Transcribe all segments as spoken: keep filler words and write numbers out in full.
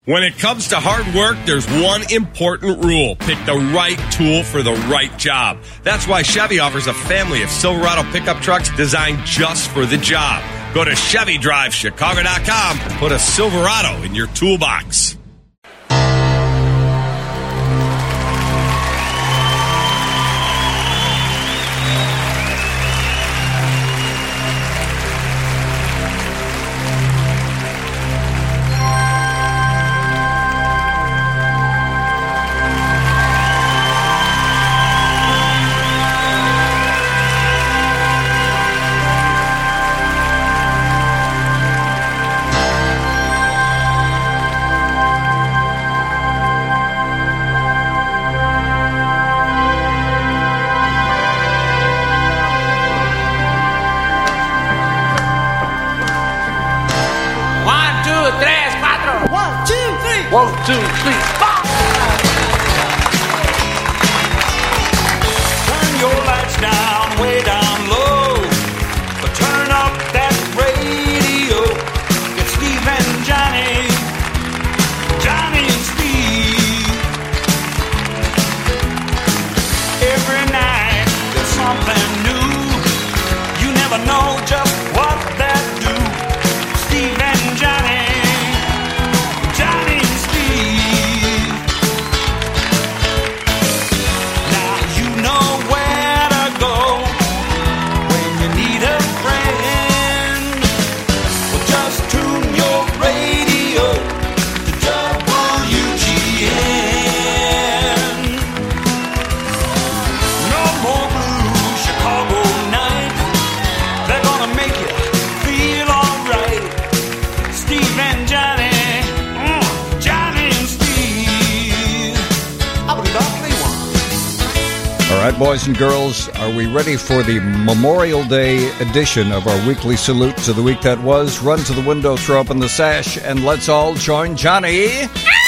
When it comes to hard work, there's one important rule. Pick the right tool for the right job. That's why Chevy offers a family of Silverado pickup trucks designed just for the job. Go to Chevy Drive Chicago dot com and put a Silverado in your toolbox. One, two, three, four. Turn your lights down, way down low. But turn up that radio. It's Steve and Johnny. Johnny and Steve. Every night there's something new. You never know just what that do. Steve and Johnny. All right, boys and girls, are we ready for the Memorial Day edition of our weekly salute to the week that was? Run to the window, throw open the sash, and let's all join Johnny.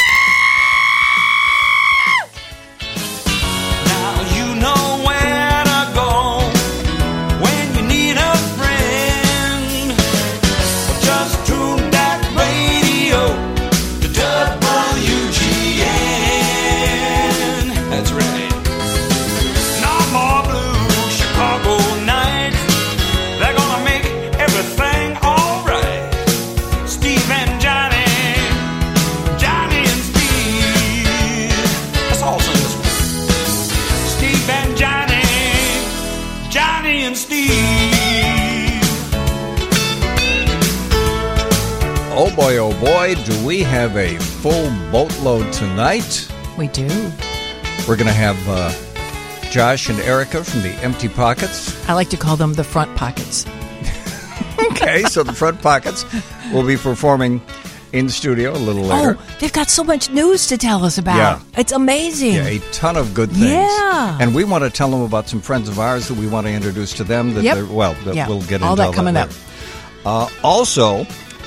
Oh boy, oh boy, do we have a full boatload tonight. We do. We're going to have uh, Josh and Erica from the Empty Pockets. I like to call them the Front Pockets. Okay, so the Front Pockets will be performing in the studio a little later. Oh, they've got so much news to tell us about. Yeah. It's amazing. Yeah, a ton of good things. Yeah. And we want to tell them about some friends of ours that we want to introduce to them. That yep. they're, well, that yeah. we'll get all into that all coming that up. Uh, also,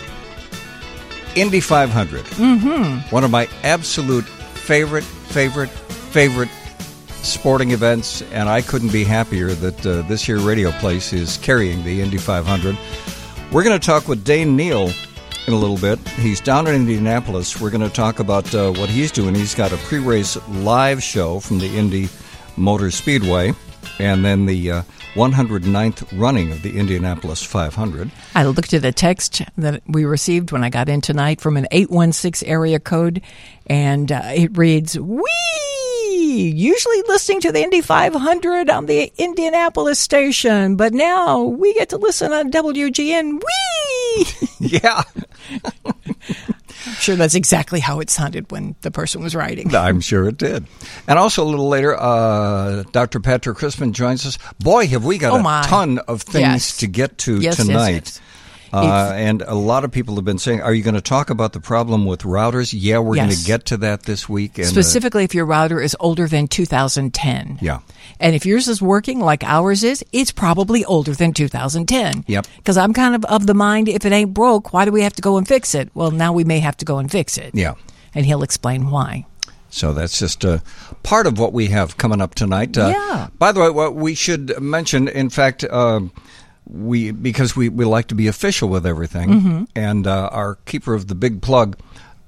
Indy five hundred. Mm-hmm. One of my absolute favorite, favorite, favorite sporting events, and I couldn't be happier that uh, this here radio place is carrying the Indy five hundred. We're going to talk with Dane Neal in a little bit. He's down in Indianapolis. We're going to talk about uh, what he's doing. He's got a pre-race live show from the Indy Motor Speedway, and then the uh, one hundred ninth running of the Indianapolis five hundred. I looked at a text that we received when I got in tonight from an eight one six area code, and uh, it reads, "Wee! Usually listening to the Indy five hundred on the Indianapolis station, but now we get to listen on W G N. Wee!" Yeah. I'm sure that's exactly how it sounded when the person was writing. I'm sure it did. And also a little later, uh, Doctor Patrick Crispin joins us. Boy, have we got oh a my. ton of things yes. to get to yes, tonight. Yes, yes. Uh, and a lot of people have been saying, are you going to talk about the problem with routers? Yeah, we're yes. going to get to that this week. And, Specifically uh, if your router is older than two thousand ten. Yeah. And if yours is working like ours is, it's probably older than two thousand ten. Yep. Because I'm kind of of the mind, if it ain't broke, why do we have to go and fix it? Well, now we may have to go and fix it. Yeah. And he'll explain why. So that's just uh, part of what we have coming up tonight. Uh, yeah. By the way, what we should mention, in fact, uh, we because we, we like to be official with everything, mm-hmm. and uh, our keeper of the big plug,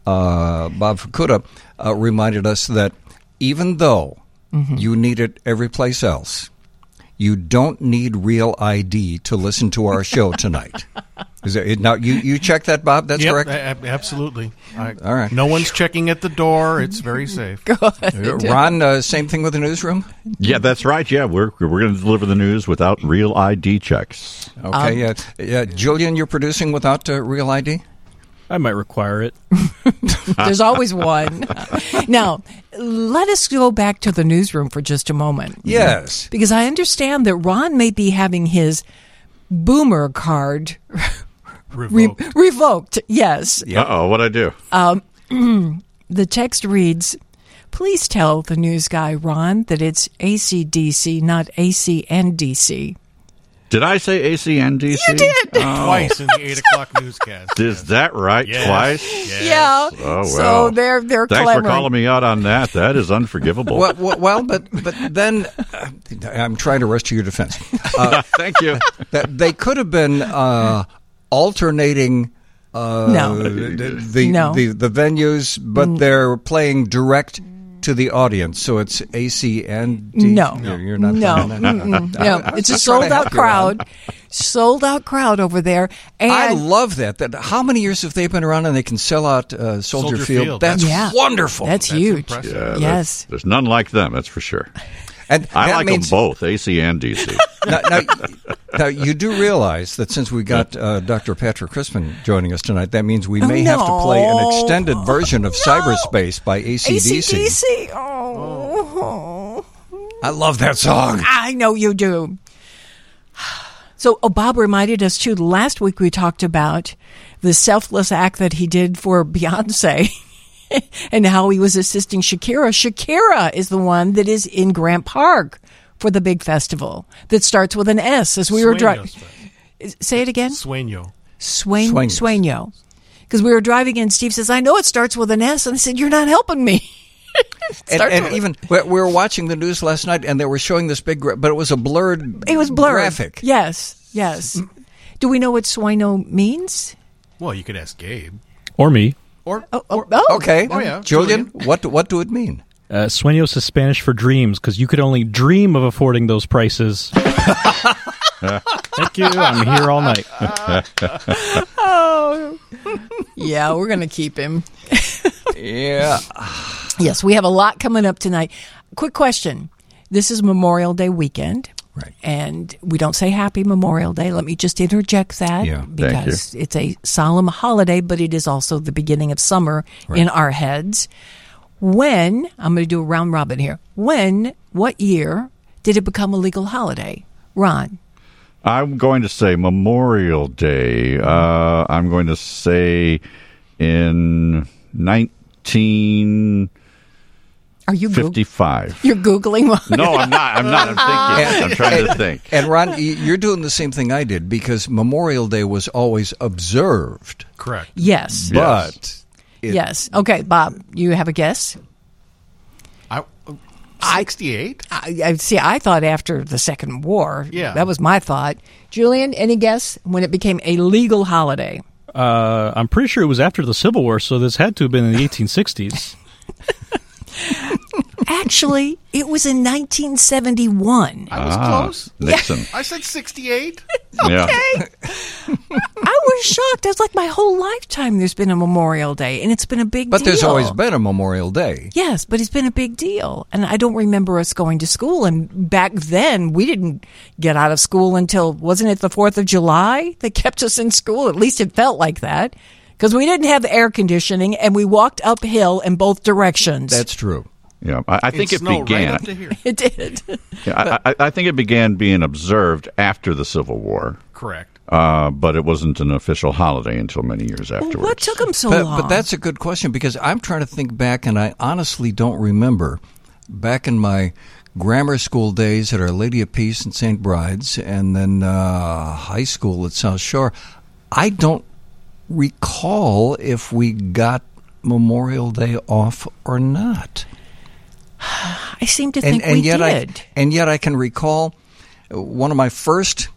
uh, Bob Fukuda, uh, reminded us that even though mm-hmm. you need it every place else, you don't need Real I D to listen to our show tonight. Is it, now, you, you check that, Bob? That's yep, correct? A- absolutely. I, All right. No one's checking at the door. It's very safe. Good. Ron, uh, same thing with the newsroom? Yeah, that's right. Yeah, we're we're going to deliver the news without Real I D checks. Okay. Um, yeah. yeah. Julian, you're producing without uh, Real I D? I might require it. There's always one. Now, let us go back to the newsroom for just a moment. Yes. Because I understand that Ron may be having his boomer card Revoked. Re- revoked. Yes. Uh oh, what'd I do? Um, the text reads, please tell the news guy, Ron, that it's A C D C, not A C N D C. Did I say A C N D C? You did. Oh. Twice in the eight o'clock newscast. Is that right? Yes. Twice? Yes. Yeah. Oh, well. So they're they're Thanks clamoring. for calling me out on that. That is unforgivable. well, well, well, but but then uh, I'm trying to rush to your defense. Uh, Thank you. that they could have been uh, alternating. Uh, No. the, the, No. the the venues, but they're playing direct to the audience, so it's A C N D. No. You're, you're not No, playing that? Mm-mm. no, it's a just trying to sold out help you, Ron. crowd, sold out crowd over there. And I love that. That how many years have they been around and they can sell out uh, Soldier, Soldier Field? Field. That's Yeah. wonderful. That's, That's huge. impressive. Yeah, there's- Yes. There's none like them, that's for sure. and I that like means, them both, A C and D C. Now, now, now, you do realize that since we got uh, Doctor Patrick Crispin joining us tonight, that means we may have to play an No. extended version of Cyberspace by A C D C. A C D C. Oh. I love that song. I know you do. So, oh, Bob reminded us, too, last week we talked about the selfless act that he did for Beyonce and how he was assisting Shakira. Shakira is the one that is in Grant Park for the big festival that starts with an S as we were driving. Say it again? Sueño. Swain, Sueños. Sueño. Because we were driving in, Steve says, I know it starts with an S. And I said, you're not helping me. And, Starts and with- even we we were watching the news last night, and they were showing this big, gra- but it was a blurred. It was blurred. graphic. Yes, yes. Do we know what Sueño means? Well, you could ask Gabe. Or me. Or, Oh, or oh, oh. Okay, Oh, yeah. Julian, what do- what do it mean? Uh, Sueños is Spanish for dreams because you could only dream of affording those prices. Thank you. I'm here all night. Oh. Yeah, we're going to keep him. Yeah, Yes, we have a lot coming up tonight. Quick question. This is Memorial Day weekend. right. And we don't say Happy Memorial Day. Let me just interject that Yeah, thank because it's a solemn holiday, but it is also the beginning of summer in our heads. When, I'm going to do a round robin here. When, what year did it become a legal holiday? Ron. I'm going to say Memorial Day. Uh, I'm going to say in nineteen Are you Goog- fifty-five. You're Googling one? No, I'm not. I'm not. I'm thinking. I'm trying to think. And Ron, y- you're doing the same thing I did because Memorial Day was always observed, correct. Yes. but it- Yes. Okay, Bob, you have a guess? I, sixty-eight? I, I see. I thought after the Second War. Yeah. That was my thought. Julian, any guess when it became a legal holiday? Uh, I'm pretty sure it was after the Civil War, so this had to have been in the eighteen sixties. Actually, it was in nineteen seventy-one. I was Ah, close. Nixon. I said sixty-eight. Yeah. I was shocked. That's like my whole lifetime there's been a Memorial Day, and it's been a big but deal. there's always been a Memorial Day. Yes, but it's been a big deal. And I don't remember us going to school. And back then, we didn't get out of school until, wasn't it the fourth of July that kept us in school? At least it felt like that. Because we didn't have air conditioning, and we walked uphill in both directions. That's true. Yeah. I, I think It it snowed began. right up to here. It did. Yeah, I, I, I think it began being observed after the Civil War, Correct. uh, but it wasn't an official holiday until many years afterwards. What took them so But, long? but that's a good question because I'm trying to think back, and I honestly don't remember back in my grammar school days at Our Lady of Peace in Saint Bride's, and then uh, high school at South Shore. I don't recall if we got Memorial Day off or not. I seem to And, think and we yet did. I and yet I can recall one of my first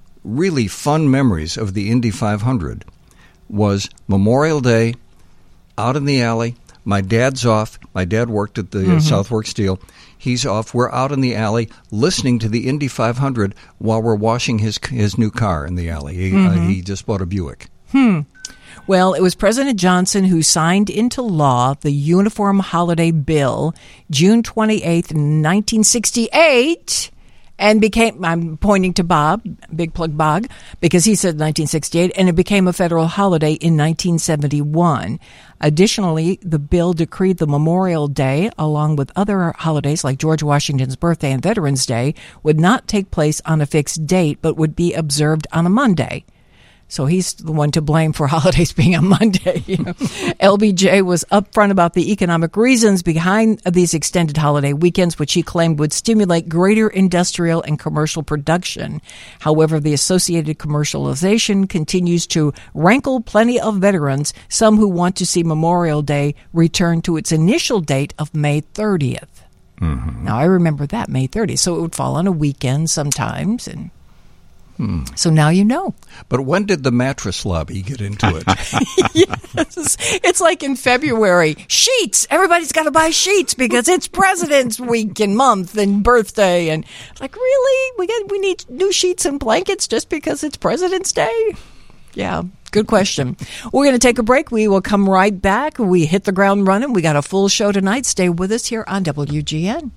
really fun memories of the Indy five hundred was Memorial Day out in the alley. My dad's off. My dad worked at the Mm-hmm. uh, Southwark Steel. He's off. We're out in the alley listening to the Indy five hundred while we're washing his his new car in the alley. He, Mm-hmm. uh, he just bought a Buick. Well, it was President Johnson who signed into law the Uniform Holiday Bill June twenty-eighth, nineteen sixty-eight, and became, I'm pointing to Bob, Big Plug Bog, because he said nineteen sixty-eight, and it became a federal holiday in nineteen seventy-one. Additionally, the bill decreed the Memorial Day, along with other holidays like George Washington's birthday and Veterans Day, would not take place on a fixed date, but would be observed on a Monday. So he's the one to blame for holidays being on Monday. You know? L B J was upfront about the economic reasons behind these extended holiday weekends, which he claimed would stimulate greater industrial and commercial production. However, the associated commercialization continues to rankle plenty of veterans, some who want to see Memorial Day return to its initial date of May thirtieth. Mm-hmm. Now, I remember that, May thirtieth. So it would fall on a weekend sometimes, and Hmm. So now you know. But when did the mattress lobby get into it? Yes. It's like in February. Sheets. Everybody's got to buy sheets because it's President's Week and month and birthday. And like, really? We got we need new sheets and blankets just because it's President's Day? Yeah. Good question. We're going to take a break. We will come right back. We hit the ground running. We got a full show tonight. Stay with us here on W G N.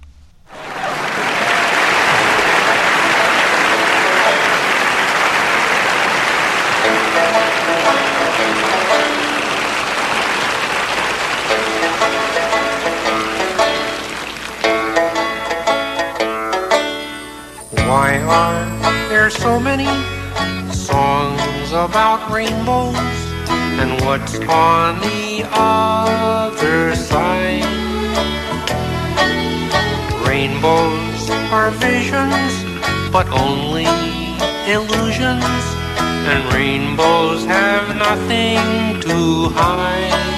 Why are there so many songs about rainbows? And what's on the other side? Rainbows are visions, but only illusions. And rainbows have nothing to hide.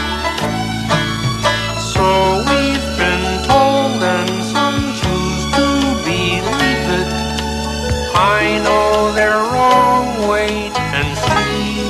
So we've been told, and some choose to believe it. I know they're wrong, wait and see.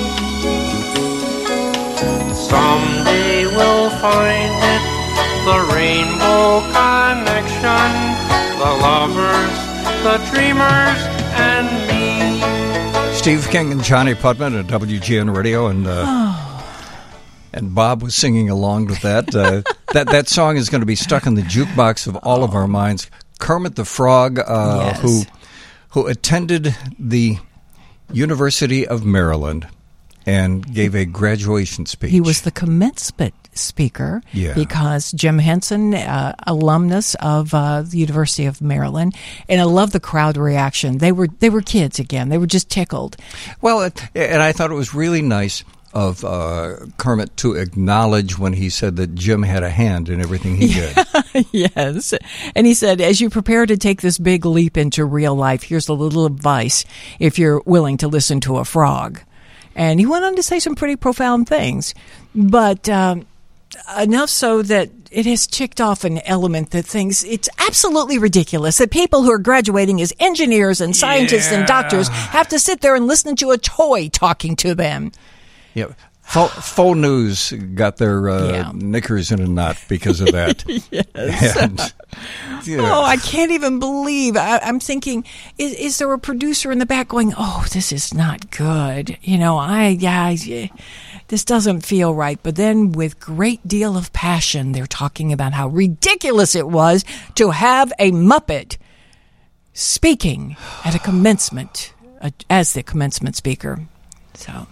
Someday we'll find it, the rainbow connection, the lovers, the dreamers, and me. Steve King and Johnny Putman at W G N Radio, and uh, oh. and Bob was singing along with that. Uh, that that song is going to be stuck in the jukebox of all of our minds. Kermit the Frog, uh, yes. who who attended the University of Maryland and gave a graduation speech. He was the commencement speaker yeah. because Jim Henson, uh, alumnus of uh, the University of Maryland, and I love the crowd reaction. They were they were kids again. They were just tickled. Well, it, and I thought it was really nice of uh, Kermit to acknowledge when he said that Jim had a hand in everything he did. Yes. And he said, as you prepare to take this big leap into real life, here's a little advice if you're willing to listen to a frog. And he went on to say some pretty profound things, but um, enough so that it has ticked off an element that thinks it's absolutely ridiculous that people who are graduating as engineers and scientists yeah. and doctors have to sit there and listen to a toy talking to them. Yeah. Faux, faux News got their uh, Yeah. knickers in a knot because of that. Yes. And, yeah. Oh, I can't even believe. I, I'm thinking, is, is there a producer in the back going, oh, this is not good? You know, I, yeah, I, this doesn't feel right. But then with great deal of passion, they're talking about how ridiculous it was to have a Muppet speaking at a commencement, uh, as the commencement speaker. So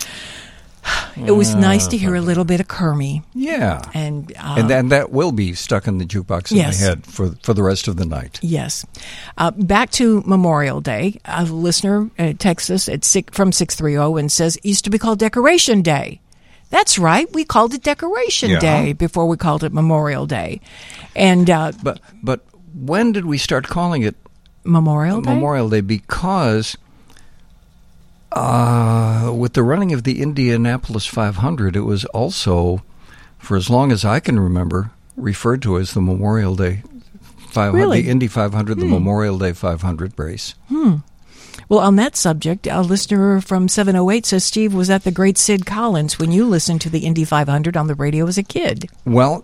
it was nice to hear a little bit of Kermie. Yeah. And, uh, and and that will be stuck in the jukebox in Yes. my head for for the rest of the night. Yes. Uh, back to Memorial Day. A listener uh, texts us at six, from six thirty and says it used to be called Decoration Day. That's right. We called it Decoration Yeah. Day before we called it Memorial Day. And uh, But but when did we start calling it Memorial Day? Memorial Day? Because uh, with the running of the Indianapolis five hundred, it was also, for as long as I can remember, referred to as the Memorial Day five hundred, Really? the Indy five hundred, Hmm. the Memorial Day five hundred race. Hmm. Well, on that subject, a listener from seven oh eight says, Steve, was that the great Sid Collins when you listened to the Indy five hundred on the radio as a kid? Well,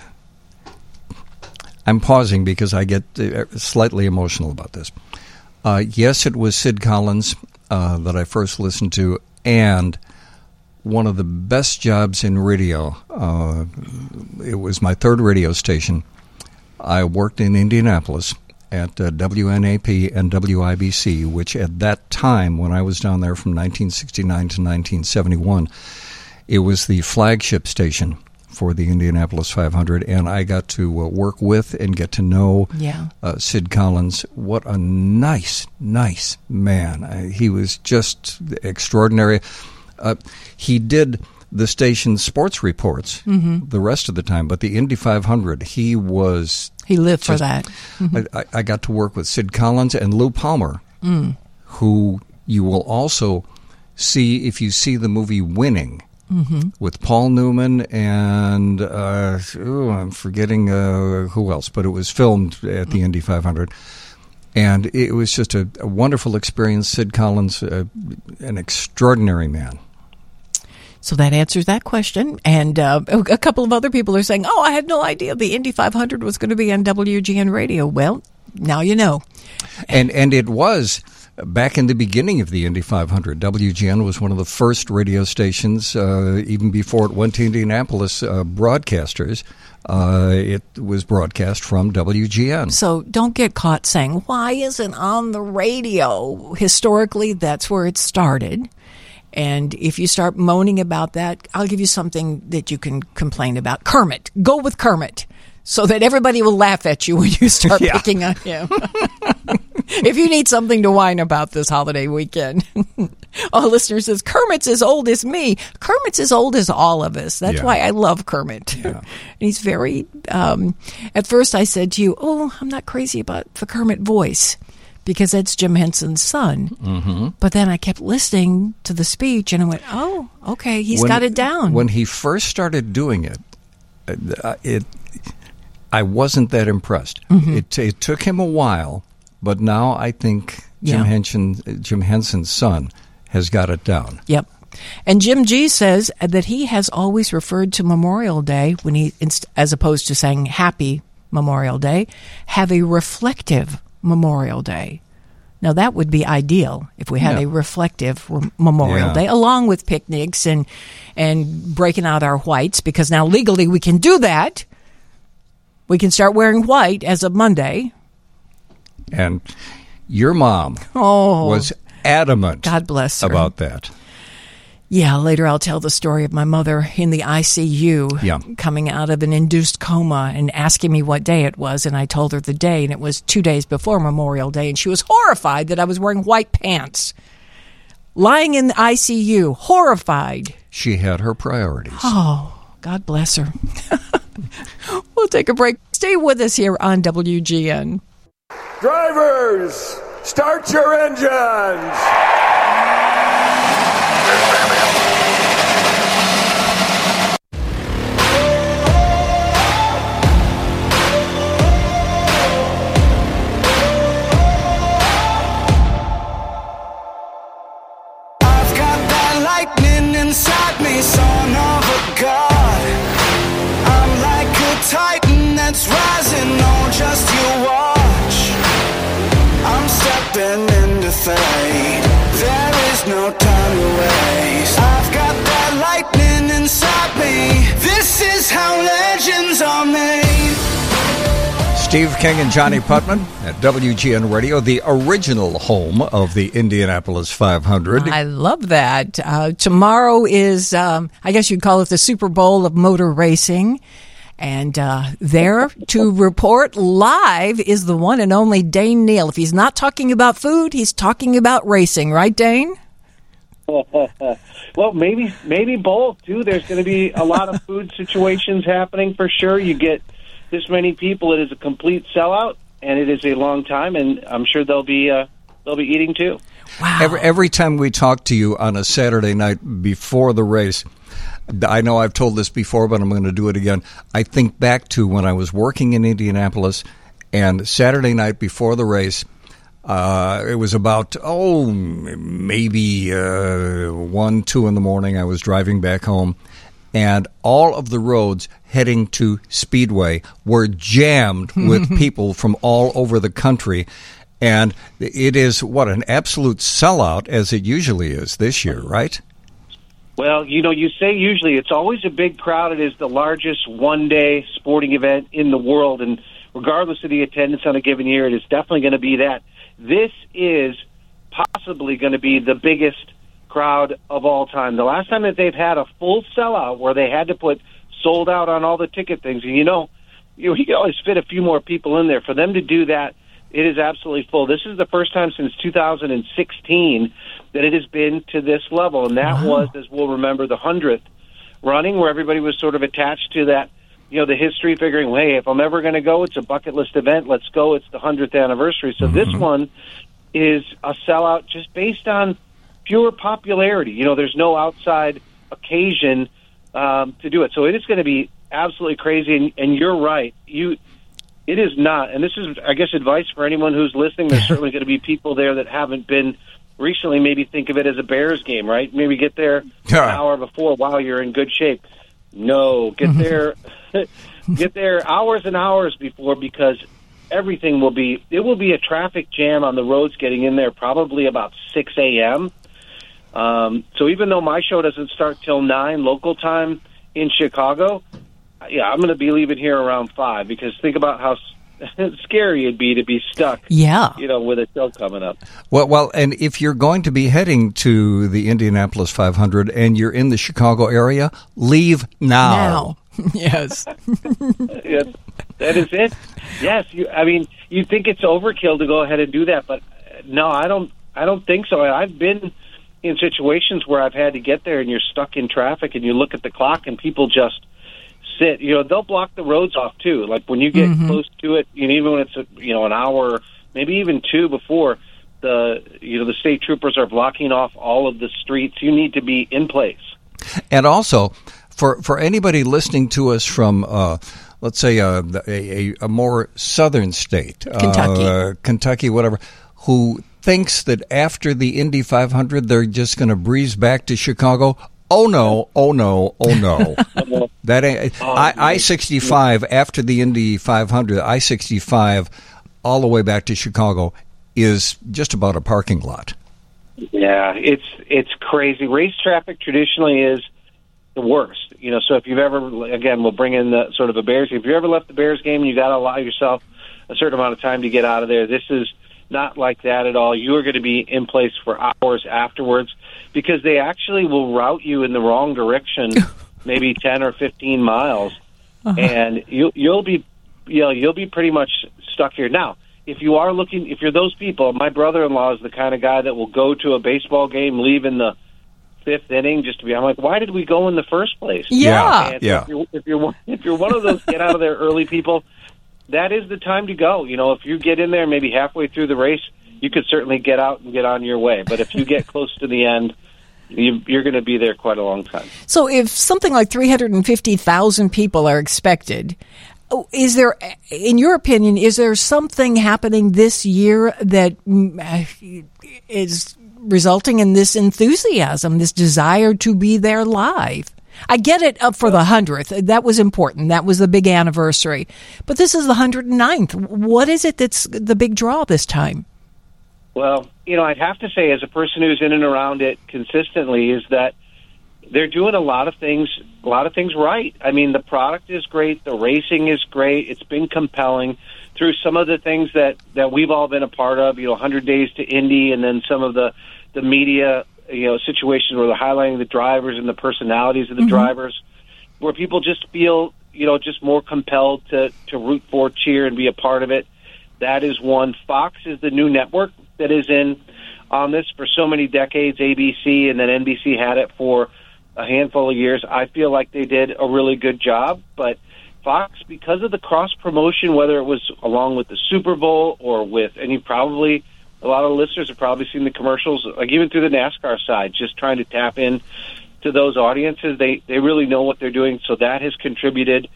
I'm pausing because I get uh, slightly emotional about this. Uh, yes, it was Sid Collins uh, that I first listened to, and one of the best jobs in radio. Uh, it was my third radio station. I worked in Indianapolis at uh, W N A P and W I B C, which at that time, when I was down there from nineteen sixty-nine to nineteen seventy-one, it was the flagship station for the Indianapolis five hundred, and I got to uh, work with and get to know yeah. uh, Sid Collins. What a nice, nice man. Uh, he was just extraordinary. Uh, he did the station's sports reports mm-hmm. the rest of the time, but the Indy five hundred, he was... He lived just, for that. Mm-hmm. I, I got to work with Sid Collins and Lou Palmer, mm. who you will also see if you see the movie Winning, mm-hmm. with Paul Newman and, uh, ooh, I'm forgetting uh, who else, but it was filmed at the Indy five hundred. And it was just a, a wonderful experience. Sid Collins, uh, an extraordinary man. So that answers that question. And uh, a couple of other people are saying, oh, I had no idea the Indy five hundred was going to be on W G N Radio. Well, now you know. And and it was back in the beginning of the Indy five hundred. W G N was one of the first radio stations, uh, even before it went to Indianapolis uh, broadcasters. Uh, it was broadcast from W G N. So don't get caught saying, why isn't on the radio? Historically, that's where it started. And if you start moaning about that, I'll give you something that you can complain about. Kermit. Go with Kermit so that everybody will laugh at you when you start yeah. picking on him. If you need something to whine about this holiday weekend. A listener says, Kermit's as old as me. Kermit's as old as all of us. That's yeah. why I love Kermit. Yeah. And he's very, um, at first I said to you, oh, I'm not crazy about the Kermit voice, because that's Jim Henson's son. Mm-hmm. But then I kept listening to the speech, and I went, oh, okay, he's when, got it down. When he first started doing it, uh, it I wasn't that impressed. Mm-hmm. It, it took him a while, but now I think Jim, Yeah. Henson, Jim Henson's son has got it down. Yep. And Jim G says that he has always referred to Memorial Day, when he, as opposed to saying Happy Memorial Day, have a reflective Memorial Day. Now, that would be ideal if we had Yeah. a reflective re- Memorial Yeah. Day, along with picnics and and breaking out our whites, because now legally we can do that. We can start wearing white as of Monday. And your mom Oh, was adamant God bless her. about that. Yeah, later I'll tell the story of my mother in the I C U Yeah. coming out of an induced coma and asking me what day it was, and I told her the day, and it was two days before Memorial Day, and she was horrified that I was wearing white pants. Lying in the I C U, horrified. She had her priorities. Oh, God bless her. We'll take a break. Stay with us here on W G N. Drivers, start your engines! I've got that lightning inside me, son of a god. I'm like a titan that's rising, oh, just you watch. I'm stepping into fate, there is no time to waste. I've got that lightning inside me, this is how legends are made. Steve King and Johnny Putman at W G N Radio, the original home of the Indianapolis five hundred. I love that. Uh, tomorrow is, um, I guess you'd call it the Super Bowl of motor racing. And uh, there to report live is the one and only Dane Neal. If he's not talking about food, he's talking about racing. Right, Dane? Well, maybe maybe both, too. There's going to be a lot of food situations happening for sure. You get this many people, it is a complete sellout, and it is a long time, and I'm sure they'll be uh, they'll be eating, too. Wow. Every, every time we talk to you on a Saturday night before the race, I know I've told this before, but I'm going to do it again. I think back to when I was working in Indianapolis, and Saturday night before the race, Uh, it was about, oh, maybe uh, one, two in the morning. I was driving back home, and all of the roads heading to Speedway were jammed with people from all over the country. And it is, what, an absolute sellout, as it usually is this year, right? Well, you know, you say usually it's always a big crowd. It is the largest one-day sporting event in the world, and regardless of the attendance on a given year, it is definitely going to be that. This is possibly going to be the biggest crowd of all time. The last time that they've had a full sellout where they had to put sold out on all the ticket things, and you know, you, you can always fit a few more people in there. For them to do that, it is absolutely full. This is the first time since two thousand sixteen that it has been to this level, and that wow. was, as we'll remember, the hundredth running, where everybody was sort of attached to that, you know, the history, figuring, well, hey, if I'm ever going to go, it's a bucket list event. Let's go. It's the hundredth anniversary. So mm-hmm. this one is a sellout just based on pure popularity. You know, there's no outside occasion um, to do it. So it is going to be absolutely crazy. And, and you're right. You, it is not. And this is, I guess, advice for anyone who's listening. There's certainly going to be people there that haven't been recently. Maybe think of it as a Bears game, right? Maybe get there an hour before while you're in good shape. No, get there, get there hours and hours before, because everything will be, it will be a traffic jam on the roads getting in there probably about six a.m. Um, so even though my show doesn't start till nine local time in Chicago, yeah, I'm going to be leaving here around five, because think about how scary it'd be to be stuck, yeah, you know, with a show coming up. Well, well, and if you're going to be heading to the Indianapolis five hundred and you're in the Chicago area, leave now. Now, yes. Yes, that is it. Yes, you, I mean, you think it's overkill to go ahead and do that, but no, I don't. I don't think so. I've been in situations where I've had to get there, and you're stuck in traffic, and you look at the clock, and people just sit. You know, they'll block the roads off too. Like when you get mm-hmm. close to it, you know, even when it's a, you know an hour, maybe even two before, the you know the state troopers are blocking off all of the streets. You need to be in place. And also, for for anybody listening to us from, uh, let's say, a, a, a more southern state, Kentucky, uh, Kentucky, whatever, who thinks that after the Indy five hundred they're just going to breeze back to Chicago. Oh no! Oh no! Oh no! That ain't, I I sixty-five after the Indy five hundred. I sixty-five all the way back to Chicago is just about a parking lot. Yeah, it's it's crazy. Race traffic traditionally is the worst. You know, so if you've ever, again, we'll bring in the sort of a Bears. If you ever left the Bears game and you got to allow yourself a certain amount of time to get out of there, this is not like that at all. You are going to be in place for hours afterwards, because they actually will route you in the wrong direction, maybe ten or fifteen miles, uh-huh. and you, you'll be, you know, you'll be pretty much stuck here. Now, if you are looking, if you're those people, my brother-in-law is the kind of guy that will go to a baseball game, leave in the fifth inning just to be. I'm like, why did we go in the first place? Yeah, and yeah. If you're, if you're if you're one of those get out of there early people, that is the time to go. You know, if you get in there maybe halfway through the race, you could certainly get out and get on your way. But if you get close to the end, you, you're going to be there quite a long time. So if something like three hundred fifty thousand people are expected, is there, in your opinion, is there something happening this year that is resulting in this enthusiasm, this desire to be there live? I get it up for the hundredth. That was important. That was the big anniversary. But this is the one hundred ninth. What is it that's the big draw this time? Well, you know, I'd have to say, as a person who's in and around it consistently, is that they're doing a lot of things, a lot of things right. I mean, the product is great. The racing is great. It's been compelling through some of the things that, that we've all been a part of, you know, one hundred Days to Indy, and then some of the, the media, you know, situations where they're highlighting the drivers and the personalities of the mm-hmm. drivers, where people just feel, you know, just more compelled to, to root for, cheer, and be a part of it. That is one. Fox is the new network that is in on this for so many decades. A B C, and then N B C had it for a handful of years. I feel like they did a really good job, but Fox, because of the cross-promotion, whether it was along with the Super Bowl or with, and you probably, a lot of listeners have probably seen the commercials, like even through the NASCAR side, just trying to tap in to those audiences. They, they really know what they're doing, so that has contributed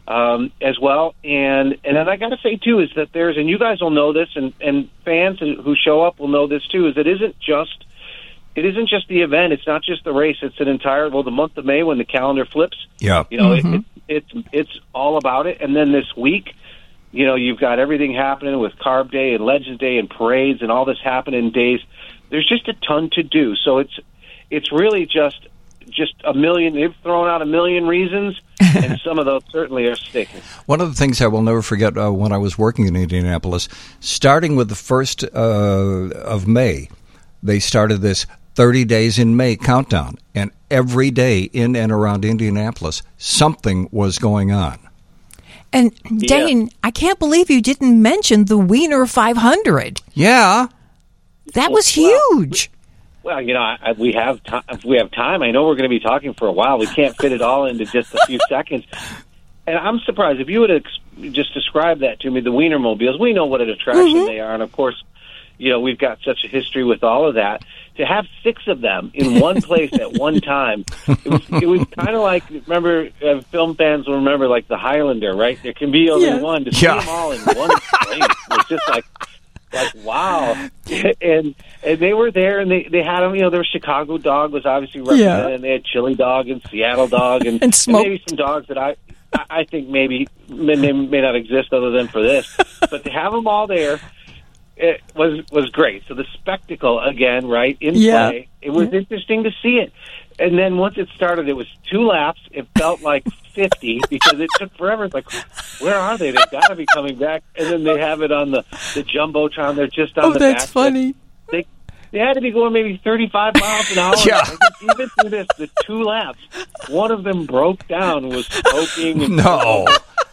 um, as well. And and then I got to say too is that there's, and you guys will know this, and, and fans who show up will know this too, is it isn't just it isn't just the event. It's not just the race. It's an entire well, the month of May when the calendar flips. Yeah, you know, mm-hmm. it, it, it's it's all about it. And then this week, you know, you've got everything happening with Carb Day and Legends Day and parades and all this happening in days. There's just a ton to do. So it's it's really just just a million. They've thrown out a million reasons, and some of those certainly are sticking. One of the things I will never forget uh, when I was working in Indianapolis, starting with the first uh, of May, they started this thirty days in May countdown, and every day in and around Indianapolis, something was going on. And Dane, yeah. I can't believe you didn't mention the Wiener five hundred. Yeah, that was huge. Well, well you know, I, we have time. If we have time, I know we're going to be talking for a while. We can't fit it all into just a few seconds. And I'm surprised if you would ex- just describe that to me. The Wienermobiles, we know what an attraction mm-hmm. they are, and of course, you know, we've got such a history with all of that. To have six of them in one place at one time, it was it was kind of like, remember, uh, film fans will remember, like the Highlander, right? There can be only yeah. one. To see yeah. them all in one place was just like, like wow. And and they were there, and they, they had them, you know, their Chicago dog was obviously represented, yeah. and they had Chili Dog and Seattle Dog, and, and, and maybe some dogs that I, I think maybe may, may not exist other than for this. But to have them all there, it was was great. So the spectacle again, right in yeah. play. It was yeah. interesting to see it. And then once it started, it was two laps. It felt like fifty because it took forever. It's like, where are they? They've got to be coming back. And then they have it on the the jumbotron. They're just on oh, the that's back. funny. They they had to be going maybe thirty-five miles an hour. Yeah. Even through this, the two laps, one of them broke down, was smoking. And no.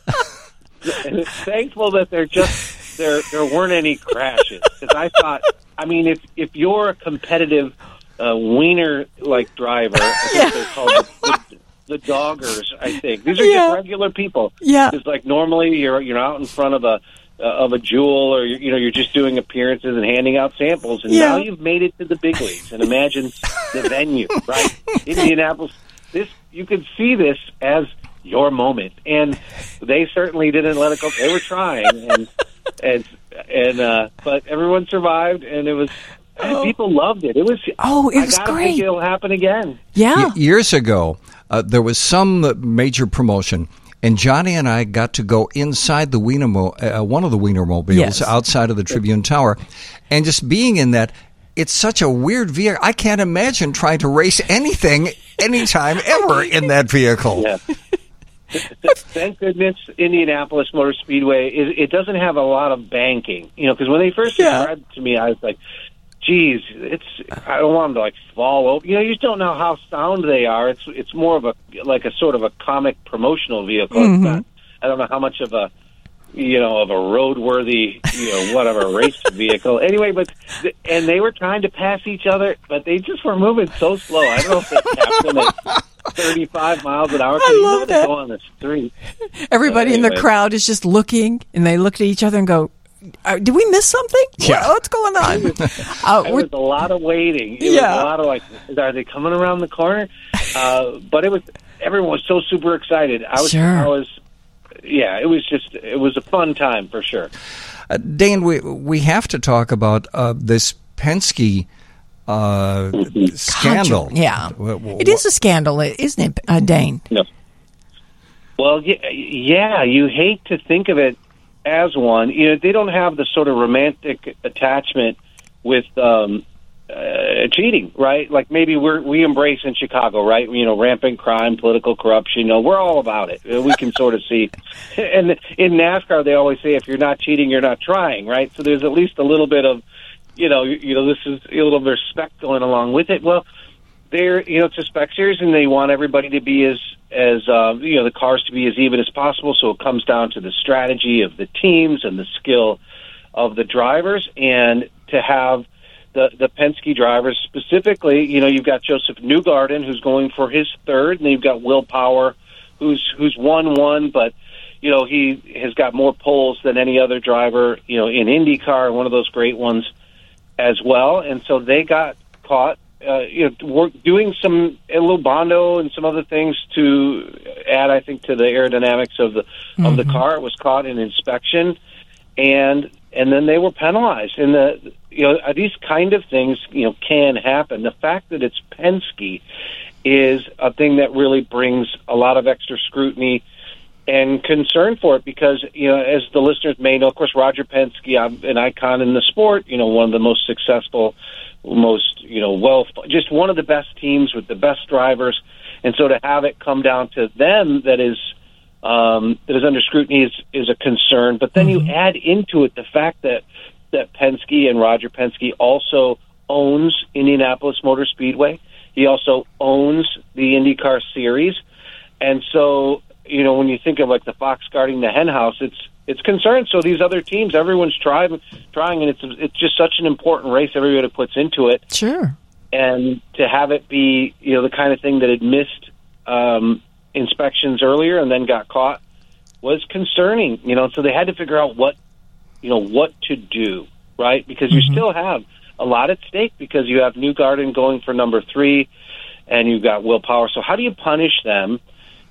And it's thankful that they're just. There, there weren't any crashes because I thought, I mean, if if you're a competitive uh, wiener like driver, I think yeah. they're called the, the, the doggers. I think these are yeah. just regular people. Yeah, it's like normally you're you're out in front of a uh, of a jewel, or you know you're just doing appearances and handing out samples, and yeah. now you've made it to the big leagues. And imagine the venue, right? Indianapolis. This you could see this as your moment, and they certainly didn't let it go. They were trying and. And and uh, but everyone survived, and it was oh. people loved it. It was oh, it was I gotta great. think it'll happen again. Yeah, y- years ago, uh, there was some major promotion, and Johnny and I got to go inside the Wienermo, uh, one of the Wienermobiles yes. outside of the Tribune Tower, and just being in that. It's such a weird vehicle. I can't imagine trying to race anything anytime ever in that vehicle. Yeah. Thank goodness Indianapolis Motor Speedway is, it doesn't have a lot of banking, you know, because when they first yeah. described it to me, I was like, geez, it's, I don't want them to like fall over. You know, you just don't know how sound they are. It's, it's more of a, like a sort of a comic promotional vehicle. Mm-hmm. It's not, I don't know how much of a, you know, of a roadworthy, you know, whatever race vehicle. Anyway, but, and they were trying to pass each other, but they just were moving so slow. I don't know if they capped them at thirty-five miles an hour. I love that. Go on the street. Everybody uh, anyway. in the crowd is just looking, and they look at each other and go, uh, did we miss something? Yeah. What, what's going on? uh, there was a lot of waiting. It yeah. was a lot of like, are they coming around the corner? Uh, but it was, everyone was so super excited. I was, sure. I was, yeah, it was just, it was a fun time for sure. Uh, Dane, we we have to talk about uh, this Penske uh, scandal. Yeah, it is a scandal, isn't it, uh, Dane? No. Well, yeah, yeah, you hate to think of it as one. You know, they don't have the sort of romantic attachment with um, uh, cheating, right? Like maybe we're, we embrace in Chicago, right? You know, rampant crime, political corruption. You know, we're all about it. We can sort of see. And in NASCAR, they always say, if you're not cheating, you're not trying, right? So there's at least a little bit of, you know, you know, this is a little bit of respect going along with it. Well, they're, you know, it's a spec series, and they want everybody to be as, as uh, you know, the cars to be as even as possible. So it comes down to the strategy of the teams and the skill of the drivers, and to have the the Penske drivers specifically. You know, you've got Joseph Newgarden, who's going for his third, and then you've got Will Power, who's who's won one, but you know he has got more poles than any other driver, you know, in IndyCar, one of those great ones as well. And so they got caught uh, you know, work, doing some a little Bondo and some other things to add, I think, to the aerodynamics of the mm-hmm. of the car. It was caught in inspection, and and then they were penalized. And the you know these kind of things you know can happen. The fact that it's Penske is a thing that really brings a lot of extra scrutiny and concern for it, because, you know, as the listeners may know, of course, Roger Penske, an icon in the sport, you know, one of the most successful, most, you know, well, just one of the best teams with the best drivers. And so to have it come down to them that is um, that is under scrutiny is, is a concern. But then mm-hmm. you add into it the fact that, that Penske and Roger Penske also owns Indianapolis Motor Speedway. He also owns the IndyCar Series. And so, you know, when you think of like the fox guarding the hen house, it's it's concerned. So these other teams, everyone's trying, trying, and it's it's just such an important race. Everybody puts into it. Sure. And to have it be, you know, the kind of thing that had missed um, inspections earlier and then got caught was concerning. You know, so they had to figure out what, you know, what to do, right? Because you mm-hmm. still have a lot at stake, because you have Newgarden going for number three, and you've got Will Power. So how do you punish them?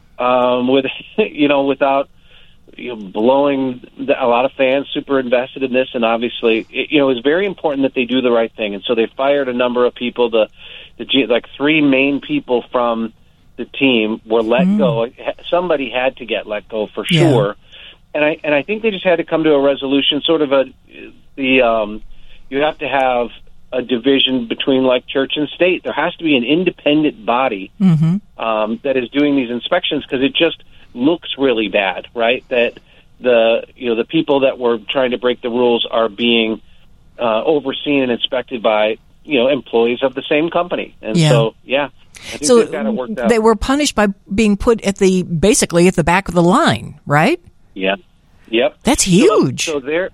Um, with you know, without you know, blowing the, a lot of fans super invested in this, and obviously, it, you know, it's very important that they do the right thing. And so they fired a number of people. The, the like three main people from the team were let mm. go. Somebody had to get let go for sure. Yeah. And I and I think they just had to come to a resolution. Sort of a the um, you have to have a division between like church and state. There has to be an independent body mm-hmm. um, that is doing these inspections, because it just looks really bad, right? That the you know the people that were trying to break the rules are being uh, overseen and inspected by you know employees of the same company, and yeah. so yeah. I think so they've got it worked out. They were punished by being put at the basically at the back of the line, right? Yeah. Yep. That's huge. So, so they're.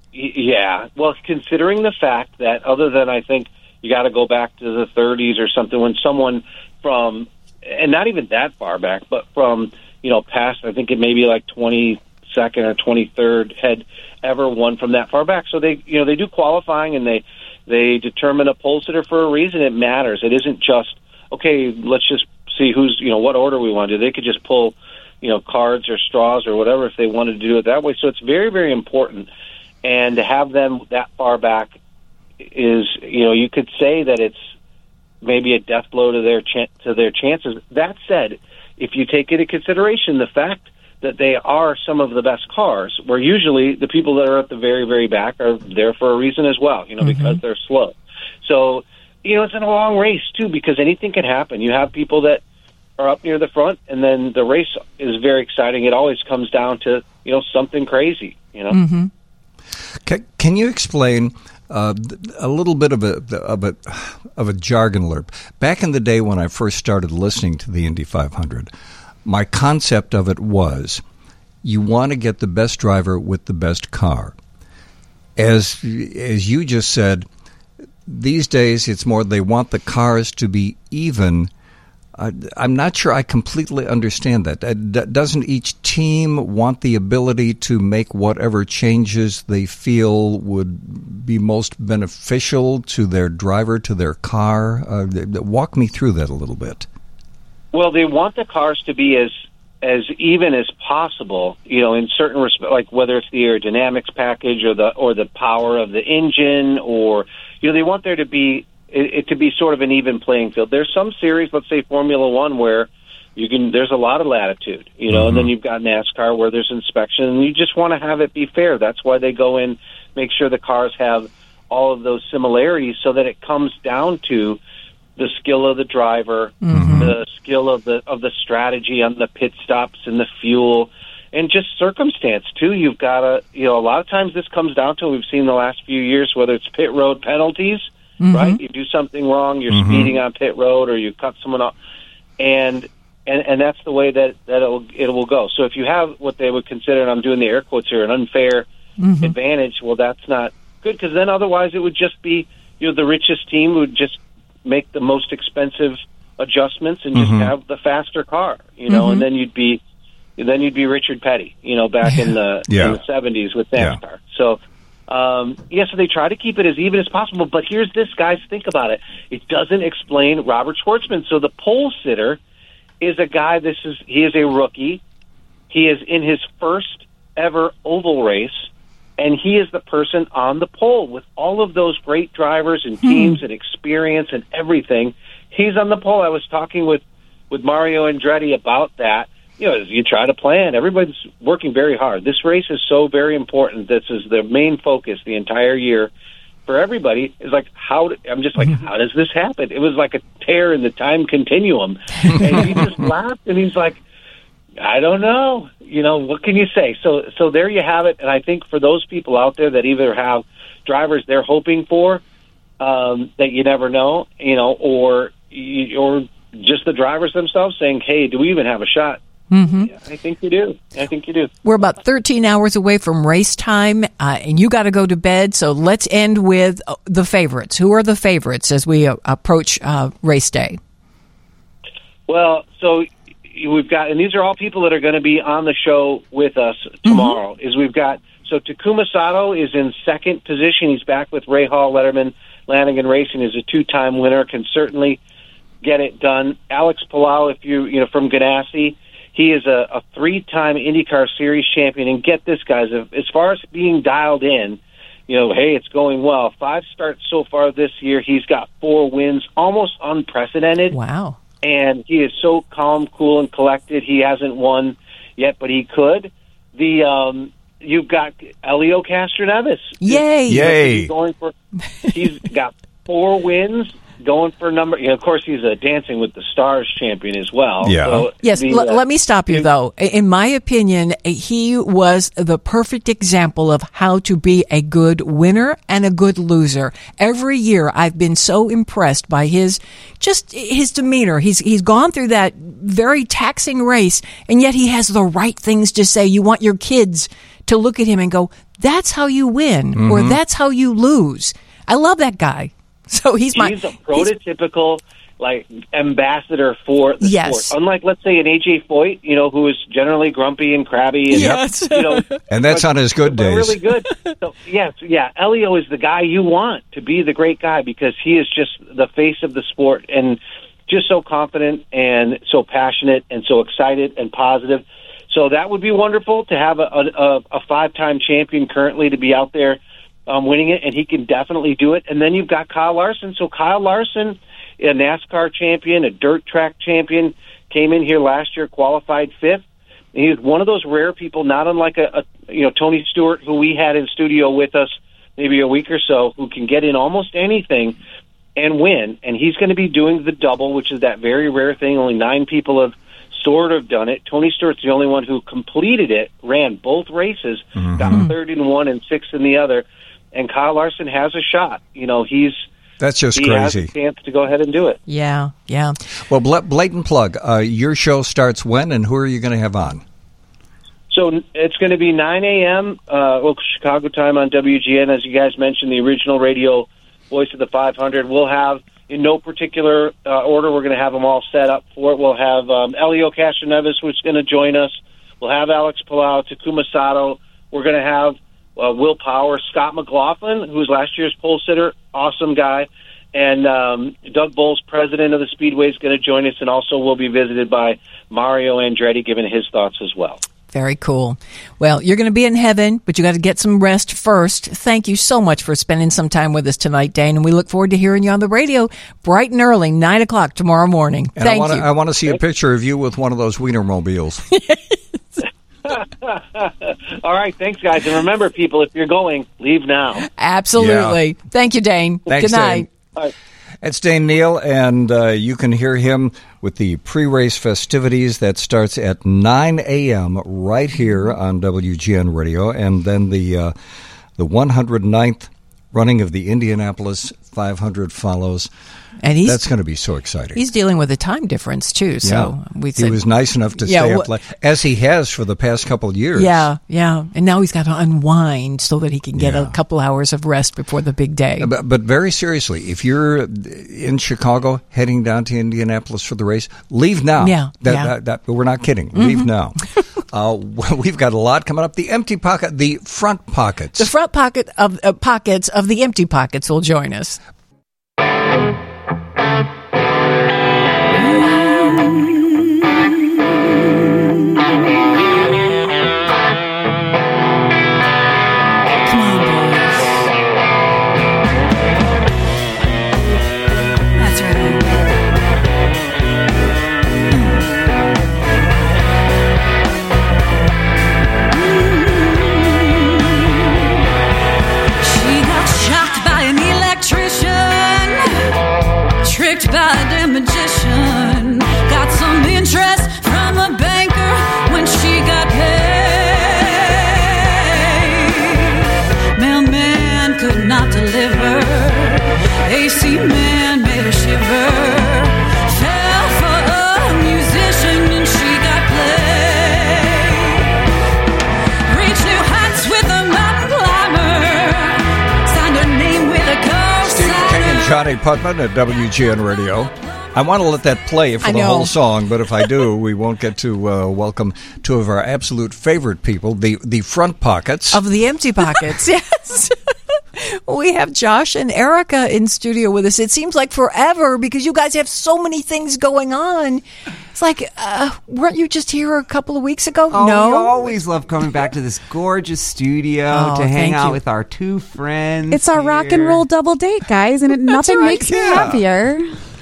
Yeah, well, considering the fact that other than I think you got to go back to the thirties or something when someone from, and not even that far back, but from, you know, past, I think it may be like twenty-second or twenty-third had ever won from that far back. So they, you know, they do qualifying and they, they determine a pole sitter for a reason. It matters. It isn't just, okay, let's just see who's, you know, what order we want to do. They could just pull, you know, cards or straws or whatever if they wanted to do it that way. So it's very, very important. And to have them that far back is, you know, you could say that it's maybe a death blow to their ch- to their chances. That said, if you take into consideration the fact that they are some of the best cars, where usually the people that are at the very, very back are there for a reason as well, you know, mm-hmm. because they're slow. So, you know, it's in a long race, too, because anything can happen. You have people that are up near the front, and then the race is very exciting. It always comes down to, you know, something crazy, you know. Mm-hmm. Can, can you explain uh, a little bit of a of a of a jargon lerp? Back in the day when I first started listening to the Indy five hundred, my concept of it was you want to get the best driver with the best car. As as you just said, these days it's more they want the cars to be even. Uh, I'm not sure I completely understand that. Uh, d- doesn't each team want the ability to make whatever changes they feel would be most beneficial to their driver, to their car? Uh, walk me through that a little bit. Well, they want the cars to be as as even as possible, you know, in certain respects, like whether it's the aerodynamics package or the or the power of the engine, or, you know, they want there to be It, it to be sort of an even playing field. There's some series, let's say Formula One, where you can. There's a lot of latitude, you know, mm-hmm. and then you've got NASCAR where there's inspection, and you just want to have it be fair. That's why they go in, make sure the cars have all of those similarities, so that it comes down to the skill of the driver, mm-hmm. the skill of the of the strategy on the pit stops and the fuel, and just circumstance too. You've got to, you know, a lot of times this comes down to, we've seen the last few years, whether it's pit road penalties. Mm-hmm. Right, you do something wrong, you're mm-hmm. speeding on pit road, or you cut someone off, and and and that's the way that that it'll, it will go. So if you have what they would consider, and I'm doing the air quotes here, an unfair mm-hmm. advantage, well, that's not good, because then otherwise it would just be, you know, the richest team would just make the most expensive adjustments and just mm-hmm. have the faster car, you know, mm-hmm. and then you'd be then you'd be Richard Petty, you know, back in the yeah. in the seventies with NASCAR. Yeah. So. Um, yeah, so they try to keep it as even as possible. But here's this, guys. Think about it. It doesn't explain Robert Schwartzman. So the pole sitter is a guy. This is he is a rookie. He is in his first ever oval race, and he is the person on the pole with all of those great drivers and teams hmm. and experience and everything. He's on the pole. I was talking with, with Mario Andretti about that. You know, as you try to plan, everybody's working very hard. This race is so very important. This is the main focus the entire year for everybody. Is like, how? Do, I'm just like, how does this happen? It was like a tear in the time continuum. And he just laughed, and he's like, I don't know. You know, what can you say? So, so there you have it. And I think for those people out there that either have drivers they're hoping for um, that you never know, you know, or or just the drivers themselves saying, hey, do we even have a shot? Mm-hmm. Yeah, I think you do. I think you do. We're about thirteen hours away from race time, uh, and you got to go to bed. So let's end with the favorites. Who are the favorites as we uh, approach uh, race day? Well, so we've got, and these are all people that are going to be on the show with us tomorrow. Mm-hmm. Is we've got so Takuma Sato is in second position. He's back with Ray Hall, Letterman, Lanigan Racing. Is a two-time winner. Can certainly get it done. Alex Palau, if you you know from Ganassi. He is a, a three-time IndyCar Series champion, and get this, guys, as far as being dialed in, you know, hey, it's going well. Five starts so far this year. He's got four wins, almost unprecedented. Wow. And he is so calm, cool, and collected. He hasn't won yet, but he could. The um, You've got Elio Castroneves. Yay! He's, Yay! He's, going for, he's got four wins. Going for number, you know, of course, he's a Dancing with the Stars champion as well. Yeah. So yes. the, L- uh, let me stop you though. In my opinion, he was the perfect example of how to be a good winner and a good loser. Every year, I've been so impressed by his just his demeanor. He's he's gone through that very taxing race, and yet he has the right things to say. You want your kids to look at him and go, "That's how you win," mm-hmm. or "That's how you lose." I love that guy. So he's my he's a prototypical he's, like ambassador for the yes. sport. Unlike, let's say, an A J Foyt, you know, who is generally grumpy and crabby, and yes. you know, and that's but, on his good days. Really good. So yes, yeah, Elio is the guy you want to be the great guy because he is just the face of the sport and just so confident and so passionate and so excited and positive. So that would be wonderful to have a, a, a five-time champion currently to be out there. Um, winning it, and he can definitely do it. And then you've got Kyle Larson. So Kyle Larson, a NASCAR champion, a dirt track champion, came in here last year, qualified fifth. And he's one of those rare people, not unlike a, a you know Tony Stewart, who we had in studio with us maybe a week or so, who can get in almost anything and win. And he's going to be doing the double, which is that very rare thing. Only nine people have sort of done it. Tony Stewart's the only one who completed it, ran both races, mm-hmm. got third in one and sixth in the other. And Kyle Larson has a shot. You know, he's that's just he crazy. Has a chance to go ahead and do it. Yeah, yeah. Well, bl- blatant plug. Uh, your show starts when, and who are you going to have on? So it's going to be nine a.m. Uh, well, Chicago time on W G N, as you guys mentioned, the original radio voice of the five hundred. We'll have, in no particular uh, order, we're going to have them all set up for it. We'll have um, Elio Castroneves, who's going to join us. We'll have Alex Palau, Takuma Sato. We're going to have Uh, Will Power, Scott McLaughlin, who was last year's pole sitter, awesome guy, and um, Doug Bowles, president of the Speedway, is going to join us, and also we'll be visited by Mario Andretti, giving his thoughts as well. Very cool. Well, you're going to be in heaven, but you got to get some rest first. Thank you so much for spending some time with us tonight, Dane, and we look forward to hearing you on the radio bright and early, nine o'clock tomorrow morning. And Thank I wanna, you. I want to see a picture of you with one of those Wienermobiles. All right, thanks, guys. And remember, people, if you're going, leave now. Absolutely. Yeah. Thank you, Dane. Thanks, Good night. Dane. Right. It's Dane Neal, and uh, you can hear him with the pre-race festivities that starts at nine a.m. right here on W G N Radio, and then the uh, the one hundred ninth running of the Indianapolis five hundred follows. And he's, that's going to be so exciting. He's dealing with a time difference, too. So yeah. we said, he was nice enough to yeah, stay wh- up late, as he has for the past couple of years. Yeah, yeah. And now he's got to unwind so that he can get yeah. a couple hours of rest before the big day. But, but very seriously, if you're in Chicago heading down to Indianapolis for the race, leave now. Yeah, that, yeah. That, that, we're not kidding. Mm-hmm. Leave now. Uh, we've got a lot coming up. The empty pocket, the front pockets. The front pocket of uh, pockets of the empty pockets will join us. By a magician, got some interest from a banker when she got paid. Mailman could not deliver, A C man made her shiver. Fell for a musician and she got played. Reached new heights with a mountain climber, signed her name with a cosigner. Steve King and Johnny Putman at W G N Radio. I want to let that play for I the know. whole song, but if I do, we won't get to uh, welcome two of our absolute favorite people, the, the front pockets. Of the empty pockets, yes. We have Josh and Erica in studio with us. It seems like forever because you guys have so many things going on. It's like, uh, weren't you just here a couple of weeks ago? Oh, no. we always love coming back to this gorgeous studio Oh, to hang thank out you. with our two friends. It's our rock and here. roll double date, guys, and it, nothing right, makes me yeah. happier.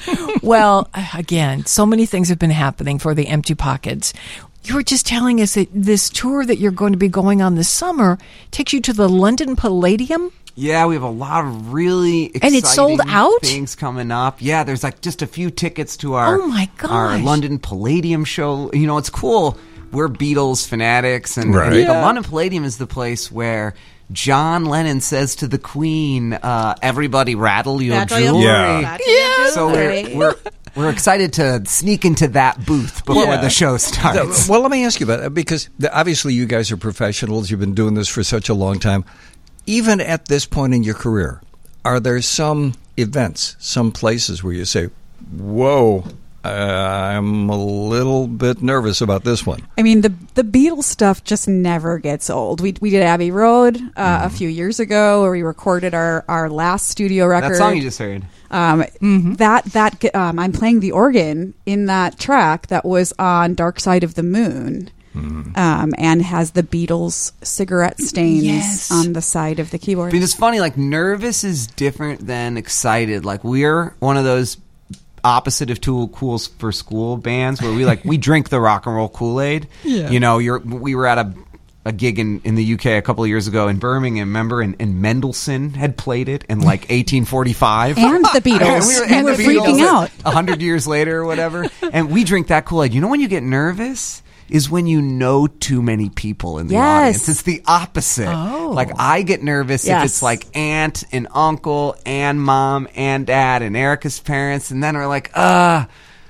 Well, again, so many things have been happening for the empty pockets. You were just telling us that this tour that you're going to be going on this summer takes you to the London Palladium. Yeah, we have a lot of really exciting And it's sold out? things coming up. Yeah, there's like just a few tickets to our Oh, my gosh. our London Palladium show. You know, it's cool. We're Beatles fanatics, and, Right. and the Yeah. London Palladium is the place where John Lennon says to the Queen, uh, "Everybody rattle your Rattle your jewelry." Yeah. Rattle your So we're, jewelry. we're we're excited to sneak into that booth before Yeah. the show starts. Well, let me ask you about that, because the, obviously you guys are professionals. You've been doing this for such a long time. Even at this point in your career, are there some events, some places where you say, whoa, uh, I'm a little bit nervous about this one? I mean, the the Beatles stuff just never gets old. We we did Abbey Road uh, a few years ago, where we recorded our, our last studio record. That song you just heard. Um, That that um, I'm playing the organ in that track that was on Dark Side of the Moon, um, and has the Beatles cigarette stains Yes. on the side of the keyboard. Because it's funny, like, nervous is different than excited. Like, we're one of those opposite of Tool Cools for School bands where we, like, we drink the rock and roll Kool-Aid. Yeah. You know, you're we were at a a gig in, in the U K a couple of years ago in Birmingham, remember? And, and Mendelssohn had played it in, like, eighteen forty-five. And the Beatles. we were, We and were the freaking Beatles out. A hundred years later or whatever. And we drink that Kool-Aid. You know when you get nervous? Is when you know too many people in the Yes. audience. It's the opposite. Oh. Like, I get nervous Yes. if it's like aunt and uncle and mom and dad and Erica's parents, and then we're like, uh,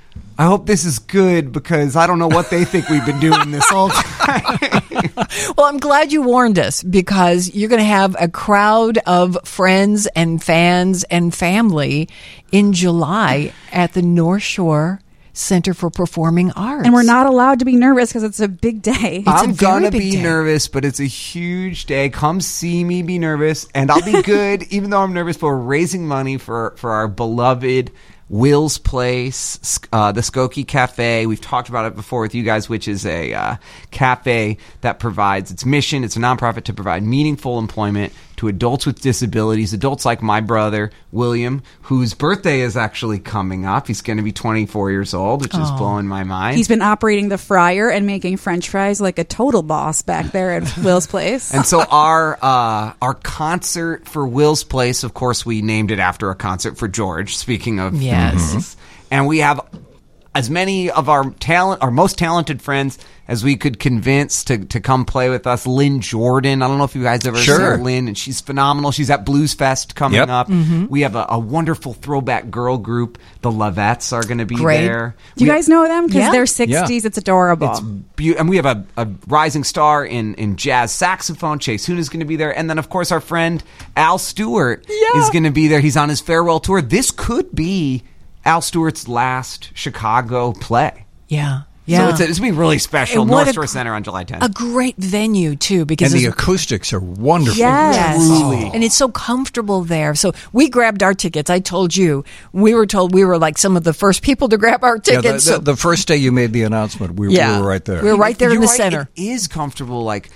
I hope this is good because I don't know what they think we've been doing this whole time. Well, I'm glad you warned us because you're going to have a crowd of friends and fans and family in July at the North Shore Center for Performing Arts. And we're not allowed to be nervous because it's a big day. a I'm very gonna big be day. nervous, but it's a huge day. Come see me be nervous, and I'll be good, even though I'm nervous. But we're raising money for for our beloved Will's Place, uh, the Skokie Cafe. We've talked about it before with you guys, which is a uh, cafe that provides its mission. It's a nonprofit to provide meaningful employment to adults with disabilities, adults like my brother, William, whose birthday is actually coming up. He's going to be twenty-four years old, which is Oh. blowing my mind. He's been operating the fryer and making French fries like a total boss back there at Will's Place. And so our uh, our concert for Will's Place, of course, we named it after a concert for George. Speaking of Yes. Beatles. And we have as many of our talent, our most talented friends, as we could convince to to come play with us. Lynn Jordan, I don't know if you guys ever Sure. seen Lynn, and she's phenomenal. She's at Blues Fest coming Yep. up. Mm-hmm. We have a, a wonderful throwback girl group. The Lovettes are going to be Great. there. Do you We- guys know them? Because Yeah. they're sixties. It's adorable. It's be- and we have a, a rising star in, in jazz saxophone. Chase Hoon is going to be there. And then, of course, our friend Al Stewart Yeah. is going to be there. He's on his farewell tour. This could be Al Stewart's last Chicago play. Yeah. Yeah. So it's, it's going to be really special. And what North a- Shore Center on July tenth. A great venue, too, because And the it's- acoustics are wonderful. Yes. Truly. And it's so comfortable there. So we grabbed our tickets. I told you, we were told we were like some of the first people to grab our Yeah, tickets. the, so the, the first day you made the announcement, we, Yeah. we were right there. We were right there in You're the right, center. It is comfortable. Like,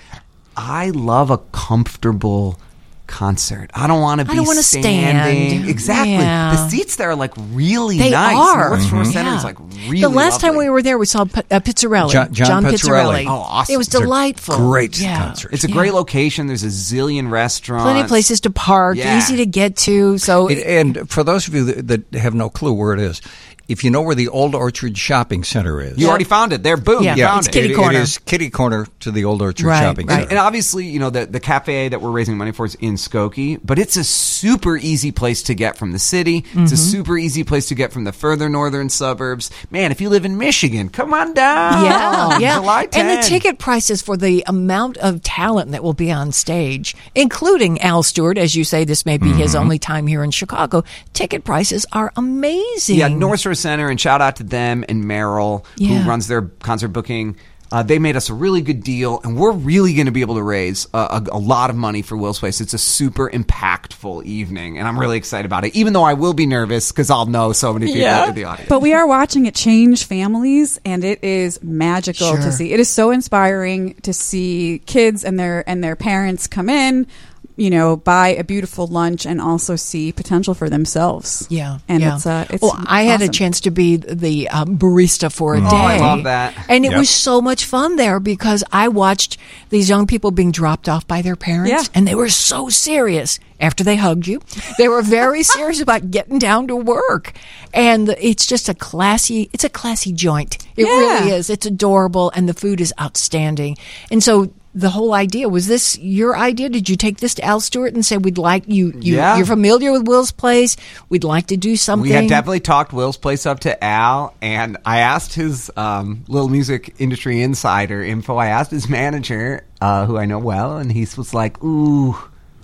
I love a comfortable concert. I don't want to be I don't wanna standing. stand. Exactly. Yeah. The seats there are like really They nice. are. North Shore Mhm. Center Yeah. is like really the last time lovely. we were there, we saw P- uh, Pizzarelli. John- John Pizzarelli. Oh, awesome. It was It's a delightful. great yeah. concert. It's a Yeah. great location. There's a zillion restaurants. Plenty of places to park, Yeah. easy to get to. So It, and for those of you that, that have no clue where it is, if you know where the Old Orchard Shopping Center is, You already found it. There, boom, Yeah. you found It's it. kitty it, corner. it is kitty corner to the Old Orchard Right, Shopping right. Center. And, and obviously, you know, the, the cafe that we're raising money for is in Skokie, but it's a super easy place to get from the city. It's a Mhm. super easy place to get from the further northern suburbs. Man, if you live in Michigan, come on down. Yeah, yeah. July tenth. And the ticket prices for the amount of talent that will be on stage, including Al Stewart, as you say, this may be his only time here in Chicago. Ticket prices are amazing. Yeah, North Shore Center, and shout out to them and Merrill, Yeah. who runs their concert booking. Uh, they made us a really good deal, and we're really going to be able to raise uh, a, a lot of money for Will's Place. It's a super impactful evening, and I'm really excited about it, even though I will be nervous because I'll know so many people Yeah. in the audience. But we are watching it change families, and it is magical Sure. to see. It is so inspiring to see kids and their and their parents come in, you know, buy a beautiful lunch, and also see potential for themselves. Yeah, and yeah. it's uh, it's well, I had a awesome. chance to be the um, barista for a Oh, day. I love that. and it Yep. was so much fun there because I watched these young people being dropped off by their parents, Yeah. and they were so serious. After they hugged you, they were very serious about getting down to work, and it's just a classy. It's a classy joint. It Yeah. really is. It's adorable, and the food is outstanding. And so. The whole idea, was this your idea? Did you take this to Al Stewart and say, we'd like you, you Yeah. you're familiar with Will's Place, we'd like to do something? We had definitely talked Will's Place up to Al, and I asked his um, little music industry insider info. I asked his manager, uh, who I know well, and he was like, ooh,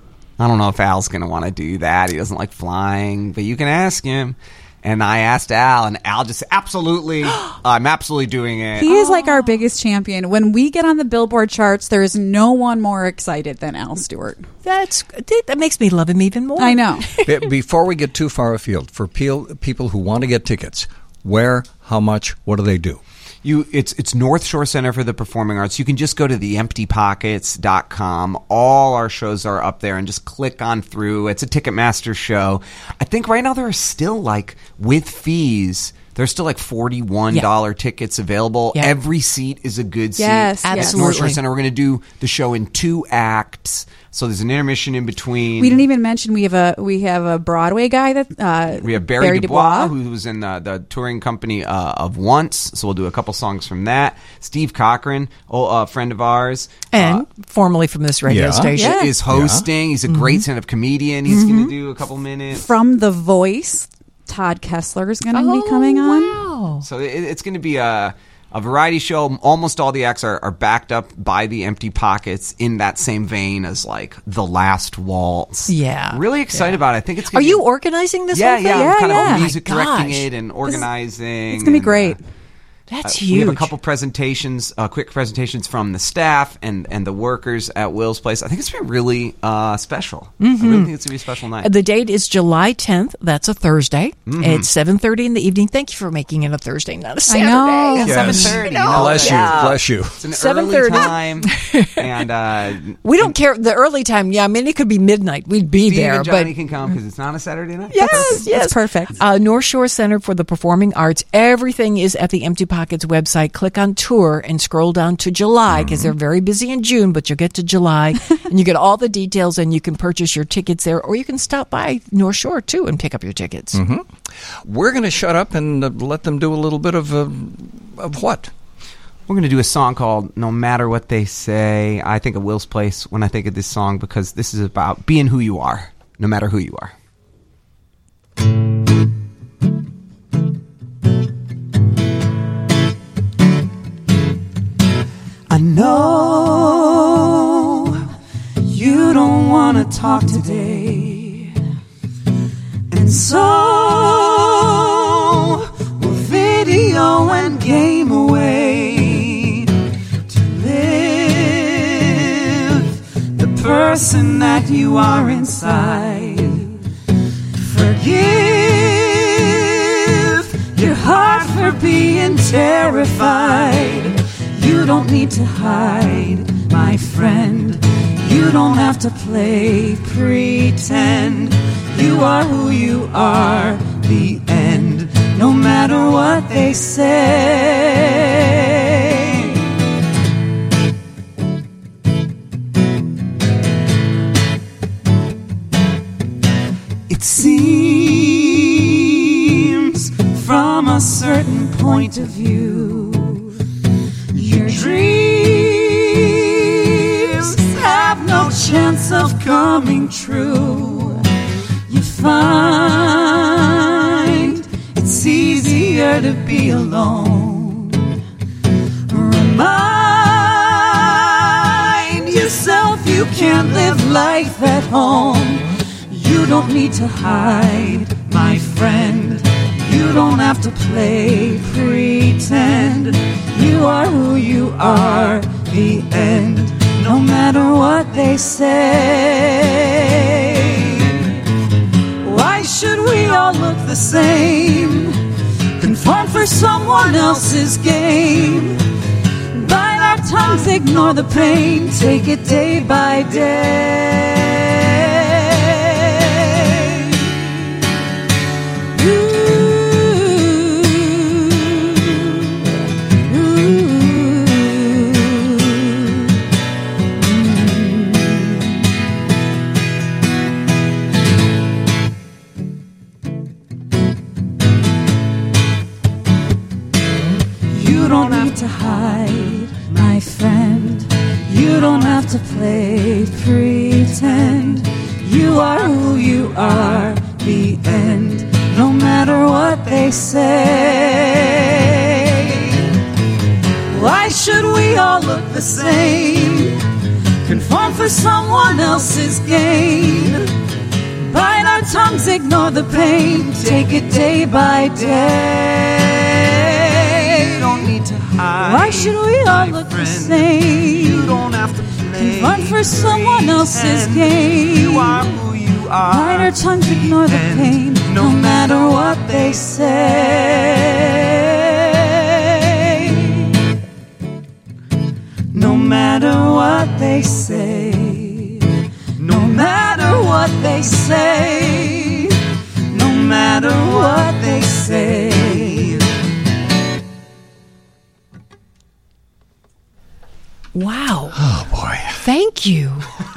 I don't know if Al's going to want to do that. He doesn't like flying, but you can ask him. And I asked Al, and Al just, absolutely, I'm absolutely doing it. He is like our biggest champion. When we get on the Billboard charts, there is no one more excited than Al Stewart. That's that makes me love him even more. I know. Be- Before we get too far afield, for peel- people who want to get tickets, where, how much, what do they do? You, it's it's North Shore Center for the Performing Arts. You can just go to the empty pockets dot com. All our shows are up there, and just click on through. It's a Ticketmaster show. I think right now there are still, like, with fees, there's still like forty-one dollars Yeah. tickets available. Yeah. Every seat is a good seat. Yes, At yes. North Shore Absolutely. Center, we're going to do the show in two acts. So there's an intermission in between. We didn't even mention we have a we have a Broadway guy that uh, We have Barry, Dubois, who was in the, the touring company uh, of Once, so we'll do a couple songs from that. Steve Cochran, oh, a friend of ours, And uh, formerly from this radio Yeah. station. Yeah. is hosting. He's a great stand-up comedian. He's going to do a couple minutes. from The Voice. Todd Kessler is going to Oh, be coming on. wow. So it, it's going to be a, a variety show. Almost all the acts are, are backed up by the Empty Pockets in that same vein as like The Last Waltz. Yeah. Really excited Yeah. about it. I think it's Are gonna be, you organizing this Yeah, whole thing? yeah. I'm Yeah, kind yeah. of music Oh my directing gosh. it and organizing. It's going to be and, great. uh, That's Uh, huge. We have a couple presentations, uh, quick presentations from the staff and, and the workers at Will's Place. I think it's been really uh, special. I really think it's going to be a special night. The date is July tenth. That's a Thursday. Mm-hmm. It's seven thirty in the evening. Thank you for making it a Thursday, not a I Saturday. know. Yeah, Yes. seven thirty. I know. Bless you, Yeah. bless you. It's an seven early thirty. time. And uh, We don't care the early time. Yeah, I mean, it could be midnight. We'd be Steve there. and Johnny but can come because it's not a Saturday night. Yes, yes. That's perfect. Uh, North Shore Center for the Performing Arts. Everything is at the Empty Pockets website. Click on tour and scroll down to July because they're very busy in June, but you'll get to July and you get all the details and you can purchase your tickets there, or you can stop by North Shore too and pick up your tickets. We're going to shut up and uh, let them do a little bit of, uh, of what? We're going to do a song called No Matter What They Say. I think of Will's Place when I think of this song because this is about being who you are, no matter who you are. I know you don't want to talk today, and so we'll video and game away. person that you are inside. Forgive your heart for being terrified. You don't need to hide, my friend. You don't have to play pretend. You are who you are, the end, no matter what they say. It seems from a certain point of view, your dreams have no chance of coming true. You find it's easier to be alone. Remind yourself you can't live life at home. You don't need to hide, my friend. You don't have to play pretend. You are who you are, the end, no matter what they say. Why should we all look the same? Conform for someone else's game. Bite our tongues, ignore the pain. Take it day by day. To hide, my friend. You don't have to play pretend. You are who you are, the end, no matter what they say. Why should we all look the same? Conform for someone else's gain. Bite our tongues, ignore the pain. Take it day by day. You don't need to hide. Why should we all look the same? You don't have to play. Run for someone else's game. You are who you are. Bite our tongues, ignore the pain. No matter what they say. No matter what they say. No matter what they say. No matter what they say. Wow. Oh, boy. Thank you.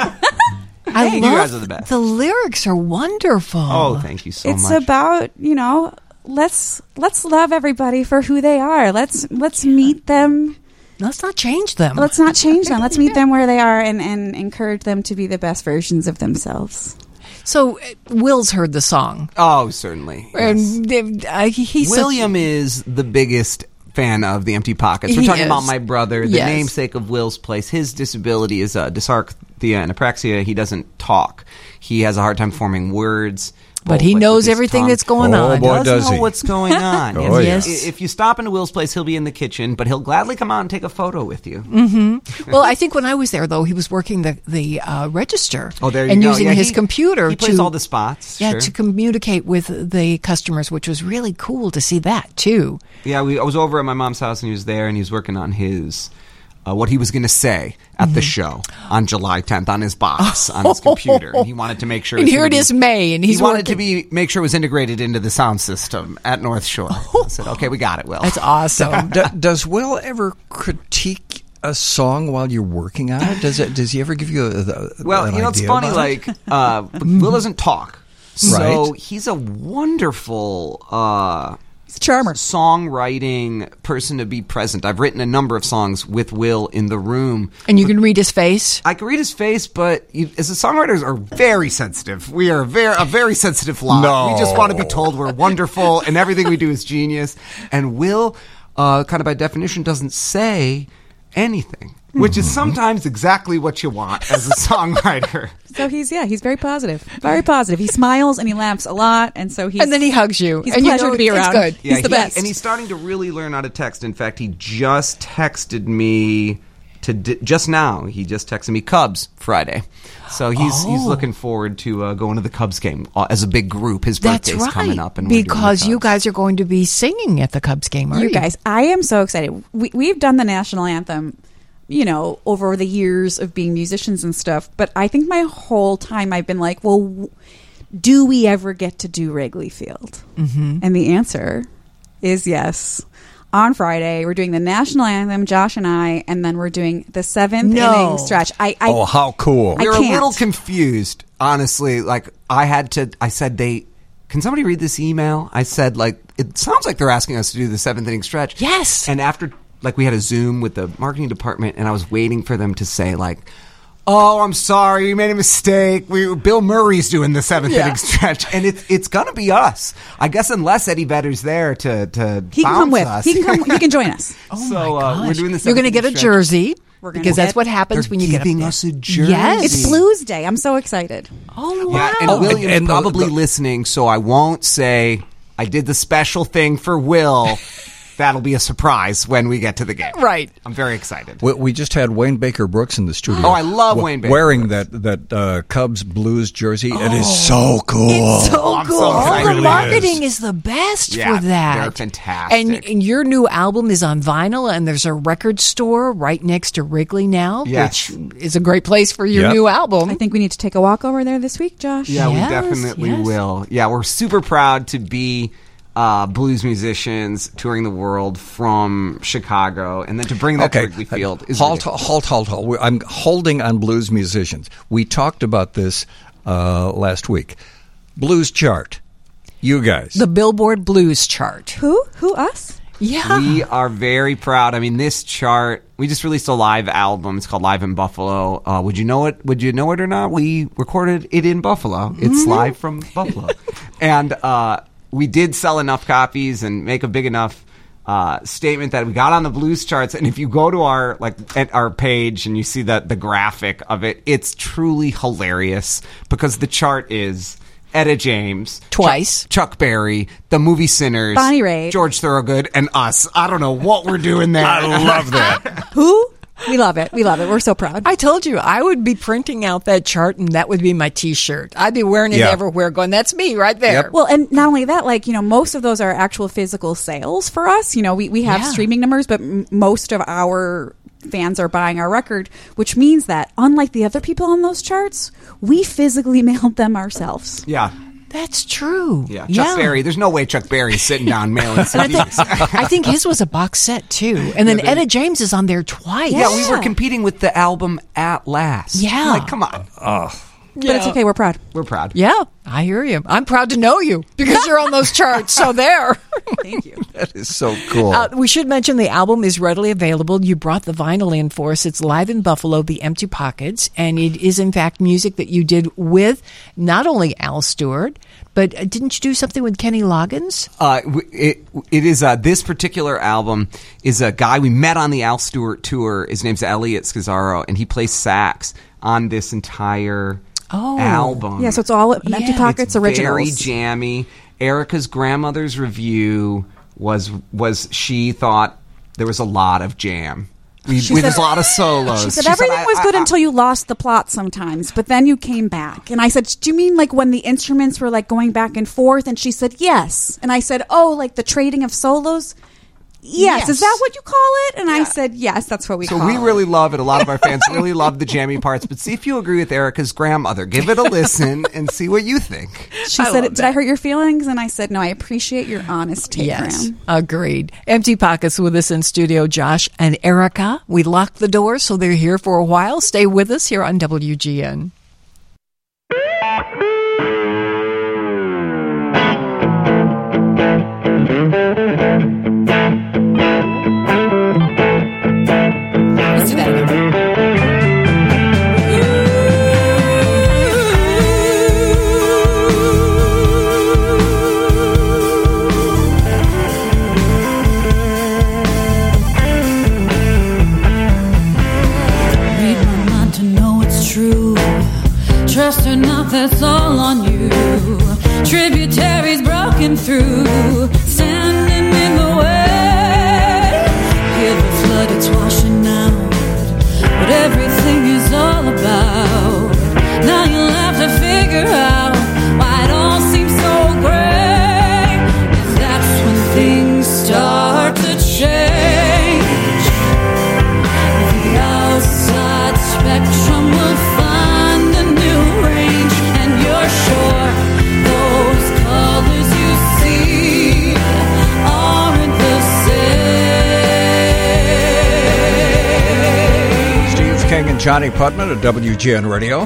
I Hey, love you guys are the best. The lyrics are wonderful. Oh, thank you so it's much. about, you know, let's let's love everybody for who they are. Let's let's meet them. Let's not change them. Let's not change them. Let's meet them where they are and, and encourage them to be the best versions of themselves. So, uh, Will's heard the song. Oh, certainly. And uh, he's William is the biggest fan of the Empty Pockets. We're He talking is. about my brother, the Yes. namesake of Will's Place. His disability is uh, dysarthria and apraxia. He doesn't talk. He has a hard time forming words. But both, he like, knows with his everything tongue. that's going Oh, on. boy, He does know he. what's going on. Oh, If- yes. If you stop into Will's Place, he'll be in the kitchen, but he'll gladly come out and take a photo with you. Mm-hmm. Well, I think when I was there, though, he was working the the uh, register. Oh, there you and go. using Yeah, his he- computer. he plays to, all the spots, Yeah, sure. to communicate with the customers, which was really cool to see that too. Yeah, we, I was over at my mom's house, and he was there, and he was working on his uh, what he was going to say at the show on July tenth on his box on his computer, and he wanted to make sure. And was here gonna it is, be- May, and he's he wanted working. to be make sure it was integrated into the sound system at North Shore. I said, "Okay, we got it, Will." That's awesome. D- does Will ever critique a song while you're working on it? Does it? Does he ever give you a, a Well, an you know, it's idea funny. about Like, it? uh, Will doesn't talk, so Right. he's a wonderful uh, He's a charmer. songwriting person to be present. I've written a number of songs with Will in the room. And you can read his face. I can read his face, but you, as the songwriters are very sensitive. We are very, a very sensitive lot. No. We just want to be told we're wonderful and everything we do is genius. And Will, uh, kind of by definition, doesn't say anything, which is sometimes exactly what you want as a songwriter. So he's yeah, he's very positive, very positive. He smiles and he laughs a lot, and so he's And then he hugs you. He's and a you pleasure know to be it's around. good. He's the he- best. And he's starting to really learn how to text. In fact, he just texted me to d- just now, he just texted me Cubs Friday. So he's Oh. he's looking forward to uh, going to the Cubs game uh, as a big group. His That's birthday's right. coming up. and we're doing the Because you Cubs. guys are going to be singing at the Cubs game, aren't You you? guys, I am so excited. We, we've done the national anthem, you know, over the years of being musicians and stuff. But I think my whole time I've been like, well, w- do we ever get to do Wrigley Field? Mm-hmm. And the answer is yes. On Friday, we're doing the national anthem, Josh and I, and then we're doing the seventh No. inning stretch. I, I Oh, how cool. I We were a can't. little confused, honestly. Like, I had to, I said, they, can somebody read this email? I said, like, it sounds like they're asking us to do the seventh inning stretch. Yes. And after, like, we had a Zoom with the marketing department, and I was waiting for them to say, like, oh, I'm sorry, you made a mistake. We Bill Murray's doing the seventh Yeah. inning stretch, and it's it's gonna be us, I guess, unless Eddie Vedder's there to to he can come bounce with. us. He can come. He can join us. Oh so my uh, gosh. we're doing the You're going to seventh get a inning stretch. jersey We're gonna because that's get- what happens They're when you get up giving there. us a jersey. Yes. It's Blues Day. I'm so excited. Oh, wow. Yeah, and Oh, William's and- and the- probably the- listening, so I won't say I did the special thing for Will. That'll be a surprise when we get to the game. Right. I'm very excited. We, we just had Wayne Baker Brooks in the studio. Oh, I love w- Wayne Baker wearing that that uh, Cubs Blues jersey. It is so cool. It's so Oh, I'm cool. so All excited. the It really marketing is. the best Yeah, for that. they're fantastic. And, and your new album is on vinyl, and there's a record store right next to Wrigley now, Yes. which is a great place for your Yep. new album. I think we need to take a walk over there this week, Josh. Yeah, Yes, we definitely yes. will. Yeah, we're super proud to be uh, blues musicians touring the world from Chicago, and then to bring that Okay, to Wrigley Field. Is halt, ridiculous. halt, halt, halt. We- I'm holding on blues musicians. We talked about this uh, last week. Blues chart. You guys. the Billboard Blues chart. Who? Who? Us? Yeah. We are very proud. I mean, this chart. We just released a live album. It's called Live in Buffalo. Uh, would you know it? Would you know it or not? We recorded it in Buffalo. It's live from Buffalo, and uh, we did sell enough copies and make a big enough uh, statement that we got on the blues charts. And if you go to our like at our page and you see the the graphic of it, it's truly hilarious because the chart is Etta James, Twice. Chuck, Chuck Berry, the movie Sinners, Bonnie Raitt. George Thorogood, and us. I don't know what we're doing there. I love that. Who? We love it. We love it. We're so proud. I told you I would be printing out that chart, and that would be my T-shirt. I'd be wearing it Yeah. everywhere, going, "That's me right there." Well, and not only that, like, you know, most of those are actual physical sales for us. You know, we, we have Yeah. streaming numbers, but m- most of our fans are buying our record, which means that, unlike the other people on those charts, we physically mailed them ourselves. Yeah. That's true. Yeah. Chuck Berry. There's no way Chuck Berry's sitting down mailing And I C Ds. think, I think his was a box set too, and then Yeah, they- Etta James is on there twice. Yeah, we were competing with the album At Last. Yeah. Like, come on. But it's okay. We're proud. We're proud. Yeah, I hear you. I'm proud to know you because you're on those charts. So there. Thank you. That is so cool. Uh, we should mention the album is readily available. You brought the vinyl in for us. It's Live in Buffalo, The Empty Pockets, and it is in fact music that you did with not only Al Stewart, but uh, didn't you do something with Kenny Loggins? Uh, w- it it is uh, this particular album is a guy we met on the Al Stewart tour. His name's Elliot Scazzaro, and he plays sax on this entire Oh. album. Yeah, so it's all Empty Yeah. Pockets It's originals. very jammy. Erica's grandmother's review was was she thought there was a lot of jam. We, She with said- a lot of solos. She said everything I- was I- good I- until you lost the plot sometimes, but then you came back. And I said, do you mean like when the instruments were like going back and forth? And she said, yes. And I said, oh, like the trading of solos? Yes. Yes. Is that what you call it? And I said, yes, that's what we So call we it. really love it. A lot of our fans really love the jammy parts. But see if you agree with Erica's grandmother. Give it a listen and see what you think. She I said, love did I hurt your feelings? And I said, no, I appreciate your honest take, Yes, Graham. agreed. Empty Pockets with us in studio, Josh and Erica. We locked the door, so they're here for a while. Stay with us here on W G N. Let's do that again. Read my mind to know it's true. Trust or not, that's all on you. Tributaries broken through, standing in the way. Hear the flood, it's washing out. Johnny Putman at W G N Radio.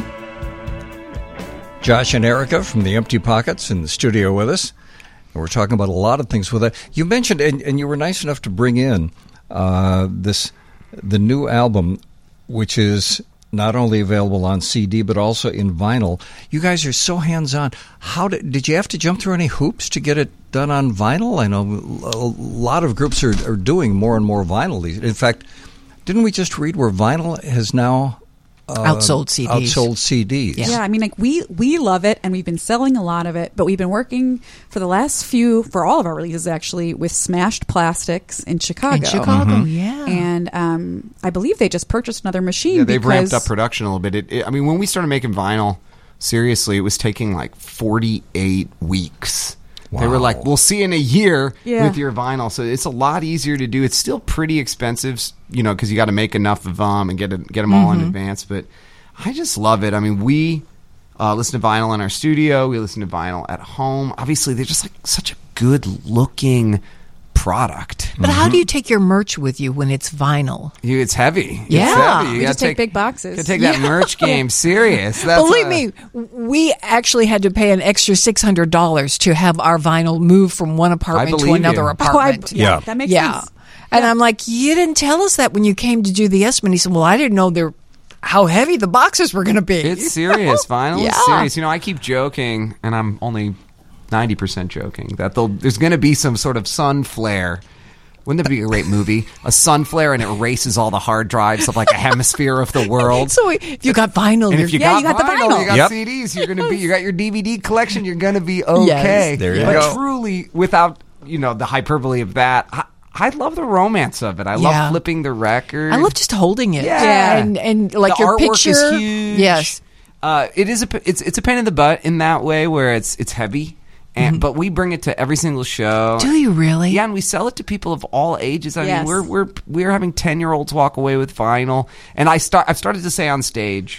Josh and Erica from the Empty Pockets in the studio with us. And we're talking about a lot of things with it. You mentioned, and, and you were nice enough to bring in uh, this the new album, which is not only available on C D but also in vinyl. You guys are so hands-on. How did did you have to jump through any hoops to get it done on vinyl? I know a lot of groups are, are doing more and more vinyl. In fact, didn't we just read where vinyl has now uh, outsold C Ds? Outsold C Ds. Yeah. yeah, I mean, like we we love it, and we've been selling a lot of it. But we've been working for the last few, for all of our releases actually, with Smashed Plastics in Chicago. In Chicago, mm-hmm. yeah. And um, I believe they just purchased another machine. Yeah, they've because ramped up production a little bit. It, it, I mean, when we started making vinyl, seriously, it was taking like forty-eight weeks. Wow. They were like, we'll see in a year yeah. with your vinyl. So it's a lot easier to do. It's still pretty expensive, you know, because you got to make enough of them and get it, get them all Mm-hmm. in advance. But I just love it. I mean, we uh, listen to vinyl in our studio. We listen to vinyl at home. Obviously, they're just like such a good-looking product. But how do you take your merch with you when it's vinyl? You, it's heavy. Yeah. It's heavy. You we gotta just take, big boxes. You take that Yeah. merch game serious. That's Believe a- me, we actually had to pay an extra six hundred dollars to have our vinyl move from one apartment to believe another you. apartment. Oh, I, yeah, Yeah. that makes yeah. sense. And I'm like, you didn't tell us that when you came to do the estimate. He said, well, I didn't know they're how heavy the boxes were going to be. It's serious. Vinyl Yeah. is serious. You know, I keep joking, and I'm only ninety percent joking, that there'll- there's going to be some sort of sun flare. Wouldn't that be a great movie? A sun flare, and it erases all the hard drives of like a hemisphere of the world. So if you got vinyl, And you're, if you yeah, got, you got the vinyl, vinyl. you got Yep. C Ds, you're gonna be. You got your D V D collection. You're gonna be okay. Yes, there you but go. truly, without you know the hyperbole of that, I, I love the romance of it. I love Yeah. flipping the record. I love just holding it. Yeah. And, and like the your artwork picture. is huge. Yes. Uh, it is a p- it's it's a pain in the butt in that way where it's it's heavy, and but we bring it to every single show. Do you really? Yeah, and we sell it to people of all ages. I Yes. mean, we're we're we're having ten year olds walk away with vinyl, and I start I've started to say on stage,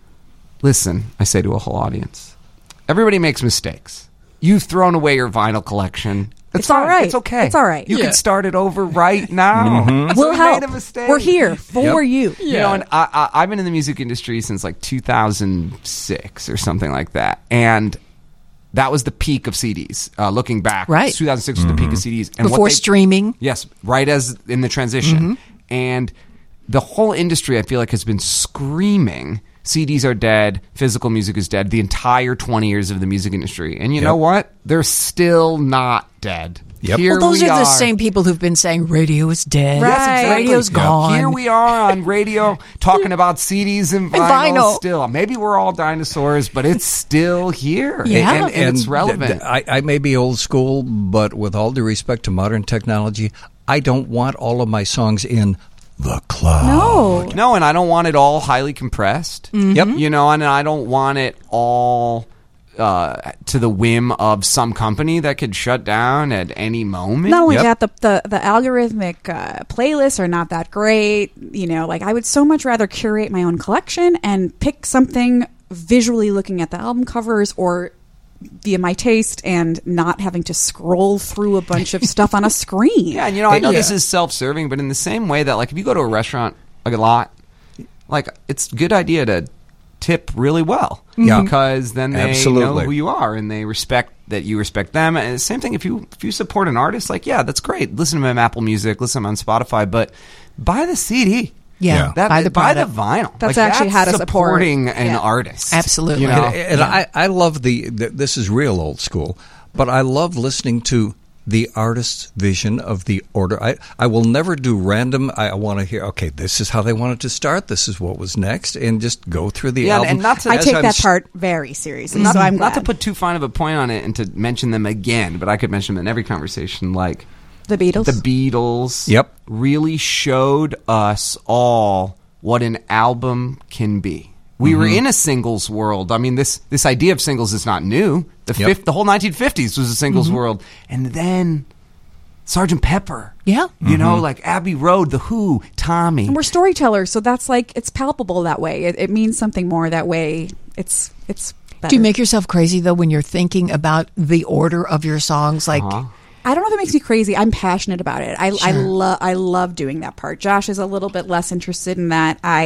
listen, I say to a whole audience, everybody makes mistakes. You've thrown away your vinyl collection. It's all fine. right. It's okay. It's all right. You Yeah. can start it over right now. Mm-hmm. We'll we help. made a mistake. We're here for Yep. you. You know, and I, I, I've been in the music industry since like two thousand six or something like that. And that was the peak of C Ds. Uh, looking back, Right. two thousand six was the peak of C Ds. And Before what they- streaming. Yes, right as in the transition. And the whole industry, I feel like, has been screaming, C Ds are dead, physical music is dead, the entire twenty years of the music industry. And you know what? They're still not dead. Yep. Here Well, those we are the same people who've been saying radio is dead. Right. Yes, exactly. Radio's gone. Here we are on radio talking about C Ds and vinyl, vinyl. still. Maybe we're all dinosaurs, but it's still here. Yeah. And, and it's relevant. th- th- I, I may be old school, but with all due respect to modern technology, I don't want all of my songs in the cloud. No. no, and I don't want it all highly compressed. Yep. You know, and I don't want it all uh, to the whim of some company that could shut down at any moment. Not only Yep. that, the, the the algorithmic uh, playlists are not that great. You know, like I would so much rather curate my own collection and pick something visually looking at the album covers or via my taste and not having to scroll through a bunch of stuff on a screen. Yeah, and you know, I know Yeah. this is self-serving, but in the same way that, like, if you go to a restaurant like a lot, like, it's a good idea to tip really well. Yeah. Because then they know Absolutely. who you are and they respect that you respect them. And the same thing, if you if you support an artist, like, yeah, that's great. Listen to him on Apple Music, listen to him on Spotify, but buy the C D. Yeah. Yeah. That, Buy the buy the product. vinyl. That's Like, actually how to support. supporting an Yeah. artist. Absolutely. You know? And, and I, I love the, the, this is real old school, but I love listening to the artist's vision of the order. I, I will never do random. I, I want to hear, okay, this is how they wanted to start. This is what was next. And just go through the Yeah, album. and not to- I As take I'm that s- part very seriously, Not, so I'm not glad. to put too fine of a point on it and to mention them again, but I could mention them in every conversation, like the Beatles. the Beatles Yep. really showed us all what an album can be. We were in a singles world. I mean, this this idea of singles is not new. The Yep. fifth, the whole nineteen fifties was a singles world, and then Sergeant Pepper. Yeah. You know, like Abbey Road, The Who, Tommy. and we're storytellers, so that's like it's palpable that way. It, it means something more that way. It's it's. Better. Do you make yourself crazy, though, when you're thinking about the order of your songs? Like, Uh-huh. I don't know if it makes me crazy. I'm passionate about it. I I Sure. love I love doing that part. Josh is a little bit less interested in that. I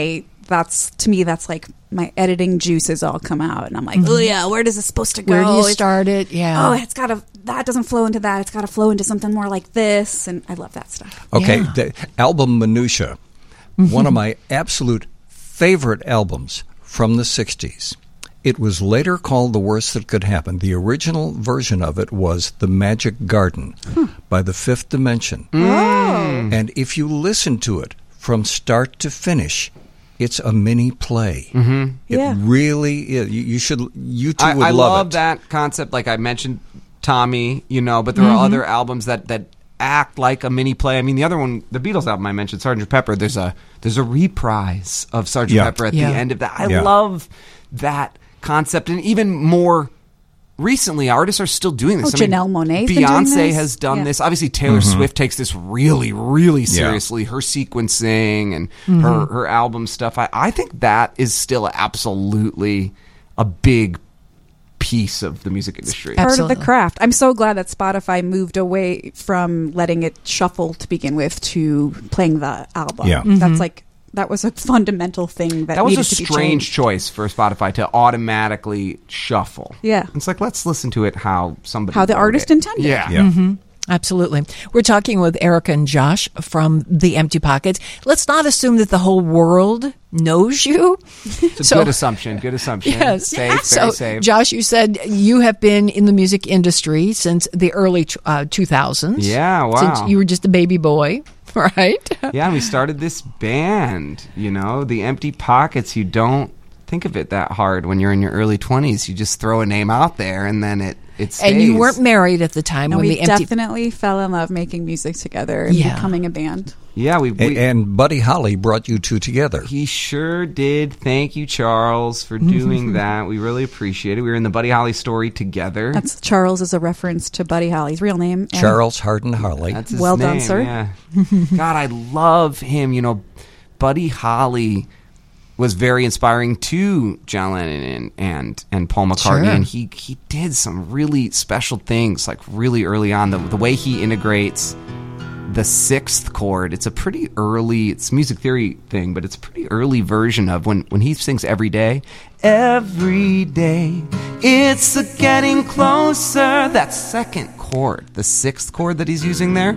that's to me that's like my editing juices all come out, and I'm like, oh yeah, where does this supposed to go? Where do you It's- start it? Yeah. Oh, it's got to that doesn't flow into that. It's got to flow into something more like this, and I love that stuff. Okay, the album Minutia, one of my absolute favorite albums from the sixties. It was later called The Worst That Could Happen. The original version of it was The Magic Garden by The Fifth Dimension. Oh. And if you listen to it from start to finish, it's a mini play. Mhm. It Yeah. really is. You, you should. You two I, would I love, love it. that concept. Like I mentioned, Tommy, you know, but there Mhm. are other albums that that act like a mini play. I mean, the other one, the Beatles album I mentioned, Sergeant Pepper. There's a there's a reprise of Sergeant Yeah. Pepper at Yeah. the end of that. I Yeah. love that concept, and even more recently, artists are still doing this. Oh, I mean, Janelle Monáe's been doing Beyonce this. has done Yeah. this. Obviously, Taylor Mhm. Swift takes this really, really Yeah. seriously. Her sequencing and Mm-hmm. her her album stuff. I, I think that is still absolutely a big piece of the music industry. Part of the craft. I'm so glad that Spotify moved away from letting it shuffle to begin with to playing the album. Yeah. That's Mhm. like that was a fundamental thing that That was needed a to be strange changed. choice for Spotify to automatically shuffle. Yeah. It's like, let's listen to it how somebody How the wrote artist it. intended. Yeah. Mhm. Absolutely. We're talking with Erica and Josh from The Empty Pockets. Let's not assume that the whole world knows you. It's a good assumption. Good assumption. Yes. Safe, very so, safe. Josh, you said you have been in the music industry since the early uh, two thousands. Yeah, wow. Since you were just a baby boy, right? Yeah, and we started this band, you know, The Empty Pockets. You don't think of it that hard when you're in your early twenties. You just throw a name out there, and then it, it stays. And you weren't married at the time And when we the Empty... definitely fell in love making music together and Yeah. becoming a band. Yeah, we, A- we and Buddy Holly brought you two together. He sure did. Thank you, Charles, for doing that. We really appreciate it. We were in the Buddy Holly story together. That's Charles is a reference to Buddy Holly's real name. and- Charles Hardin Harley. That's his Well done, name, sir. Yeah. God, I love him. You know, Buddy Holly was very inspiring to John Lennon and and, and Paul McCartney, Sure. and he he did some really special things, like really early on. The the way he integrates the sixth chord. It's a pretty early. It's a music theory thing, but it's a pretty early version of when when he sings every day. Every day, it's a getting closer. That second chord, the sixth chord that he's using there.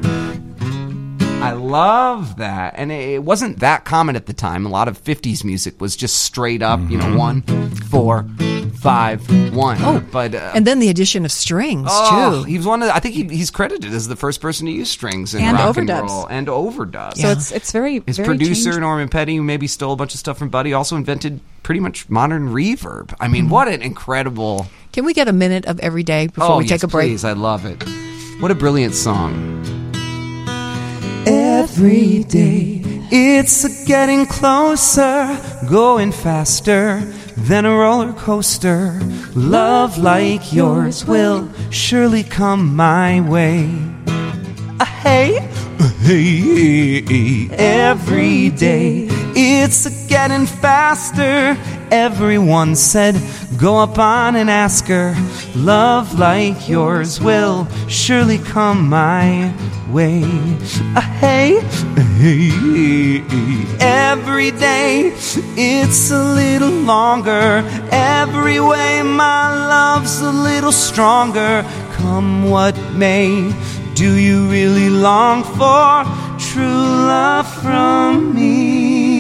I love that. And it, it wasn't that common at the time. A lot of fifties music was just straight up, you know, one, four, five, one. Oh, but uh, and then the addition of strings, oh, too. he was one of the, I think he, he's credited as the first person to use strings in And rock overdubs. and roll and overdubs. So it's it's very His very producer, changed. Norman Petty, who maybe stole a bunch of stuff from Buddy, also invented pretty much modern reverb. I Mm-hmm. mean, what an incredible... Can we get a minute of every day before oh, we yes, take a break? please. I love it. What a brilliant song. Every day, it's a getting closer, going faster than a roller coaster. Love like yours will surely come my way. Uh, hey, uh, hey, every day, it's a getting faster. Everyone said, go up on and ask her. Love like yours will surely come my way. Uh, hey, hey, every day, it's a little longer. Every way, my love's a little stronger. Come what may, do you really long for true love from me?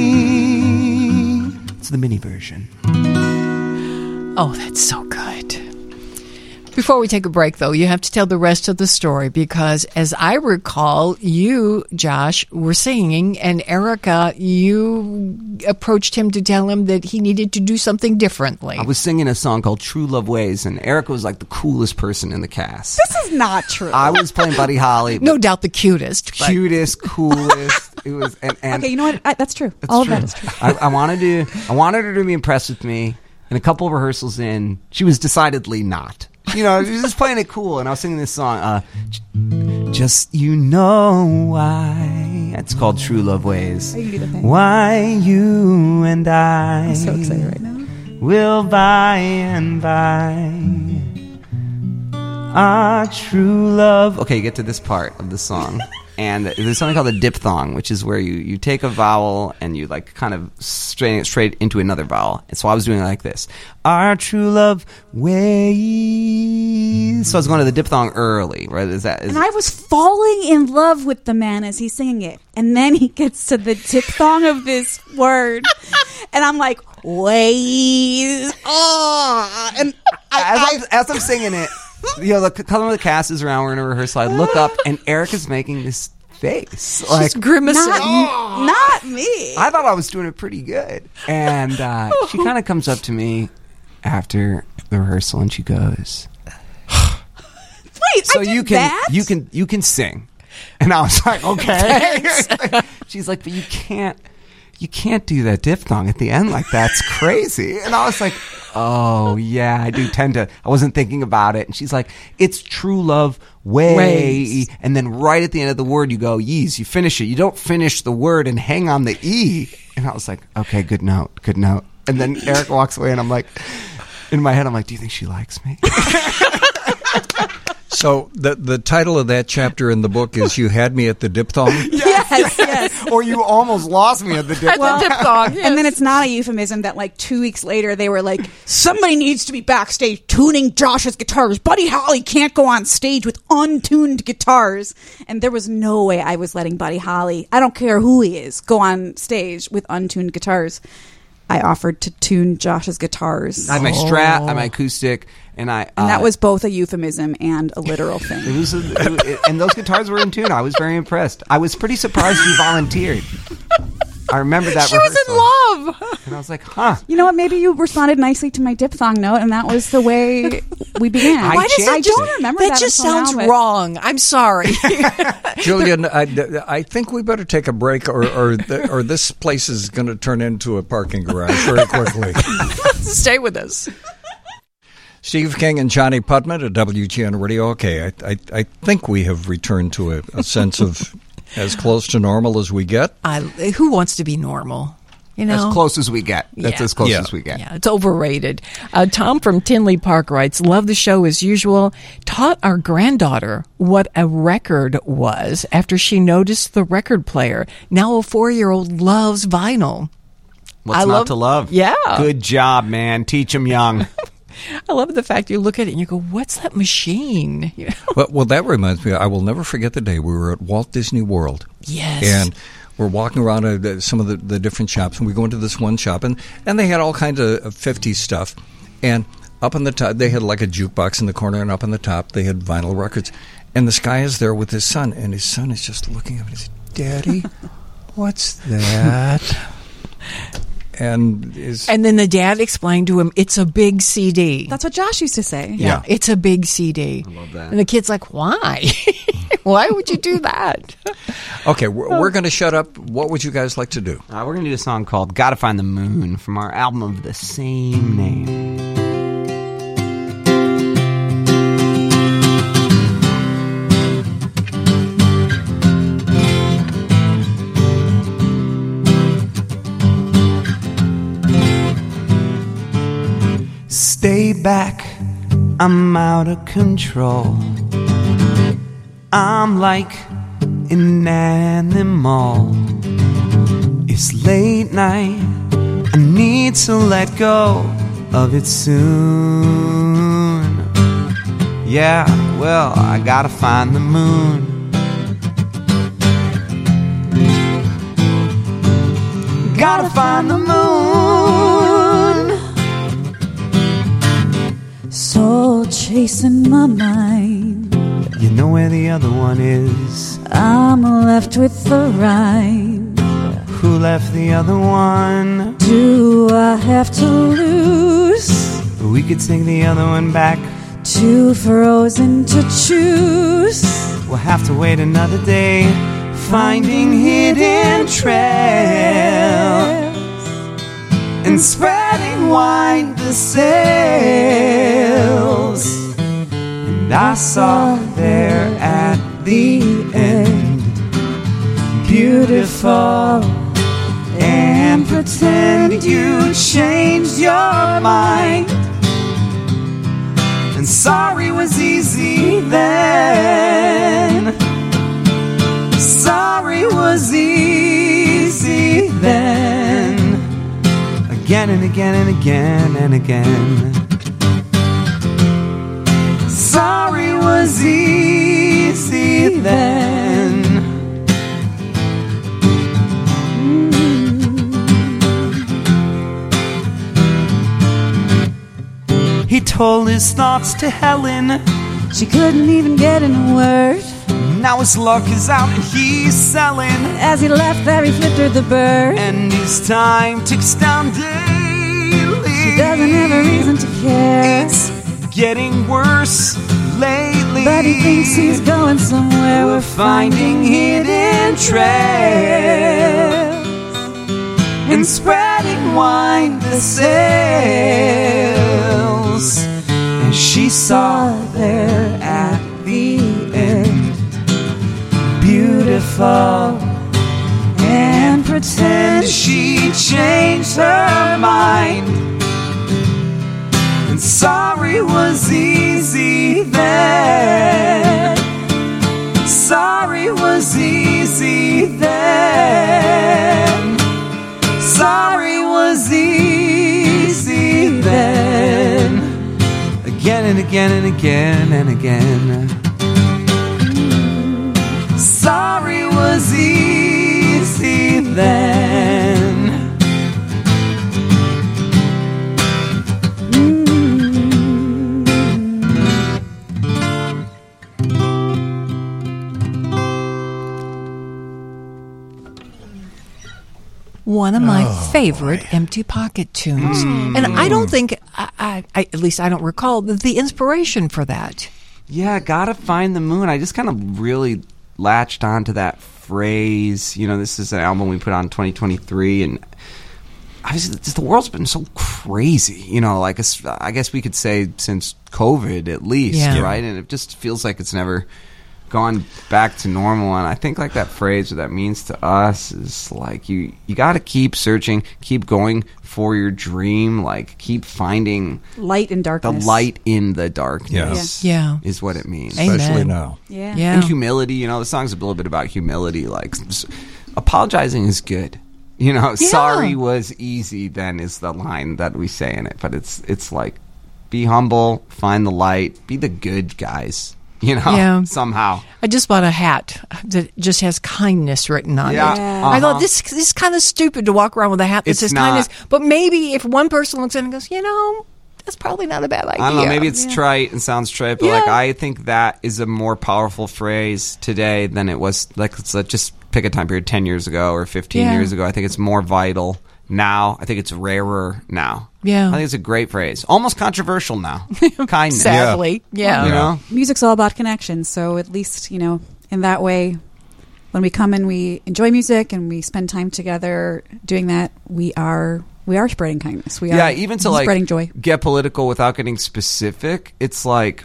It's the mini version. Oh, that's so good. Before we take a break, though, you have to tell the rest of the story because, as I recall, you, Josh, were singing, and Erica, you approached him to tell him that he needed to do something differently. I was singing a song called True Love Ways, and Erica was like the coolest person in the cast. This is not true. I was playing Buddy Holly. No doubt the cutest. but- Cutest, coolest. It was, and, and Okay, you know what? I, that's true. That's All true. of that is true. I, I wanted to. I wanted her to be impressed with me. And a couple of rehearsals in, she was decidedly not. You know, she was just playing it cool, and I was singing this song. Uh, j- just you know why. It's called True Love Ways. I can do the thing. Why you and I. I'm so excited right now. Will by and by our true love. Okay, get to this part of the song. and there's something called a diphthong, which is where you, you take a vowel and you like kind of strain it straight into another vowel. And so I was doing it like this. Our true love ways. So I was going to the diphthong early, right? Is that? Is And I was falling in love with the man as he's singing it. And then he gets to the diphthong of this word. And I'm like, ways. Oh. And I, as, I, I'm, as I'm singing it, you know, the color of the cast is around. We're in a rehearsal. I look up, and Erica's making this face. She's grimacing. Not, not me. I thought I was doing it pretty good. And uh, she kind of comes up to me after the rehearsal, and she goes, Wait, so I did you can that? you can you can sing. And I was like, okay. She's like, but you can't you can't do that diphthong at the end like that's crazy. And I was like, oh yeah, I do tend to. I wasn't thinking about it. And she's like, it's true love way. Ways. And then right at the end of the word, you go yees. You finish it. You don't finish the word and hang on the e. And I was like, okay, good note, good note. And then Eric walks away, and I'm like, in my head, I'm like, do you think she likes me? So the the title of that chapter in the book is "You Had Me at the Diphthong." Yes, yes. Or you almost lost me at the diphthong. Well, diphthong, yes. And then it's not a euphemism that like two weeks later they were like, somebody needs to be backstage tuning Josh's guitars. Buddy Holly can't go on stage with untuned guitars. And there was no way I was letting Buddy Holly, I don't care who he is, go on stage with untuned guitars. I offered to tune Josh's guitars. I had my Strat, I had my acoustic, and I. Uh, And that was both a euphemism and a literal thing. It was, a, it, and those guitars were in tune. I was very impressed. I was pretty surprised you volunteered. I remember that. She rehearsal. was in love. And I was like, huh. You know what? Maybe you responded nicely to my diphthong note, and that was the way we began. I Why does, I changed don't it. remember That that. just until sounds now, but- wrong. I'm sorry. Julian, I, I think we better take a break, or or, the, or this place is going to turn into a parking garage very quickly. Stay with us. Steve King and Johnny Putman at W G N Radio. Okay, I I, I think we have returned to a, a sense of as close to normal as we get. I, who wants to be normal? You know, As close as we get. That's Yeah. as close Yeah. as we get. Yeah, it's overrated. Uh, Tom from Tinley Park writes, love the show as usual. Taught our granddaughter what a record was after she noticed the record player. Now a four-year-old loves vinyl. What's I not love- to love? Yeah. Good job, man. Teach them young. I love the fact you look at it and you go, what's that machine? You know? Well, well, that reminds me. I will never forget the day we were at Walt Disney World. Yes. And we're walking around uh, some of the, the different shops, and we go into this one shop, and, and they had all kinds of fifties stuff. And up on the top, they had like a jukebox in the corner, and up on the top, they had vinyl records. And this guy is there with his son, and his son is just looking at me and says, Daddy, what's that? And is And then the dad explained to him, it's a big C D. That's what Josh used to say. Yeah. It's a big C D. I love that. And the kid's like, why? Why would you do that? okay, we're, we're going to shut up. What would you guys like to do? Uh, we're going to do a song called Gotta Find the Moon from our album of the same name. Stay back, I'm out of control. I'm like an animal. It's late night, I need to let go of it soon. Yeah, well, I gotta find the moon. Gotta find the moon. Soul chasing my mind. You know where the other one is. I'm left with the rind. Who left the other one? Do I have to lose? We could take the other one back. Too frozen to choose. We'll have to wait another day. Finding hidden trails and spreading wide the sails. And I saw there at the end, beautiful, and pretend you changed your mind. And sorry was easy then. Sorry was easy then. Again and again and again and again. Sorry was easy then. Mm. He told his thoughts to Helen. She couldn't even get in a word. Now his luck is out and he's selling. As he left there, he flipped her the bird. And his time ticks down daily. She doesn't have a reason to care. It's getting worse lately. But he thinks he's going somewhere. We're finding hidden trails and spreading wine the sails. And she saw there at the end, beautiful, and pretend she changed her mind. And sorry was easy then. Sorry was easy then. Sorry was easy then. Again and again and again and again. Sorry was easy then. One of my Oh, favorite Empty Pocket tunes. Mm. And I don't think, I, I, I, at least I don't recall, the, the inspiration for that. Yeah, gotta find the moon. I just kind of really latched onto that phrase. You know, this is an album we put on in twenty twenty-three, and obviously just the world's been so crazy. You know, like it's, I guess we could say since COVID at least, Yeah. right? And it just feels like it's never gone back to normal. And I think like that phrase, what that means to us is like you you got to keep searching, keep going for your dream, like keep finding Light in the darkness. light in the darkness. Yeah. is what it means. Amen. Especially now. Yeah. Yeah. And humility, you know, the song's a little bit about humility. Like, s- apologizing is good. You know, Yeah. sorry was easy then is the line that we say in it. But it's it's like, be humble, find the light, be the good guys, you know, Yeah. somehow. I just bought a hat that just has kindness written on Yeah. it. Yeah. I thought Uh-huh. this, this is kind of stupid to walk around with a hat that It's says not. kindness. But maybe if one person looks at it and goes, you know, that's probably not a bad idea. I don't know, maybe it's trite and sounds trite, but like Yeah. I think that is a more powerful phrase today than it was. Like, let's, let's just pick a time period ten years ago or fifteen Yeah. years ago. I think it's more vital now. I think it's rarer now. Yeah. I think it's a great phrase. Almost controversial now. Kindness. Sadly. Yeah. You know? Music's all about connection, so at least, you know, in that way, when we come and we enjoy music and we spend time together doing that, we are we are spreading kindness. We Yeah, are even to like spreading joy. get political without getting specific, it's like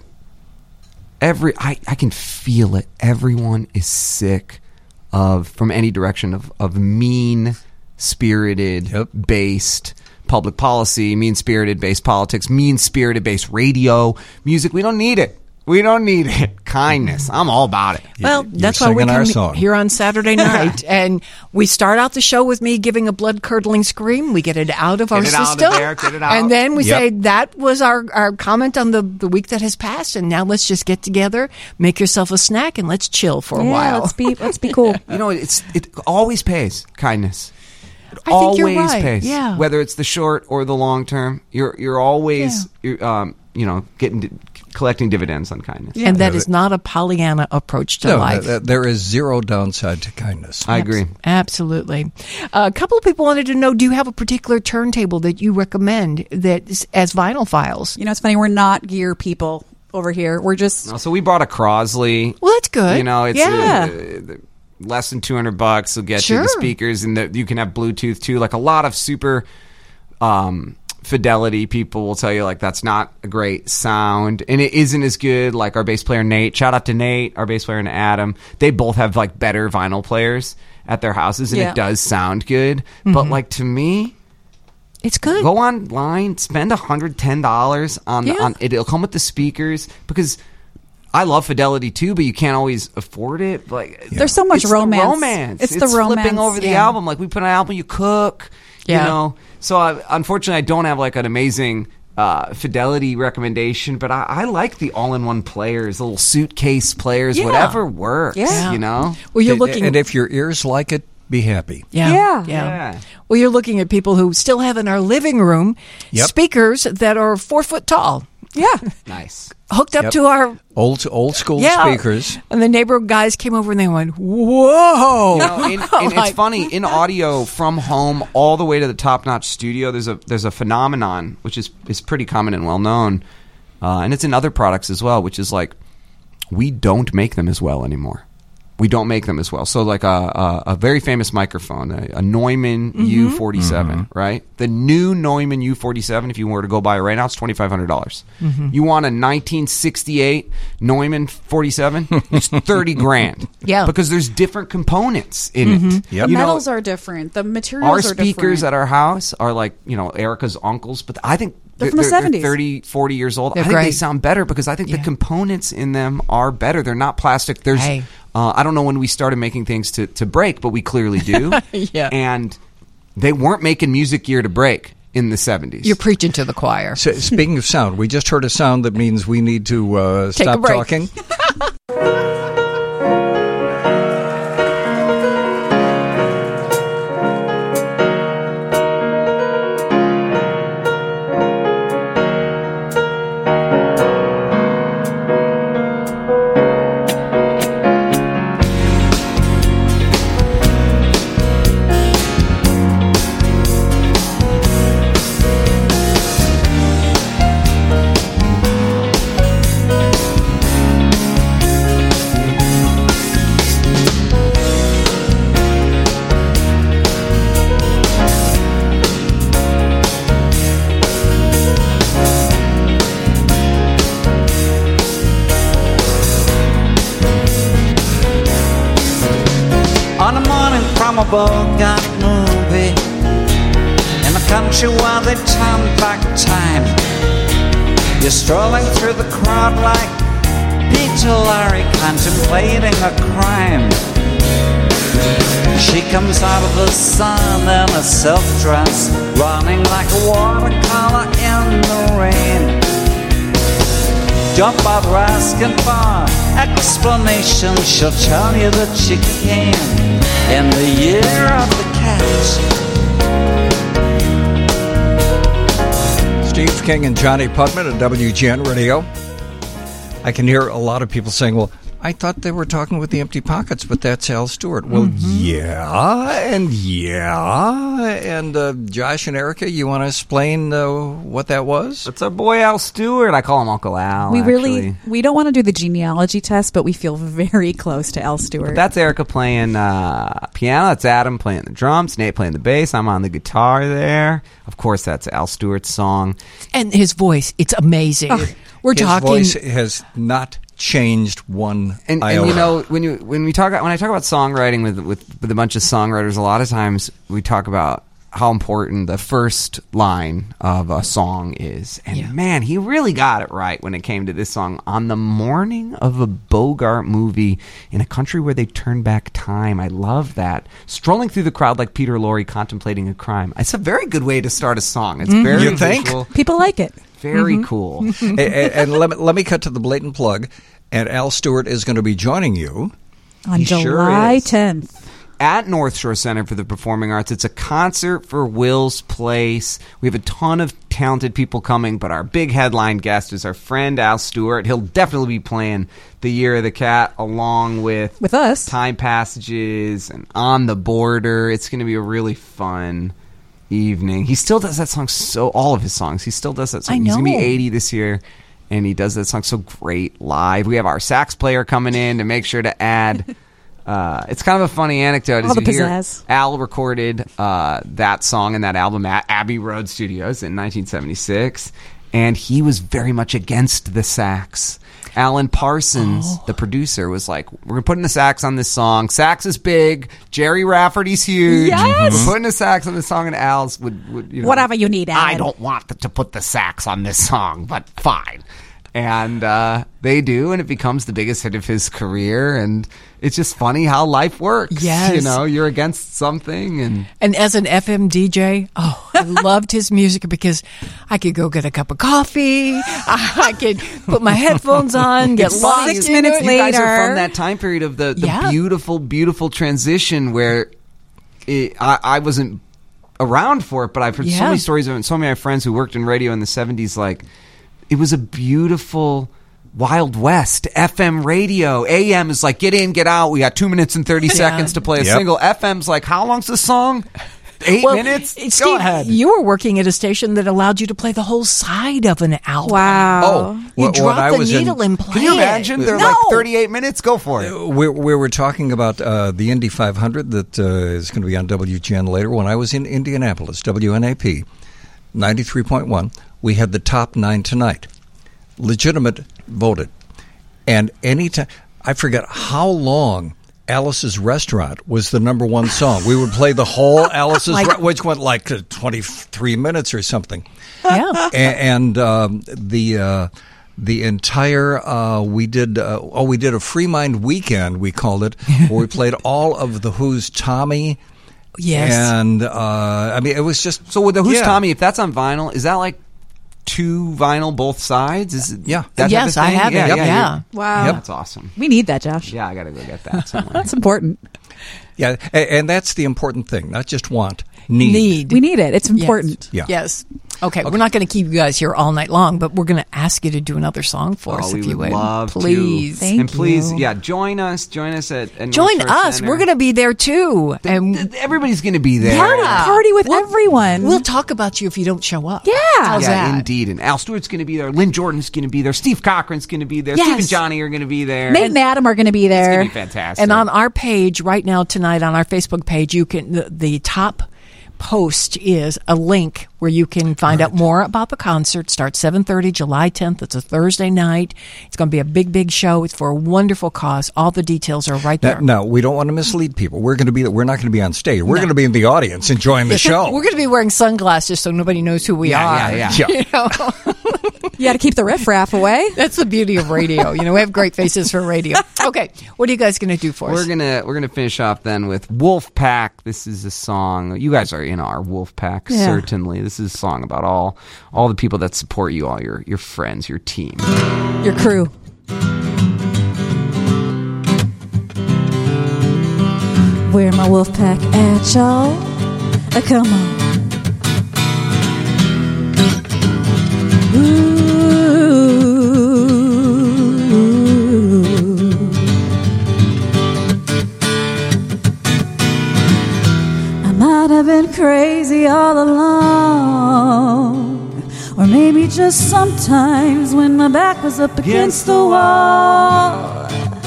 every I, I can feel it. Everyone is sick of from any direction of, of mean spirited Yep. based public policy, mean spirited based politics, mean spirited based radio, music. We don't need it. We don't need it. Kindness. I'm all about it. Well, You're that's why we singing our come song. here on Saturday night, and we start out the show with me giving a blood-curdling scream. We get it out of our Get it out of system, there, get it out. and then we Yep. say that was our, our comment on the, the week that has passed, and now let's just get together, make yourself a snack, and let's chill for a yeah, while. let's be let's be cool. You know, it's it always pays. Kindness. It I think you're always right, pays. yeah. Whether it's the short or the long term, you're you're always you're, um you know getting collecting dividends on kindness. And that is not a Pollyanna approach to No, life. th- th- there is zero downside to kindness. I agree. Absolutely. Uh, a couple of people wanted to know, do you have a particular turntable that you recommend that is, as vinyl files? You know, it's funny. We're not gear people over here. We're just No, so we bought a Crosley. Well, that's good. You know, it's Yeah. uh, less than two hundred bucks. Will get you Sure. the speakers, and the, you can have Bluetooth too. Like a lot of super um, fidelity people will tell you, like that's not a great sound, and it isn't as good. Like our bass player Nate. Shout out to Nate, our bass player, and Adam. They both have like better vinyl players at their houses, and Yeah. it does sound good. But like to me, It's good. go online, spend one hundred ten dollars on the Yeah. on it. It'll come with the speakers because I love Fidelity too, but you can't always afford it. Like There's so much it's romance. The romance. It's It's, the romance, flipping over the yeah. album. Like we put an album, you cook. Yeah. You know. So I, unfortunately, I don't have like an amazing uh, Fidelity recommendation, but I, I like the all-in-one players, little suitcase players, Yeah. whatever works. Yeah. You know. Well, you're And- looking. and if your ears like it, be happy. Yeah. Yeah. yeah. Yeah. Well, you're looking at people who still have in our living room Yep. speakers that are four foot tall. Yeah. Nice. Hooked up Yep. to our Old old school yeah. speakers. And the neighbor guys came over and they went, whoa. You know, in, in, it's funny in audio from home all the way to the top-notch studio. There's a there's a phenomenon which is is pretty common and well known, uh, and it's in other products as well. Which is like we don't make them as well anymore. We don't make them as well. So like a a, a very famous microphone, a, a Neumann U forty-seven, right? The new Neumann U forty-seven, if you were to go buy it right now, it's twenty-five hundred dollars. You want a nineteen sixty-eight Neumann forty-seven? It's thirty grand. Yeah. Because there's different components in it. Yep. You know, Metals are different. The materials our are speakers different. at our house are like, you know, Erica's uncles, but I think They're from the seventies. thirty, forty years old. They're I think they great. sound better because I think the Yeah. components in them are better. They're not plastic. There's, Hey. uh, I don't know when we started making things to, to break, but we clearly do. Yeah. And they weren't making music gear to break in the seventies. You're preaching to the choir. So, speaking of sound, we just heard a sound that means we need to uh, Take a stop break. talking. On a morning from a Bogart movie, in a country where they turn back time, you're strolling through the crowd like Peter Larry contemplating a crime. She comes out of the sun in a silk dress, running like a watercolor in the rain. Don't bother asking for explanation, she'll tell you that she came in the year of the cat. Steve King and Johnny Putman at W G N Radio. I can hear a lot of people saying, well, I thought they were talking with the Empty Pockets, but that's Al Stewart. Well, yeah, and yeah. And uh, Josh and Erica, you want to explain uh, what that was? That's our boy Al Stewart. I call him Uncle Al. We actually. really we don't want to do the genealogy test, but we feel very close to Al Stewart. But that's Erica playing uh, piano. That's Adam playing the drums. Nate playing the bass. I'm on the guitar there. Of course, that's Al Stewart's song. And his voice, it's amazing. Oh, We're His talking. voice has not changed one And, iota. and you know when you when we talk when I talk about songwriting with, with with a bunch of songwriters, a lot of times we talk about how important the first line of a song is. And Yeah. man, he really got it right when it came to this song. On the morning of a Bogart movie in a country where they turn back time. I love that. Strolling through the crowd like Peter Lorre contemplating a crime. It's a very good way to start a song. It's very You think? visual, People like it. very cool. and, and- and let, me, let me cut to the blatant plug. And Al Stewart is going to be joining you. On He sure July is. tenth. At North Shore Center for the Performing Arts. It's a concert for Will's Place. We have a ton of talented people coming, but our big headline guest is our friend Al Stewart. He'll definitely be playing The Year of the Cat along with With us. Time Passages and On the Border. It's going to be a really fun evening. He still does that song so all of his songs. He still does that song. I He's going to know. be eighty this year. And he does that song so great live. We have our sax player coming in to make sure to add. Uh, it's kind of a funny anecdote. All as the you hear, pizzazz. Al recorded uh, that song and that album at Abbey Road Studios in nineteen seventy-six, and he was very much against the sax. Alan Parsons, Oh. the producer, was like, "We're gonna put in the sax on this song. Sax is big. Jerry Rafferty's huge. Yes! We're putting the sax on this song." And Al's would, would you know, Whatever you need, Alan. I don't want to put the sax on this song, but fine. And uh, they do, and it becomes the biggest hit of his career. And it's just funny how life works. Yes. You know, you're against something. And And as an F M D J, oh, I loved his music because I could go get a cup of coffee. I could put my headphones on, get It's lost funny, in you it. You guys are from that time period of the, the Yeah. beautiful, beautiful transition where it, I, I wasn't around for it, but I've heard so Yeah. many stories of so many of my friends who worked in radio in the seventies. Like, it was a beautiful Wild West. F M radio. A M is like, get in, get out. We got two minutes and thirty Yeah. seconds to play a Yep. single. F M's like, how long's the song? Eight Well, minutes? Steve, Go ahead. you were working at a station that allowed you to play the whole side of an album. Wow. Oh, You when- drop when I the was in- needle and play Can you it. imagine? They're No. like thirty-eight minutes. Go for it. We, we were talking about uh, the Indy five hundred that uh, is going to be on W G N later. When I was in Indianapolis, W N A P, ninety-three point one, we had the top nine tonight. Legitimate voted. And any time, I forget how long Alice's Restaurant was the number one song. We would play the whole Alice's, Like- Re- which went like uh, twenty-three minutes or something. Yeah. A- and um, the uh, the entire uh, we did uh, oh we did a Free Mind weekend, we called it, where we played all of the Who's Tommy. Yes. And uh, I mean, it was just So with the Who's yeah. Tommy, if that's on vinyl, is that like two vinyl both sides? Is it, Yeah. that type Yes, of I thing? have it. Yeah, Yep. yeah, Yeah. you're- Wow. That's awesome. We need that, Josh. Yeah, I got to go get that somewhere. That's important. Yeah, a- and that's the important thing, not just want, need. Need. We need it. It's important. Yeah. Yes. Okay, we're not going to keep you guys here all night long, but we're going to ask you to do another song for Oh, us we if you would would. love Please. to. and please, yeah, join us. Join us at, at North Join Shore us. Center. We're going to be there too. And Everybody's going to be there. Yeah. Party with We'll- everyone. We'll talk about you if you don't show up. Yeah. How's yeah, that? indeed. And Al Stewart's going to be there. Lynn Jordan's going to be there. Steve Cochran's going to be there. Yes. Steve and Johnny are going to be there. Nate and Adam are going to be It's there. going to be fantastic. And on our page right now tonight, on our Facebook page, you can the, the top post is a link where you can find out more about the concert. Starts seven thirty, July tenth. It's a Thursday night. It's going to be a big, big show. It's for a wonderful cause. All the details are right Now, there. no, we don't want to mislead people. We're going to be. We're not going to be on stage. We're No. going to be in the audience enjoying the show. We're going to be wearing sunglasses so nobody knows who we Yeah, are. yeah, yeah. You know? You got to keep the riffraff away. That's the beauty of radio. You know, we have great faces for radio. Okay, what are you guys going to do for us? We're gonna we're gonna finish off then with Wolf Pack. This is a song you guys are in our Wolf Pack, Yeah. certainly. This is a song about all all the people that support you, all your your friends, your team. Your crew. Where my wolf pack at, y'all? Uh, come on. Ooh. I might have been crazy all along, or maybe just sometimes when my back was up against the wall.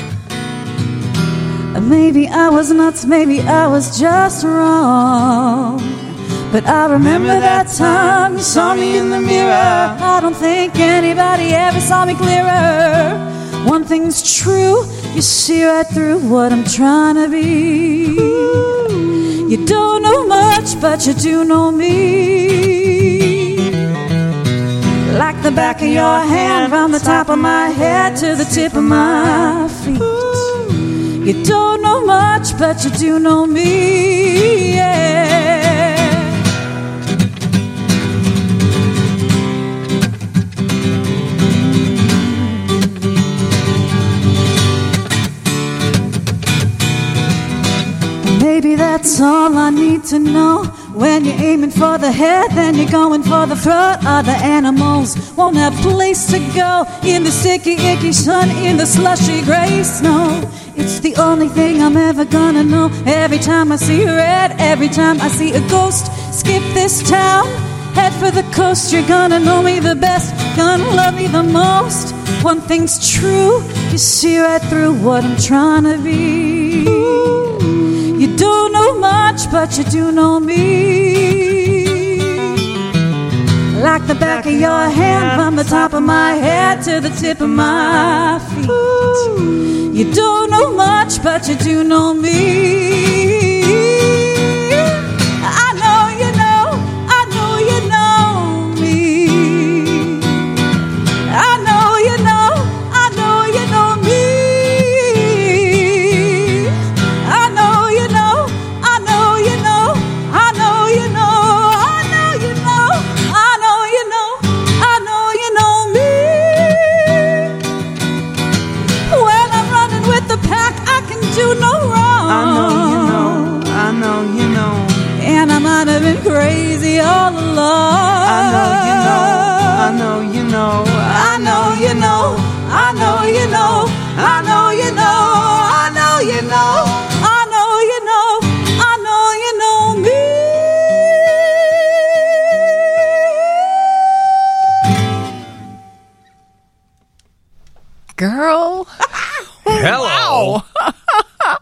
Maybe I was nuts, maybe I was just wrong. But I remember that time you saw me in the mirror. I don't think anybody ever saw me clearer. One thing's true, you see right through what I'm trying to be. You don't know much, but you do know me. Like the back of your hand, from the top of my head to the tip of my feet. You don't know much, but you do know me, yeah. Maybe that's all I need to know. When you're aiming for the head, then you're going for the throat. Other animals won't have place to go in the sticky, icky sun, in the slushy gray snow. It's the only thing I'm ever gonna know. Every time I see red, every time I see a ghost, skip this town, head for the coast. You're gonna know me the best, gonna love me the most. One thing's true, you see right through what I'm trying to be. You don't know much, but you do know me. Like the back of your hand, from the top of my head to the tip of my feet. You don't know much, but you do know me. I know you know, I know you know me. I know you Girl. Hello. Wow.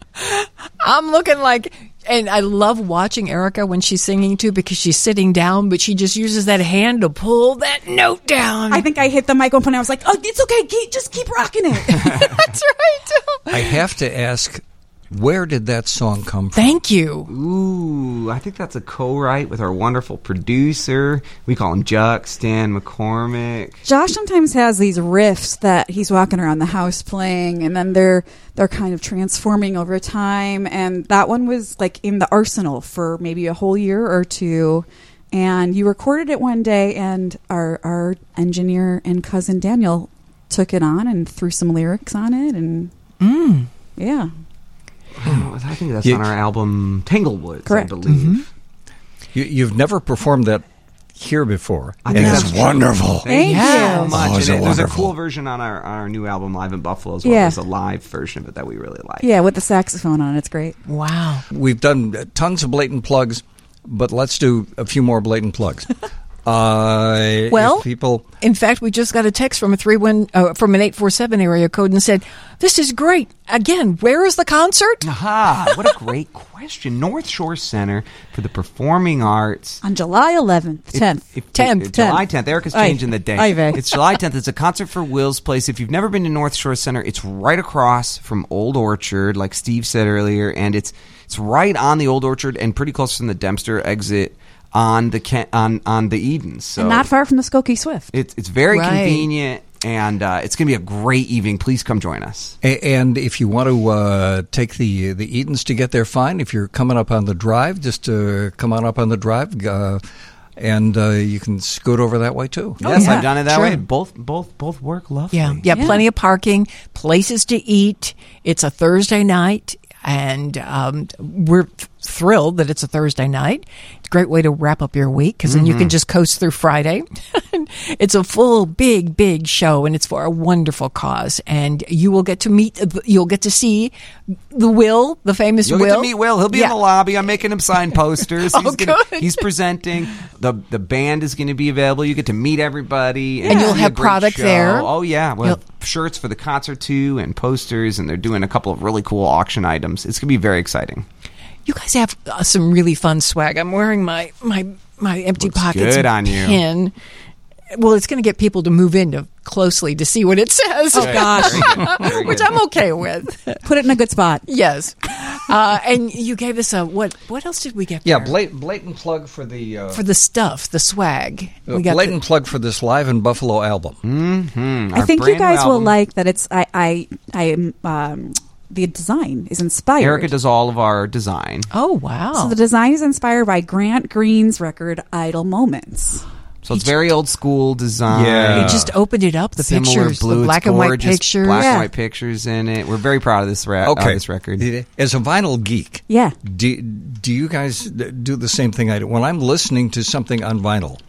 I'm looking like, and I love watching Erica when she's singing too, because she's sitting down, but she just uses that hand to pull that note down. I think I hit the microphone. I was like, "Oh, it's okay. Keep, just keep rocking it." That's right. I have to ask, where did that song come from? Thank you. Ooh, I think that's a co-write with our wonderful producer. We call him Juck, Stan McCormick. Josh sometimes has these riffs that he's walking around the house playing, and then they're they're kind of transforming over time. And that one was like in the arsenal for maybe a whole year or two. And you recorded it one day, and our our engineer and cousin Daniel took it on and threw some lyrics on it, and mm. yeah. Oh, I think that's You- on our album Tanglewoods, Correct. I believe. Mm-hmm. You, you've never performed that here before, I and think it's that's wonderful. Thank so you. much. Oh, is And it it- there's a wonderful. cool version on our, on our new album, Live in Buffalo, as well. Yeah. There's a live version of it that we really like. Yeah, with the saxophone on, it's great. Wow. We've done tons of blatant plugs, but let's do a few more blatant plugs. Uh, Well, if people. In fact, we just got a text from a three one uh, from an eight four seven area code and said, "This is great. Again, where is the concert?" Aha! What a great question. North Shore Center for the Performing Arts. On July eleventh, tenth. If- if- tenth, if- July tenth. tenth. Erica's Aye. changing the day. Aye, vey. It's July tenth. It's a concert for Will's Place. If you've never been to North Shore Center, it's right across from Old Orchard, like Steve said earlier, and it's it's right on the Old Orchard and pretty close from the Dempster exit on the Ken- on on the Edens. So And not far from the Skokie Swift. it's it's very Right. convenient, and uh, it's going to be a great evening. Please come join us. A- And if you want to uh, take the the Edens to get there, fine. If you're coming up on the drive, just uh, come on up on the drive, uh, and uh, you can scoot over that way too. yes, yeah. I've done it that Sure. way. Both both both work lovely. Yeah, yeah, Yeah. plenty of parking, places to eat. It's a Thursday night, and um, we're thrilled that it's a Thursday night. It's a great way to wrap up your week, because then you can just coast through Friday. It's a full, big, big show, and it's for a wonderful cause. And you will get to meet, you'll get to see the Will, the famous You'll Will. get to meet Will. He'll be in Yeah. the lobby. I'm making him sign posters. Oh, he's gonna, good. He's presenting. The the band is going to be available. You get to meet everybody. And it'll you'll be a have great product show. there. Oh, yeah. We'll have You'll- shirts for the concert, too, and posters, and they're doing a couple of really cool auction items. It's going to be very exciting. You guys have uh, some really fun swag. I'm wearing my my my empty Looks pockets good on you. pin. Well, it's going to get people to move in to closely to see what it says. Oh, gosh. Very Which good. I'm okay with. Put it in a good spot. Yes. Uh, and you gave us a what? What else did we get? Yeah, there? blatant, blatant plug for the uh, for the stuff, the swag. uh, We got blatant plug for this Live in Buffalo album. Mm-hmm. I think you guys will like that. It's I I I am. Um, the design is inspired. Erica does all of our design. the, oh wow! So the design is inspired by Grant Green's record "Idle Moments." So it's very old school design. Yeah. you just opened it up. The Similar pictures, blue. the It's black and white gorgeous pictures. Black Yeah. and white pictures in it. We're very proud of this, ra- Okay, uh, this record. As a vinyl geek, Yeah. do, do you guys do the same thing I do? When I'm listening to something on vinyl,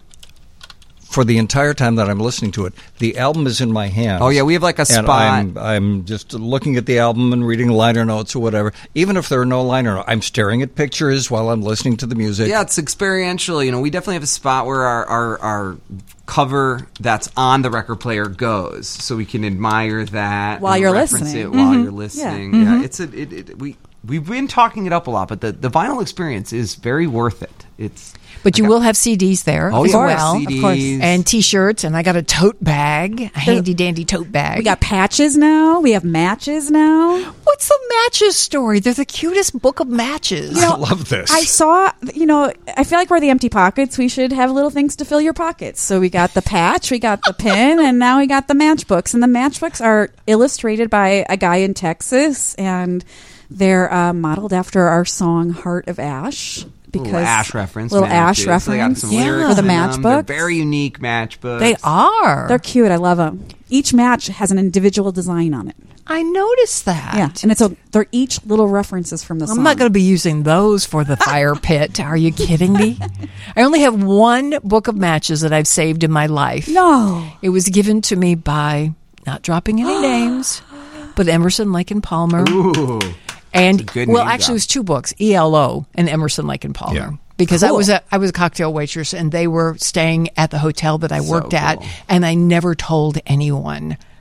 for the entire time that I'm listening to it, the album is in my hand. Oh, yeah, we have like a and spot. I'm, I'm just looking at the album and reading liner notes or whatever. Even if there are no liner notes, I'm staring at pictures while I'm listening to the music. Yeah, it's experiential. You know, we definitely have a spot where our, our, our cover that's on the record player goes, so we can admire that While and you're reference listening. It while Mhm. you're listening. Yeah. Yeah, Mhm. it's a it, it, we we've been talking it up a lot, but the, the vinyl experience is very worth it. It's But you I got- will have C Ds there Oh, as yeah, well, C Ds. and T-shirts, and I got a tote bag, a handy dandy tote bag. We got patches now. We have matches now. What's the matches story? They're the cutest book of matches. You know, I love this. I saw, you know, I feel like we're the empty pockets. We should have little things to fill your pockets. So we got the patch, we got the pin, and now we got the matchbooks. And the matchbooks are illustrated by a guy in Texas, and they're uh, modeled after our song "Heart of Ash." Because little Ash reference, little man, Ash too. So they got reference, some Yeah. lyrics for the in them. They're matchbooks. very unique matchbooks. They are. They're cute. I love them. Each match has an individual design on it. I noticed that. Yeah, and it's a they're each little references from the song. I'm not going to be using those for the fire pit. Are you kidding me? I only have one book of matches that I've saved in my life. No. It was given to me by, not dropping any names, but Emerson, Lake and Palmer. Ooh. And That's a good well, name actually, drop. it was two books: E L O and Emerson, Lake and Palmer. Yeah. Because I Cool. was a I was a cocktail waitress, and they were staying at the hotel that I So worked at, cool. and I never told anyone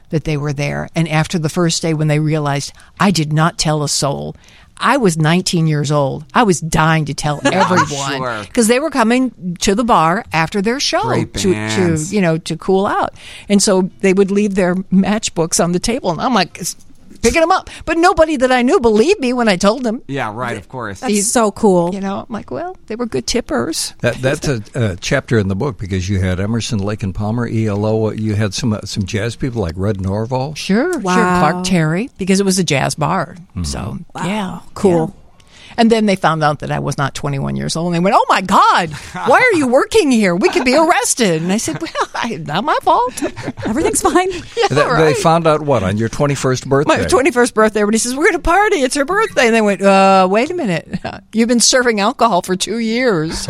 that they were there. And after the first day, when they realized I did not tell a soul, I was nineteen years old. I was dying to tell everyone because Sure. they were coming to the bar after their show Great to, to, bands. you know, to cool out. And so they would leave their matchbooks on the table. And I'm like, picking them up. But nobody that I knew believed me when I told them. Yeah, right, of course. That's so cool. You know, I'm like, well, they were good tippers. That, that's a, a chapter in the book because you had Emerson, Lake and Palmer, E L O. You had some uh, some jazz people like Red Norval. Sure, Wow. sure. Clark Terry, because it was a jazz bar. So, yeah. Cool. yeah. And then they found out that I was not twenty-one years old. And they went, oh, my God, why are you working here? We could be arrested. And I said, well, I, not my fault. Everything's fine. Yeah, They, right. they found out what on your twenty-first birthday. My twenty-first birthday, everybody says, we're going to party. It's her birthday. And they went, uh, wait a minute. You've been serving alcohol for two years.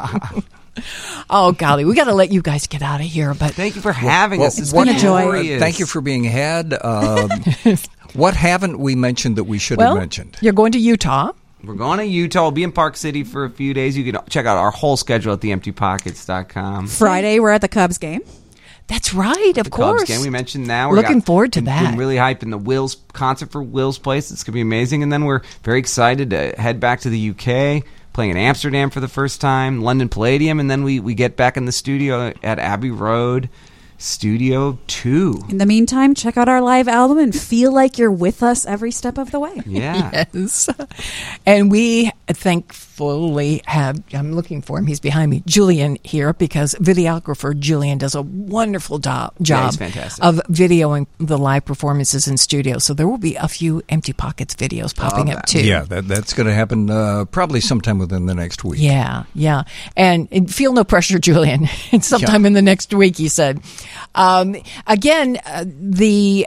Oh, golly. We got to let you guys get out of here. But Thank you for having us. It's what- been a joy. uh, thank you for being had. Um, what haven't we mentioned that we should well, have mentioned? You're going to Utah. We're going to Utah. We'll be in Park City for a few days. You can check out our whole schedule at the empty pockets dot com. Friday, we're at the Cubs game. That's right, of The course. Cubs game. We mentioned that. We're Looking got- forward to been- that. Been really hyping the Will's concert for Will's Place. It's going to be amazing. And then we're very excited to head back to the U K, playing in Amsterdam for the first time, London Palladium, and then we, we get back in the studio at Abbey Road Studio two. In the meantime, check out our live album and feel like you're with us every step of the way. Yeah. Yes. And we thankfully have, I'm looking for him, he's behind me, Julian here, because videographer Julian does a wonderful do- Yeah, job he's fantastic. of videoing the live performances in studio. So there will be a few Empty Pockets videos popping Love up that. too. Yeah, that, that's going to happen uh, probably sometime within the next week. Yeah, yeah. And, and feel no pressure, Julian. It's sometime Yeah. in the next week, he said. Um, again, uh, the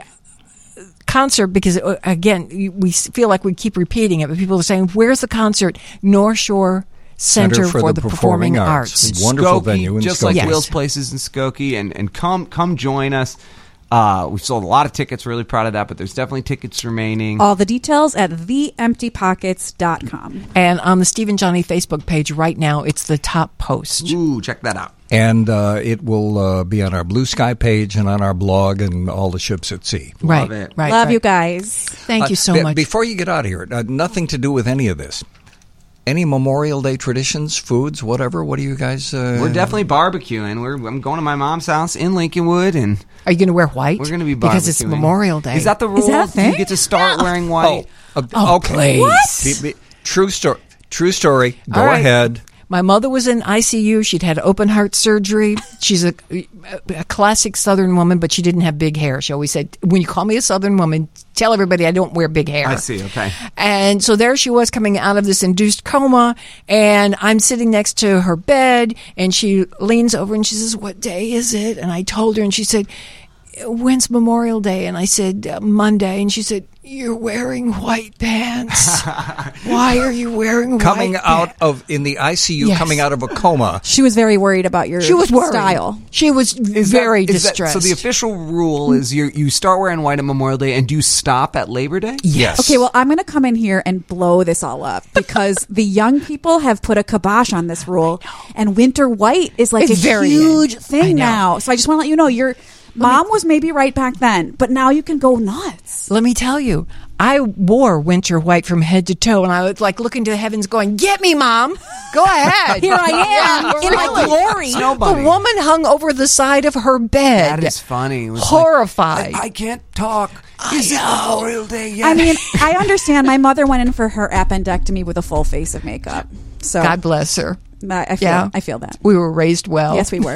concert, because, uh, again, we feel like we keep repeating it, but people are saying, where's the concert? North Shore Center, for, the, Performing, Arts. Wonderful Skokie, venue in just Skokie. like Yes. Will's Places in Skokie, and, and come come join us. Uh, we've sold a lot of tickets. Really proud of that, but there's definitely tickets remaining. All the details at the empty pockets dot com. And on the Steve and Johnny Facebook page right now, it's the top post. Ooh, check that out. And uh, it will uh, be on our Blue Sky page and on our blog and all the ships at sea. Right, Love it. right. Love right. you guys. Thank you so Uh, be- much. Before you get out of here, uh, nothing to do with any of this. Any Memorial Day traditions, foods, whatever? What do you guys... Uh, We're definitely barbecuing. We're I'm going to my mom's house in Lincolnwood, and Are you going to wear white? we're going to be barbecuing Because it's Memorial Day. Is that the rule? Is that a thing? You get to start wearing white. Oh, uh, Oh, okay. please. Be- be- true story. True story. Go All right. ahead. My mother was in I C U. She'd had open heart surgery. She's a, a classic Southern woman, but she didn't have big hair. She always said, when you call me a Southern woman, tell everybody I don't wear big hair. I see. Okay. And so there she was coming out of this induced coma, and I'm sitting next to her bed, and she leans over and she says, what day is it? And I told her, and she said, when's Memorial Day? And I said, uh, Monday. And she said, you're wearing white pants. Why are you wearing Coming white out pants? of, in the I C U, Yes. coming out of a coma. She was very worried about your She was worried. style. She was Is that- very is that- distressed. so the official rule is you you start wearing white on Memorial Day, and do you stop at Labor Day? Yes. Okay, well, I'm going to come in here and blow this all up because the young people have put a kibosh on this rule, and winter white is like It's a very huge in. I thing know. now. So I just want to let you know, your mom was maybe right back then, but now you can go nuts. Let me tell you, I wore winter white from head to toe, and I was like looking to the heavens going, get me, Mom. Go ahead. Here I am Yeah, in my really. glory. Snow The bunny. woman hung over the side of her bed. That is funny. It was like, Horrified. I, I can't talk. Is it Memorial Day yet? I mean, I understand. My mother went in for her appendectomy with a full face of makeup. So God bless her. I I feel, Yeah. I feel that. We were raised well. Yes, we were.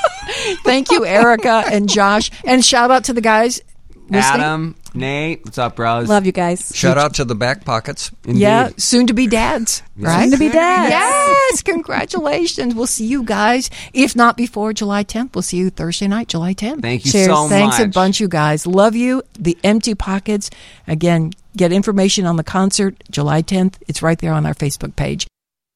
Thank you, Erica and Josh. And shout out to the guys listening. Adam, Nate, what's up, bros? Love you guys. Shout out to the back pockets. Indeed. Yeah, soon to be dads, right? Soon to be dads. Yes, congratulations. We'll see you guys. If not before July tenth, we'll see you Thursday night, July tenth. Thank you Cheers. so Thanks much. a bunch, you guys. Love you. The Empty Pockets. Again, get information on the concert July tenth. It's right there on our Facebook page.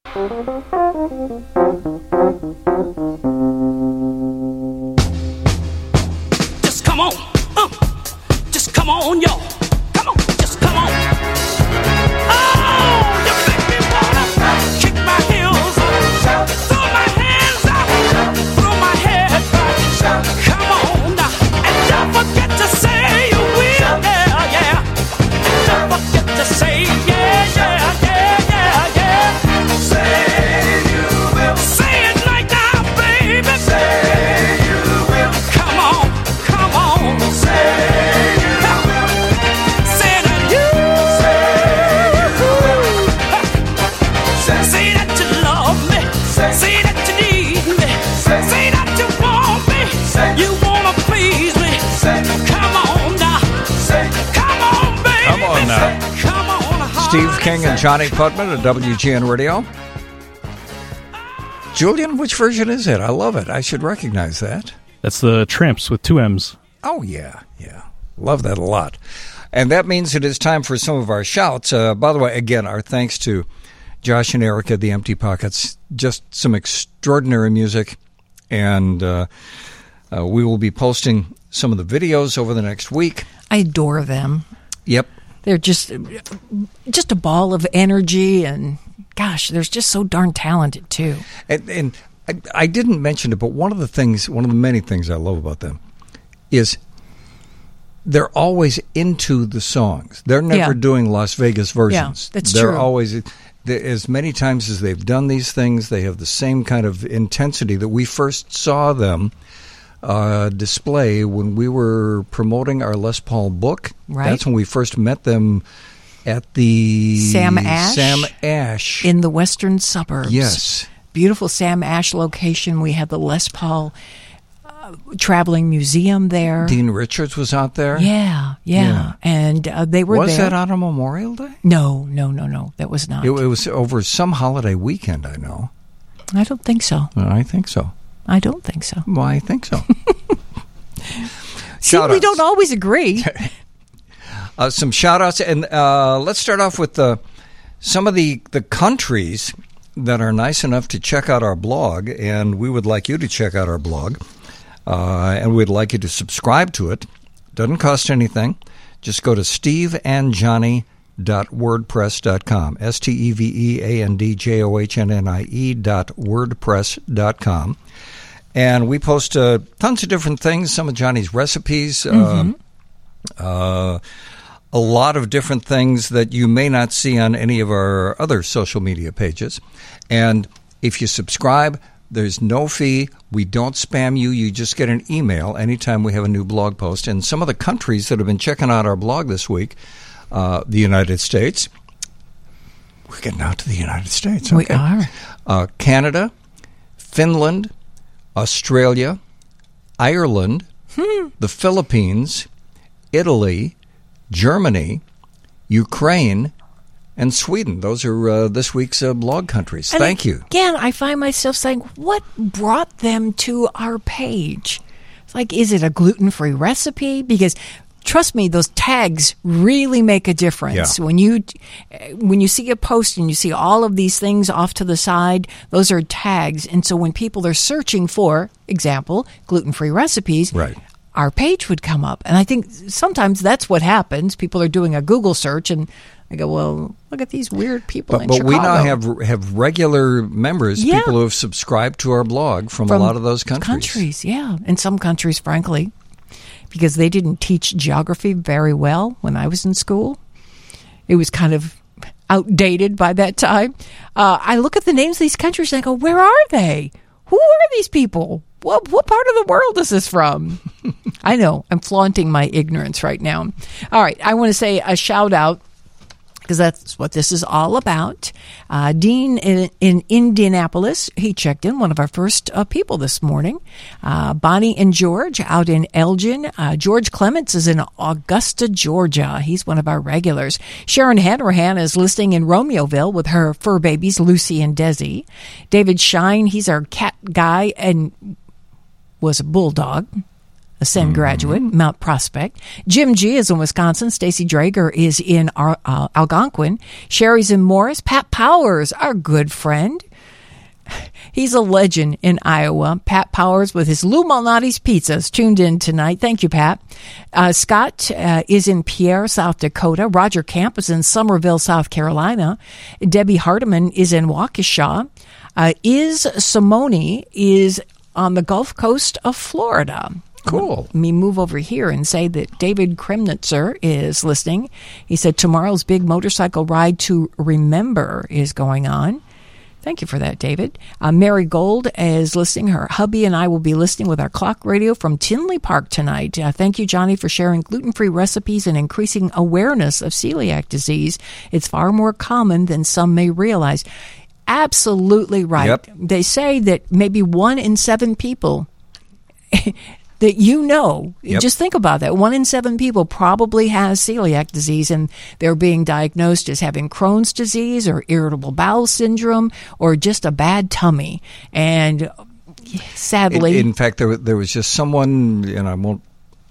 Just come on, uh, just come on, y'all. Come on, just come on. Oh, you make me wanna kick my heels up, throw my hands up, throw my head back. Come on now, and don't forget to say Steve King and Johnny Putman at W G N Radio. Julian, which version is it? I love it. I should recognize that. That's the Tramps with two M's. Oh, yeah, yeah. Love that a lot. And that means it is time for some of our shouts. Uh, by the way, again, our thanks to Josh and Erica, the Empty Pockets. Just some extraordinary music. And uh, uh, we will be posting some of the videos over the next week. I adore them. Yep. They're just just a ball of energy, and gosh, they're just so darn talented, too. And, and I, I didn't mention it, but one of the things, one of the many things I love about them is they're always into the songs. They're never Yeah. doing Las Vegas versions. Yeah, that's they're true. always, they- as many times as they've done these things, they have the same kind of intensity that we first saw them uh, display when we were promoting our Les Paul book. Right. That's when we first met them at the Sam Ash? Sam Ash. In the western suburbs. Yes. Beautiful Sam Ash location. We had the Les Paul uh, Traveling Museum there. Dean Richards was out there. Yeah, yeah. Yeah. And uh, they were Was there. that on a Memorial Day? No, no, no, no. That was not. It, it was over some holiday weekend, I know. I don't think so. I think so. I don't think so. Well, I think so. See, we don't always agree. Uh, some shout-outs, and uh, let's start off with uh, some of the, the countries that are nice enough to check out our blog, and we would like you to check out our blog, uh, and we'd like you to subscribe to it. Doesn't cost anything. Just go to steve and johnny dot wordpress dot com, S T E V E A N D J O H N N I E dot wordpress dot com. And we post uh, tons of different things, some of Johnny's recipes, Mm-hmm. uh, uh, a lot of different things that you may not see on any of our other social media pages. And if you subscribe, there's no fee. We don't spam you. You just get an email anytime we have a new blog post. And some of the countries that have been checking out our blog this week, uh, the United States. We're getting out to the United States. We Okay. are. Uh, Canada, Finland, Australia, Ireland, Hmm. the Philippines, Italy, Germany, Ukraine, and Sweden. Those are uh, this week's uh, blog countries. And Thank you. Again, I find myself saying, what brought them to our page? It's like, is it a gluten-free recipe? Because trust me, those tags really make a difference. Yeah. When you when you see a post and you see all of these things off to the side, those are tags. And so when people are searching for, example, gluten-free recipes, Right. our page would come up. And I think sometimes that's what happens. People are doing a Google search and I go, well, look at these weird people But, in but Chicago. we now have have regular members, Yeah. people who have subscribed to our blog from, a From lot of those countries. Countries, yeah. In some countries, frankly, because they didn't teach geography very well when I was in school. It was kind of outdated by that time. Uh, I look at the names of these countries and I go, where are they? Who are these people? What, what part of the world is this from? I know, I'm flaunting my ignorance right now. All right, I want to say a shout out, because that's what this is all about. Uh, Dean in, in Indianapolis, he checked in, one of our first uh, people this morning. Uh, Bonnie and George out in Elgin. Uh, George Clements is in Augusta, Georgia. He's one of our regulars. Sharon Hanrahan is listening in Romeoville with her fur babies, Lucy and Desi. David Shine, he's our cat guy and was a bulldog. A Senn graduate, Mount Prospect. Jim G is in Wisconsin. Stacy Drager is in Ar- uh, Algonquin. Sherry's in Morris. Pat Powers, our good friend. He's a legend in Iowa. Pat Powers with his Lou Malnati's Pizzas tuned in tonight. Thank you, Pat. Uh, Scott uh, is in Pierre, South Dakota. Roger Camp is in Somerville, South Carolina. Debbie Hardiman is in Waukesha. Uh, Iz Simone is on the Gulf Coast of Florida. Cool. Let me move over here and say that David Kremnitzer is listening. He said tomorrow's big motorcycle ride to remember is going on. Thank you for that, David. Uh, Mary Gold is listening. Her hubby and I will be listening with our clock radio from Tinley Park tonight. Uh, thank you, Johnny, for sharing gluten-free recipes and increasing awareness of celiac disease. It's far more common than some may realize. Absolutely right. Yep. They say that maybe one in seven people that you know. Yep. Just think about that. One in seven people probably has celiac disease, and they're being diagnosed as having Crohn's disease or irritable bowel syndrome or just a bad tummy. And sadly... In, in fact, there, there was just someone, and I won't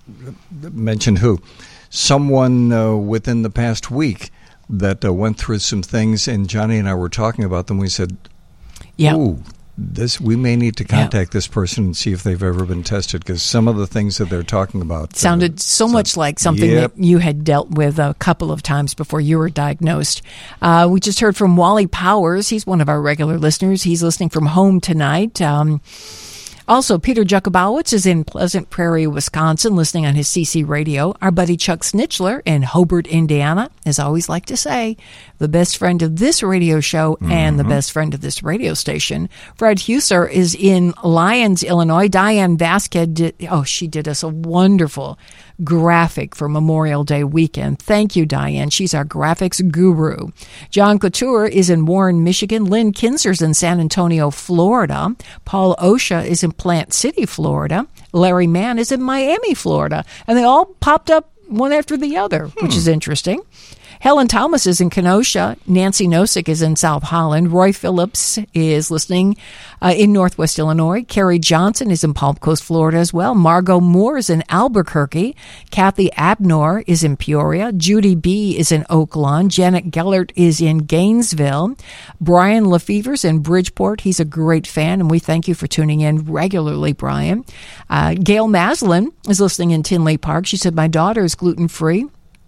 mention who, someone uh, within the past week that uh, went through some things, and Johnny and I were talking about them. We said, yeah. ooh, this, we may need to contact yeah. this person and see if they've ever been tested, because some of the things that they're talking about sounded uh, so so, much like something yep. that you had dealt with a couple of times before you were diagnosed. Uh, we just heard from Wally Powers. He's one of our regular listeners. He's listening from home tonight. Um, Also, Peter Jakubowicz is in Pleasant Prairie, Wisconsin, listening on his C C radio. Our buddy Chuck Snitchler in Hobart, Indiana, as I always like to say, the best friend of this radio show mm-hmm. and the best friend of this radio station. Fred Huser is in Lyons, Illinois. Diane Vasquez did, oh, she did us a wonderful graphic for Memorial Day weekend. Thank you, Diane. She's our graphics guru. John Couture is in Warren, Michigan. Lynn Kinzer's in San Antonio, Florida. Paul Osha is in Plant City, Florida. Larry Mann is in Miami, Florida. And they all popped up one after the other, hmm. which is interesting. Helen Thomas is in Kenosha. Nancy Nosik is in South Holland. Roy Phillips is listening uh, in Northwest Illinois. Carrie Johnson is in Palm Coast, Florida as well. Margot Moore is in Albuquerque. Kathy Abnor is in Peoria. Judy B. is in Oak Lawn. Janet Gellert is in Gainesville. Brian Lefevre's in Bridgeport. He's a great fan, and we thank you for tuning in regularly, Brian. Uh, Gail Maslin is listening in Tinley Park. She said, my daughter is gluten-free.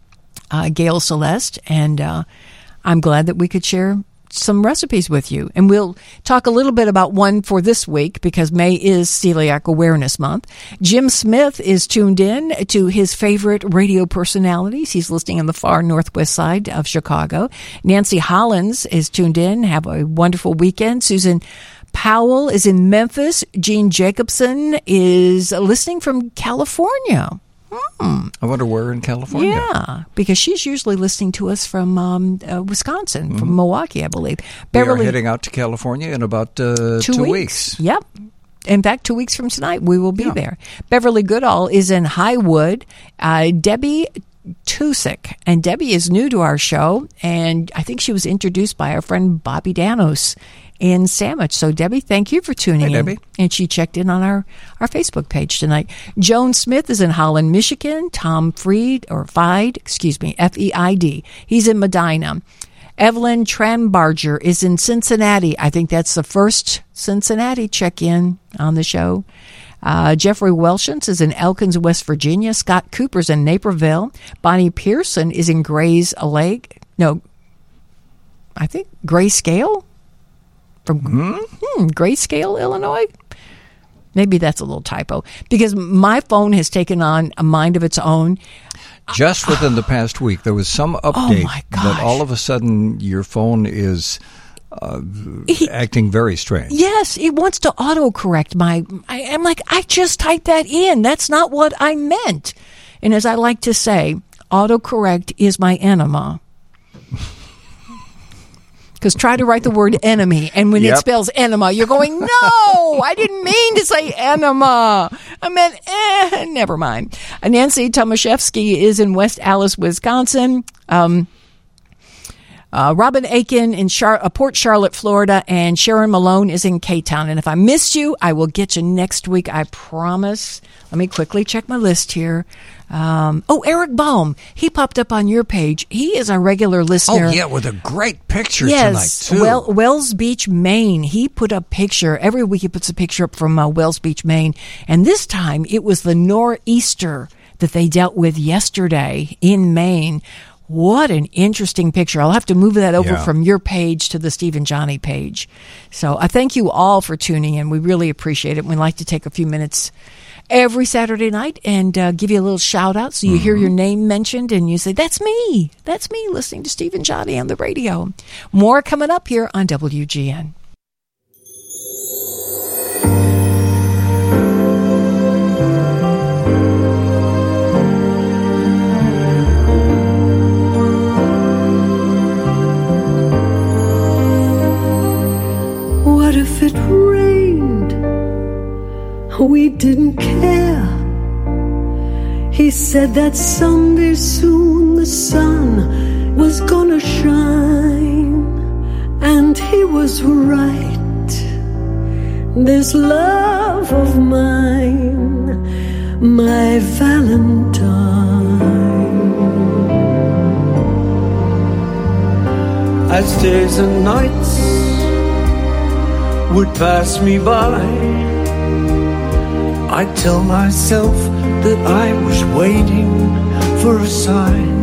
Uh, Gail Celeste, and uh, I'm glad that we could share some recipes with you. And we'll talk a little bit about one for this week, because May is Celiac Awareness Month. Jim Smith is tuned in to his favorite radio personalities. He's listening in the far northwest side of Chicago. Nancy Hollins is tuned in. Have a wonderful weekend. Susan Powell is in Memphis. Jean Jacobson is listening from California. Hmm. I wonder where in California. Yeah, because she's usually listening to us from um, uh, Wisconsin, from mm-hmm. Milwaukee, I believe. Beverly, we are heading out to California in about uh, two, two weeks. weeks. Yep. In fact, two weeks from tonight, we will be yeah. there. Beverly Goodall is in Highwood. Uh, Debbie Tusick. And Debbie is new to our show, and I think she was introduced by our friend Bobby Danos in Sandwich. So, Debbie, thank you for tuning Hi, in. Debbie. And she checked in on our, our Facebook page tonight. Joan Smith is in Holland, Michigan. Tom Fried, or Feid, excuse me, F E I D. He's in Medina. Evelyn Trambarger is in Cincinnati. I think that's the first Cincinnati check-in on the show. Uh, Jeffrey Welshens is in Elkins, West Virginia. Scott Cooper's in Naperville. Bonnie Pearson is in Gray's Lake. No, I think Grayscale? From hmm, Grayscale, Illinois? Maybe that's a little typo, because my phone has taken on a mind of its own. Just within the past week, there was some update oh that all of a sudden your phone is uh, he, acting very strange. Yes, it wants to autocorrect my... I, I'm like, I just typed that in. That's not what I meant. And as I like to say, autocorrect is my enema. Because try to write the word enemy, and when yep. it spells enema, you're going, no, I didn't mean to say enema. I meant, eh, never mind. Uh, Nancy Tomaszewski is in West Allis, Wisconsin. Um, uh, Robin Aiken in Char- uh, Port Charlotte, Florida, and Sharon Malone is in K-Town. And if I missed you, I will get you next week, I promise. Let me quickly check my list here. Um, oh, Eric Baum. He popped up on your page. He is a regular listener. Oh, yeah, with a great picture yes, tonight, too. Well, Wells Beach, Maine. He put a picture. Every week he puts a picture up from uh, Wells Beach, Maine. And this time it was the nor'easter that they dealt with yesterday in Maine. What an interesting picture. I'll have to move that over yeah. from your page to the Steve and Johnny page. So I thank you all for tuning in. We really appreciate it. We'd like to take a few minutes every Saturday night and uh, give you a little shout out so you mm-hmm. hear your name mentioned and you say, that's me. That's me listening to Steve and Johnny on the radio. More coming up here on W G N. What if it rained? We didn't care. He said that someday soon the sun was gonna shine, and he was right. This love of mine, my Valentine. As days and nights would pass me by, I'd tell myself that I was waiting for a sign.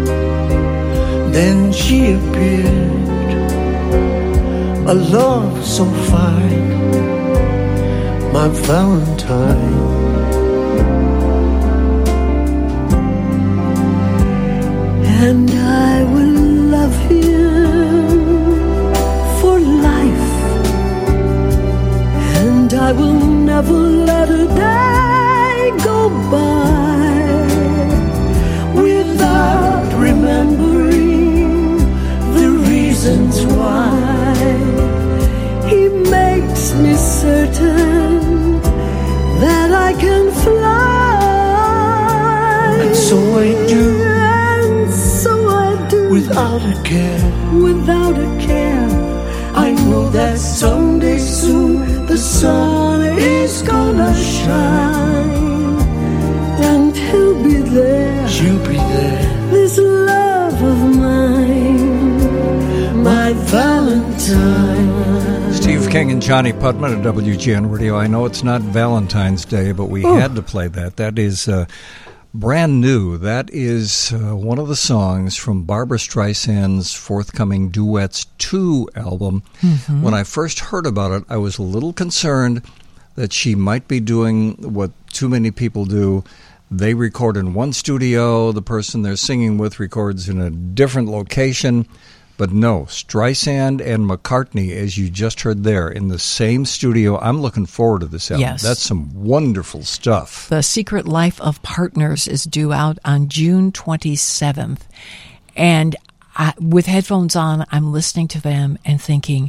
Then she appeared, a love so fine, my Valentine. And I will love him for life, and I will never let a day go by without remembering the reasons why. He makes me certain that I can fly, and so I do, and so I do, without a care, without a care. I know that someday soon the sun is gonna shine, and he'll be there, she'll be there, this love of mine, my Valentine. Steve King and Johnny Putman at W G N Radio. I know it's not Valentine's Day, but we Ooh. had to play that. That is uh, brand new. That is uh, one of the songs from Barbra Streisand's forthcoming Duets two album. Mhm. When I first heard about it, I was a little concerned that she might be doing what too many people do. They record in one studio, the person they're singing with records in a different location. But no, Streisand and McCartney, as you just heard there, in the same studio. I'm looking forward to this album. Yes. That's some wonderful stuff. The Secret Life of Partners is due out on June twenty-seventh. And I, with headphones on, I'm listening to them and thinking,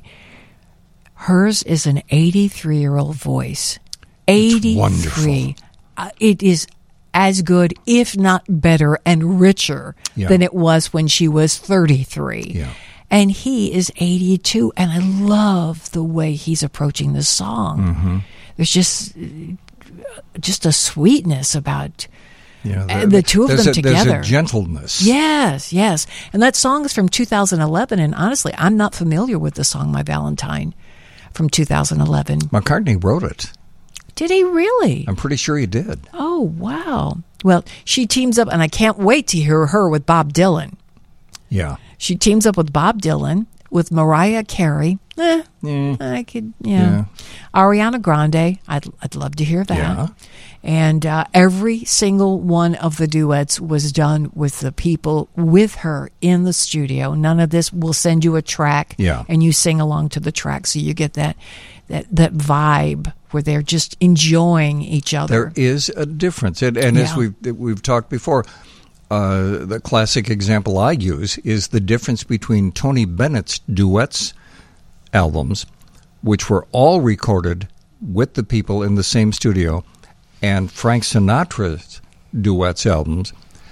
hers is an eighty-three-year-old voice. eighty-three. wonderful. Uh, it is as good, if not better, and richer Yeah. than it was when she was thirty-three. Yeah. And he is eighty-two, and I love the way he's approaching this song. Mm-hmm. There's just just a sweetness about Yeah, uh, the two of there's them a, together. There's a gentleness. Yes, yes. And that song is from two thousand eleven, and honestly, I'm not familiar with the song My Valentine from two thousand eleven. McCartney wrote it. Did he really? I'm pretty sure he did. Oh, wow. Well, she teams up, and I can't wait to hear her with Bob Dylan. Yeah. She teams up with Bob Dylan, with Mariah Carey. Eh, Yeah. I could, yeah. Ariana Grande, I'd, I'd love to hear that. Yeah. And uh, every single one of the duets was done with the people with her in the studio. None of this, we'll send you a track, Yeah. and you sing along to the track, so you get that that that vibe where they're just enjoying each other. There is a difference, and, and as Yeah. we've we've talked before, uh, the classic example I use is the difference between Tony Bennett's duets albums, which were all recorded with the people in the same studio, and Frank Sinatra's duets albums,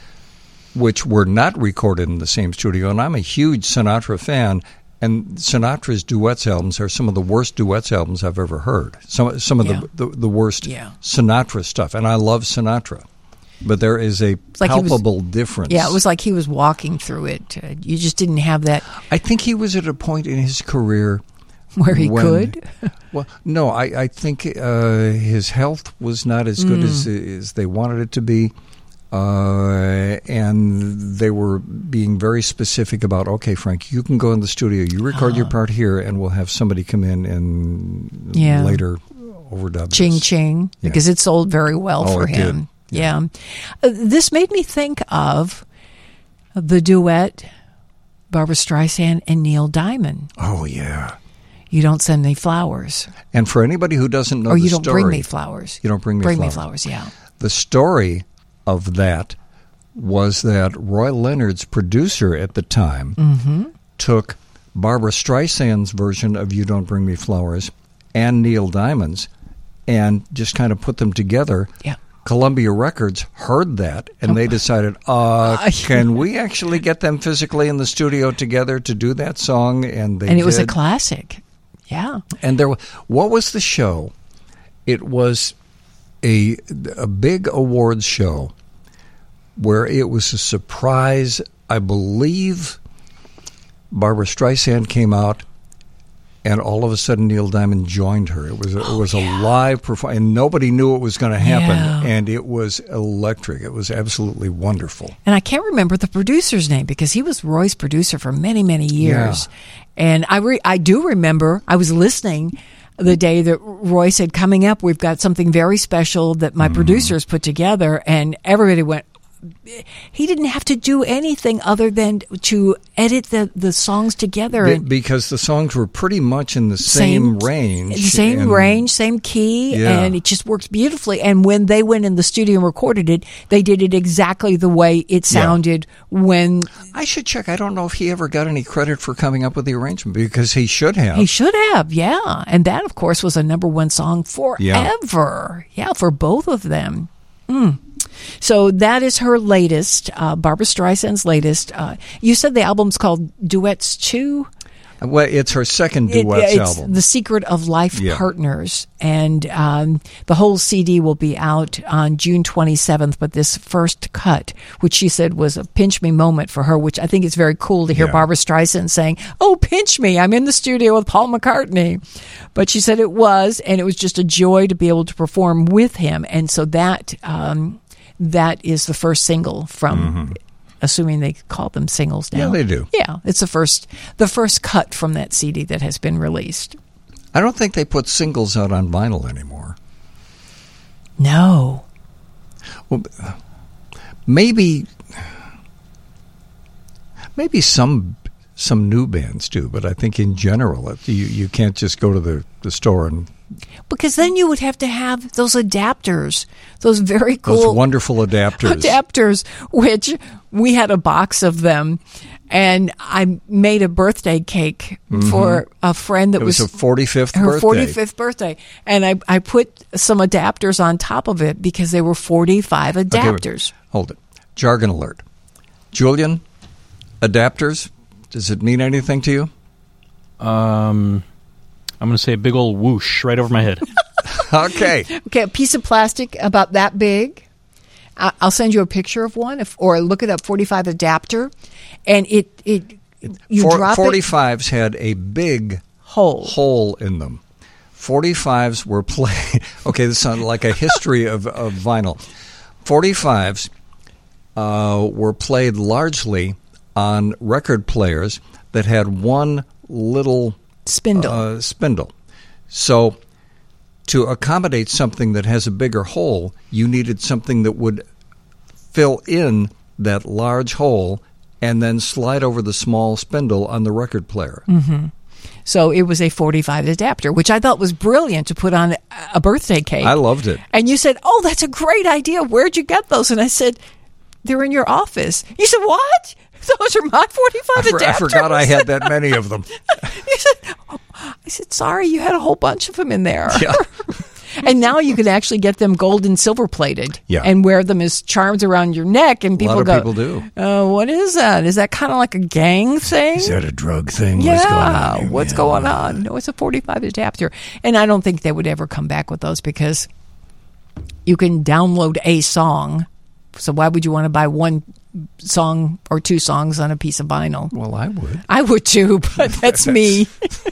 which were not recorded in the same studio. And I'm a huge Sinatra fan. And Sinatra's duets albums are some of the worst duets albums I've ever heard. Some some of Yeah. the, the the worst Yeah. Sinatra stuff, and I love Sinatra, but there is a like he was- palpable difference. Yeah, it was like he was walking through it. Uh, you just didn't have that. I think he was at a point in his career Where he when- could? Well, no, I I think uh, his health was not as good Mm. as as they wanted it to be. Uh, and they were being very specific about, okay, Frank, you can go in the studio, you record your Oh. part here, and we'll have somebody come in and Yeah. later overdub this. Ching Ching, Yeah. because it sold very well Oh, for it did. him. Yeah. Uh, this made me think of the duet Barbra Streisand and Neil Diamond. Oh, yeah. You Don't Send Me Flowers. And for anybody who doesn't know Or the You Don't story, Bring Me Flowers. You Don't Bring Me Bring Flowers. Me Flowers, yeah. The story of that was that Roy Leonard's producer at the time Mhm. took Barbra Streisand's version of You Don't Bring Me Flowers and Neil Diamond's and just kind of put them together Yeah. Columbia Records heard that, and they decided, uh, can we actually get them physically in the studio together to do that song? And they and it did. was a classic. Yeah. And there, what was the show? It was a a big awards show where it was a surprise. I believe Barbra Streisand came out, and all of a sudden Neil Diamond joined her. It was a, oh, it was yeah. a live performance, and nobody knew it was going to happen. Yeah. And it was electric. It was absolutely wonderful. And I can't remember the producer's name because he was Roy's producer for many, many years. Yeah. And I re- I do remember I was listening the day that Roy said, coming up, we've got something very special that my mm. producers put together, and everybody went, he didn't have to do anything other than to edit the, the songs together. Be- because the songs were pretty much in the same, same range. Same and, range, same key, yeah. and it just works beautifully. And when they went in the studio and recorded it, they did it exactly the way it sounded yeah. when... I should check. I don't know if he ever got any credit for coming up with the arrangement, because he should have. He should have, yeah. And that, of course, was a number one song forever. Yeah, yeah for both of them. Mm. So that is her latest, uh, Barbra Streisand's latest. Uh, you said the album's called Duets two? Well, it's her second duets it, it's album. The Secret of Life yeah. Partners. And um, the whole C D will be out on June twenty-seventh. But this first cut, which she said was a pinch me moment for her, which I think is very cool to hear yeah. Barbra Streisand saying, oh, pinch me, I'm in the studio with Paul McCartney. But she said it was, and it was just a joy to be able to perform with him. And so that... Um, That is the first single from, mm-hmm. assuming they call them singles now. Yeah, they do. Yeah, it's the first the first cut from that C D that has been released. I don't think they put singles out on vinyl anymore. No. Well, maybe maybe some some new bands do, but I think in general it, you you can't just go to the, the store and... Because then you would have to have those adapters, those very cool... Those wonderful adapters. Adapters, which we had a box of them, and I made a birthday cake mm-hmm. for a friend that it was... It was her forty-fifth her birthday. forty-fifth birthday. And I, I put some adapters on top of it because they were forty-five adapters. Okay, hold it. Jargon alert. Julian, adapters, does it mean anything to you? Um... I'm going to say a big old whoosh right over my head. Okay. Okay, a piece of plastic about that big. I'll send you a picture of one, if, or look it up, forty-five adapter, and it it you For, drop forty-fives it, had a big hole hole in them. forty-fives were played. Okay, this sounds like a history of, of vinyl. forty-fives uh, were played largely on record players that had one little spindle. Uh, spindle. So to accommodate something that has a bigger hole, you needed something that would fill in that large hole and then slide over the small spindle on the record player. Mm-hmm. So it was a forty-five adapter, which I thought was brilliant to put on a birthday cake. I loved it. And you said, oh, that's a great idea. Where'd you get those? And I said, they're in your office. You said, what? Those are my forty-five I for, adapters. I forgot I had that many of them. You said, oh, I said, sorry, you had a whole bunch of them in there. Yeah. And now you can actually get them gold and silver plated yeah. and wear them as charms around your neck. And people a lot go, of people do. Uh, what is that? Is that kind of like a gang thing? Is that a drug thing? Yeah. What's going on here? What's yeah. going on? No, it's a forty-five adapter. And I don't think they would ever come back with those because you can download a song. So why would you want to buy one song or two songs on a piece of vinyl? Well, I would. I would too, but that's me.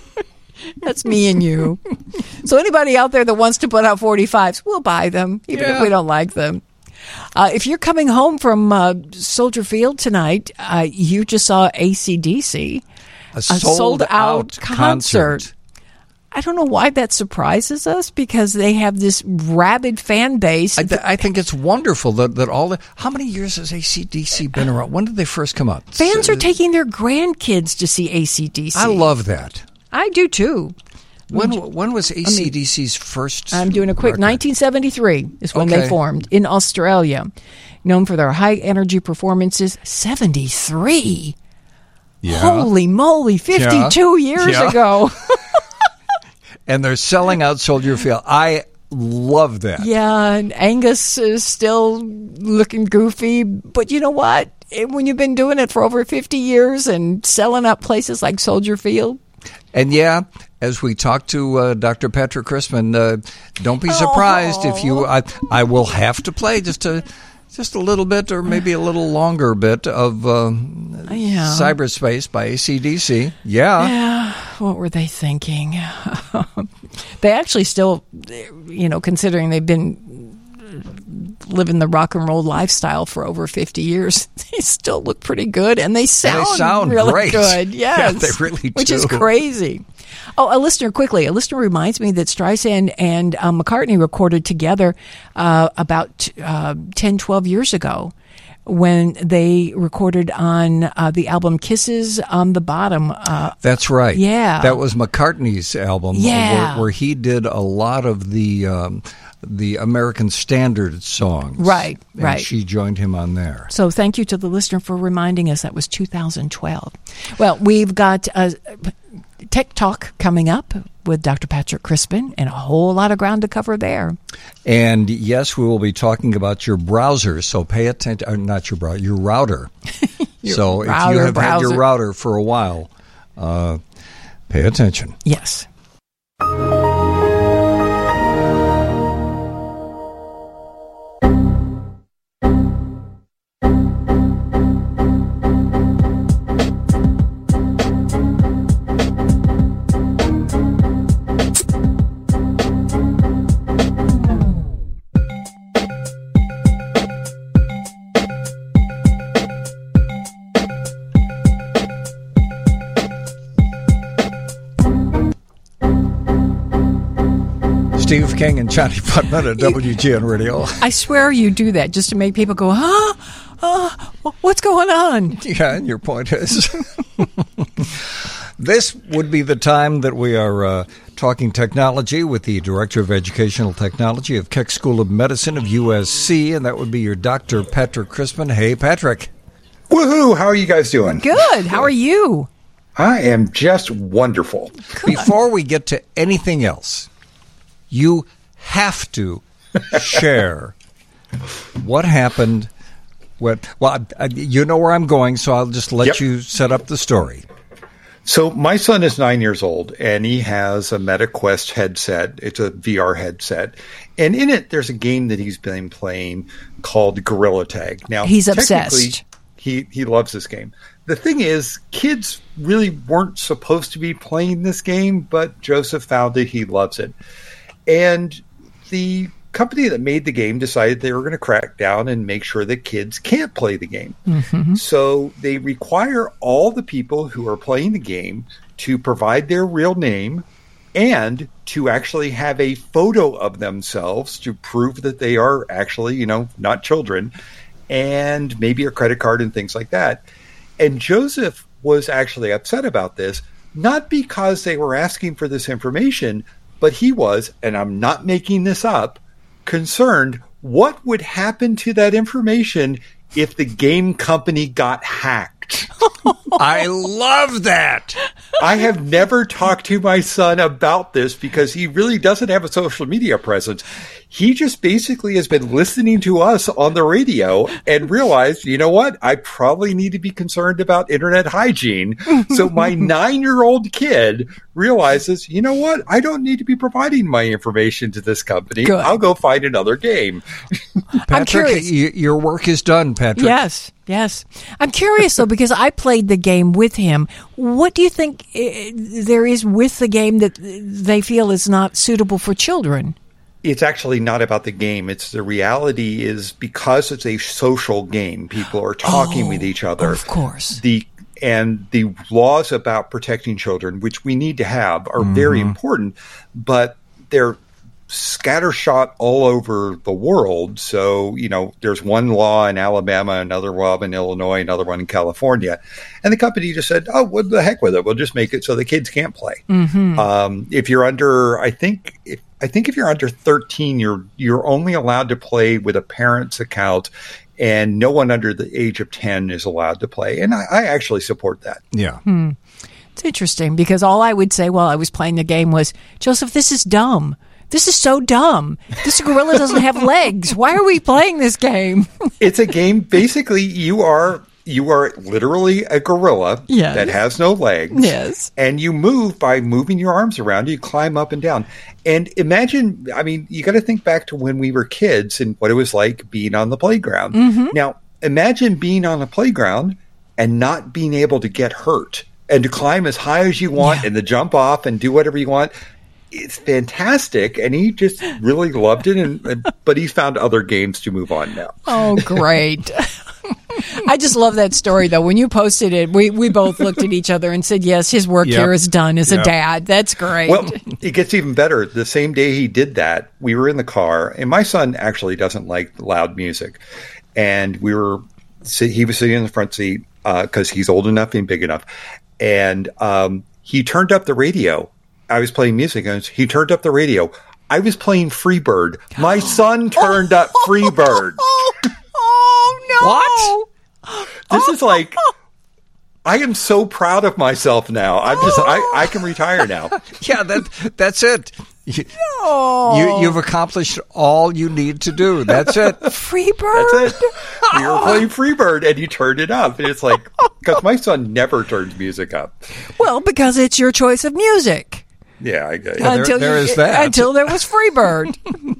That's me and you. So anybody out there that wants to put out forty-fives, we'll buy them, even yeah. if we don't like them. Uh, if you're coming home from uh, Soldier Field tonight, uh, you just saw A C D C. A, a sold-out concert. concert. I don't know why that surprises us because they have this rabid fan base. I, th- I think it's wonderful that, that all the... How many years has A C D C been around? When did they first come out? Fans are taking their grandkids to see A C D C. I love that. I do too. When when was A C D C's first? I'm doing a quick. record? nineteen seventy-three is when okay. they formed in Australia. Known for their high energy performances. seventy-three Yeah. Holy moly! fifty-two yeah. years yeah. ago. And they're selling out Soldier Field. I love that. Yeah, and Angus is still looking goofy, but you know what? When you've been doing it for over fifty years and selling out places like Soldier Field. And yeah, as we talk to uh, Doctor Patrick Crispin, uh, don't be surprised oh. if you. I, I will have to play just a just a little bit, or maybe a little longer bit of uh, yeah. Cyberspace by A C D C. Yeah. Yeah. What were they thinking? They actually still, you know, considering they've been living the rock and roll lifestyle for over fifty years, they still look pretty good, and they sound, and they sound really great. good. Yes, yeah, they really do. Which is crazy. Oh, a listener, quickly, a listener reminds me that Streisand and uh, McCartney recorded together uh, about uh, ten, twelve years ago when they recorded on uh, the album Kisses on the Bottom. Uh, That's right. Yeah. That was McCartney's album yeah. where, where he did a lot of the um, the American Standard songs. Right, and right. she joined him on there. So thank you to the listener for reminding us that was two thousand twelve. Well, we've got uh, Tech Talk coming up with Doctor Patrick Crispin, and a whole lot of ground to cover there. And yes, we will be talking about your browser, so pay attention. Or not your browser, your router. your so router, if you have browser. had your router for a while, uh, pay attention. Yes. Steve King and Johnny Putman at W G N Radio. I swear you do that just to make people go, huh? Uh, what's going on? Yeah, and your point is, this would be the time that we are uh, talking technology with the Director of Educational Technology of Keck School of Medicine of U S C, and that would be your Doctor Patrick Crispin. Hey, Patrick. Woohoo! How are you guys doing? Good. How are you? I am just wonderful. Good. Before we get to anything else, you have to share what happened. What, well, I, you know where I'm going, so I'll just let yep. you set up the story. So my son is nine years old, and he has a MetaQuest headset. It's a V R headset. And in it, there's a game that he's been playing called Gorilla Tag. Now, he's obsessed. He, he loves this game. The thing is, kids really weren't supposed to be playing this game, but Joseph found it. He loves it. And the company that made the game decided they were going to crack down and make sure that kids can't play the game. Mm-hmm. So they require all the people who are playing the game to provide their real name and to actually have a photo of themselves to prove that they are actually, you know, not children, and maybe a credit card and things like that. And Joseph was actually upset about this, not because they were asking for this information, but he was, and I'm not making this up, concerned what would happen to that information if the game company got hacked. I love that. I have never talked to my son about this because he really doesn't have a social media presence. He just basically has been listening to us on the radio and realized, you know what? I probably need to be concerned about internet hygiene. So my nine-year-old kid realizes, you know what? I don't need to be providing my information to this company. Good. I'll go find another game. Patrick, I'm curious. Y- your work is done, Patrick. Yes, yes. I'm curious, though, because I played the game with him. What do you think uh, there is with the game that they feel is not suitable for children? It's actually not about the game. It's the reality is because it's a social game, people are talking oh, with each other. Of course. The and the laws about protecting children, which we need to have, are Mm-hmm. very important, but they're scattershot all over the world. So, you know, there's one law in Alabama, another law in Illinois, another one in California. And the company just said, oh, what the heck with it? We'll just make it so the kids can't play. Mm-hmm. Um, if you're under, I think, if, I think if you're under thirteen, you're you're only allowed to play with a parent's account, and no one under the age of ten is allowed to play. And I, I actually support that. Yeah. Hmm. It's interesting because all I would say while I was playing the game was, Joseph, this is dumb. this is so dumb. This gorilla doesn't have legs. Why are we playing this game? It's a game. Basically, you are you are literally a gorilla Yes. that has no legs. Yes. And you move by moving your arms around. You climb up and down. And imagine, I mean, you got to think back to when we were kids and what it was like being on the playground. Mm-hmm. Now, imagine being on a playground and not being able to get hurt and to climb as high as you want and to jump off and do whatever you want. It's fantastic, and he just really loved it. And, and but he's found other games to move on now. Oh, great. I just love that story, though. When you posted it, we, we both looked at each other and said, yes, his work Yep. here is done as Yep. a dad. That's great. Well, it gets even better. The same day he did that, we were in the car, and my son actually doesn't like loud music. And we were, he was sitting in the front seat because he's old enough and big enough. And um, he turned up the radio. I was playing music, and he turned up the radio. I was playing Freebird. My son turned up Freebird. Oh, no. What? This is like, I am so proud of myself now. I'm just, I, I can retire now. Yeah, that that's it. You, Oh. you, you've accomplished all you need to do. That's it. Freebird? That's it. We were playing Freebird, and you turned it up. And it's like, because my son never turns music up. Well, because it's your choice of music. Yeah, I get it. until there you- is that. Until there was Freebird.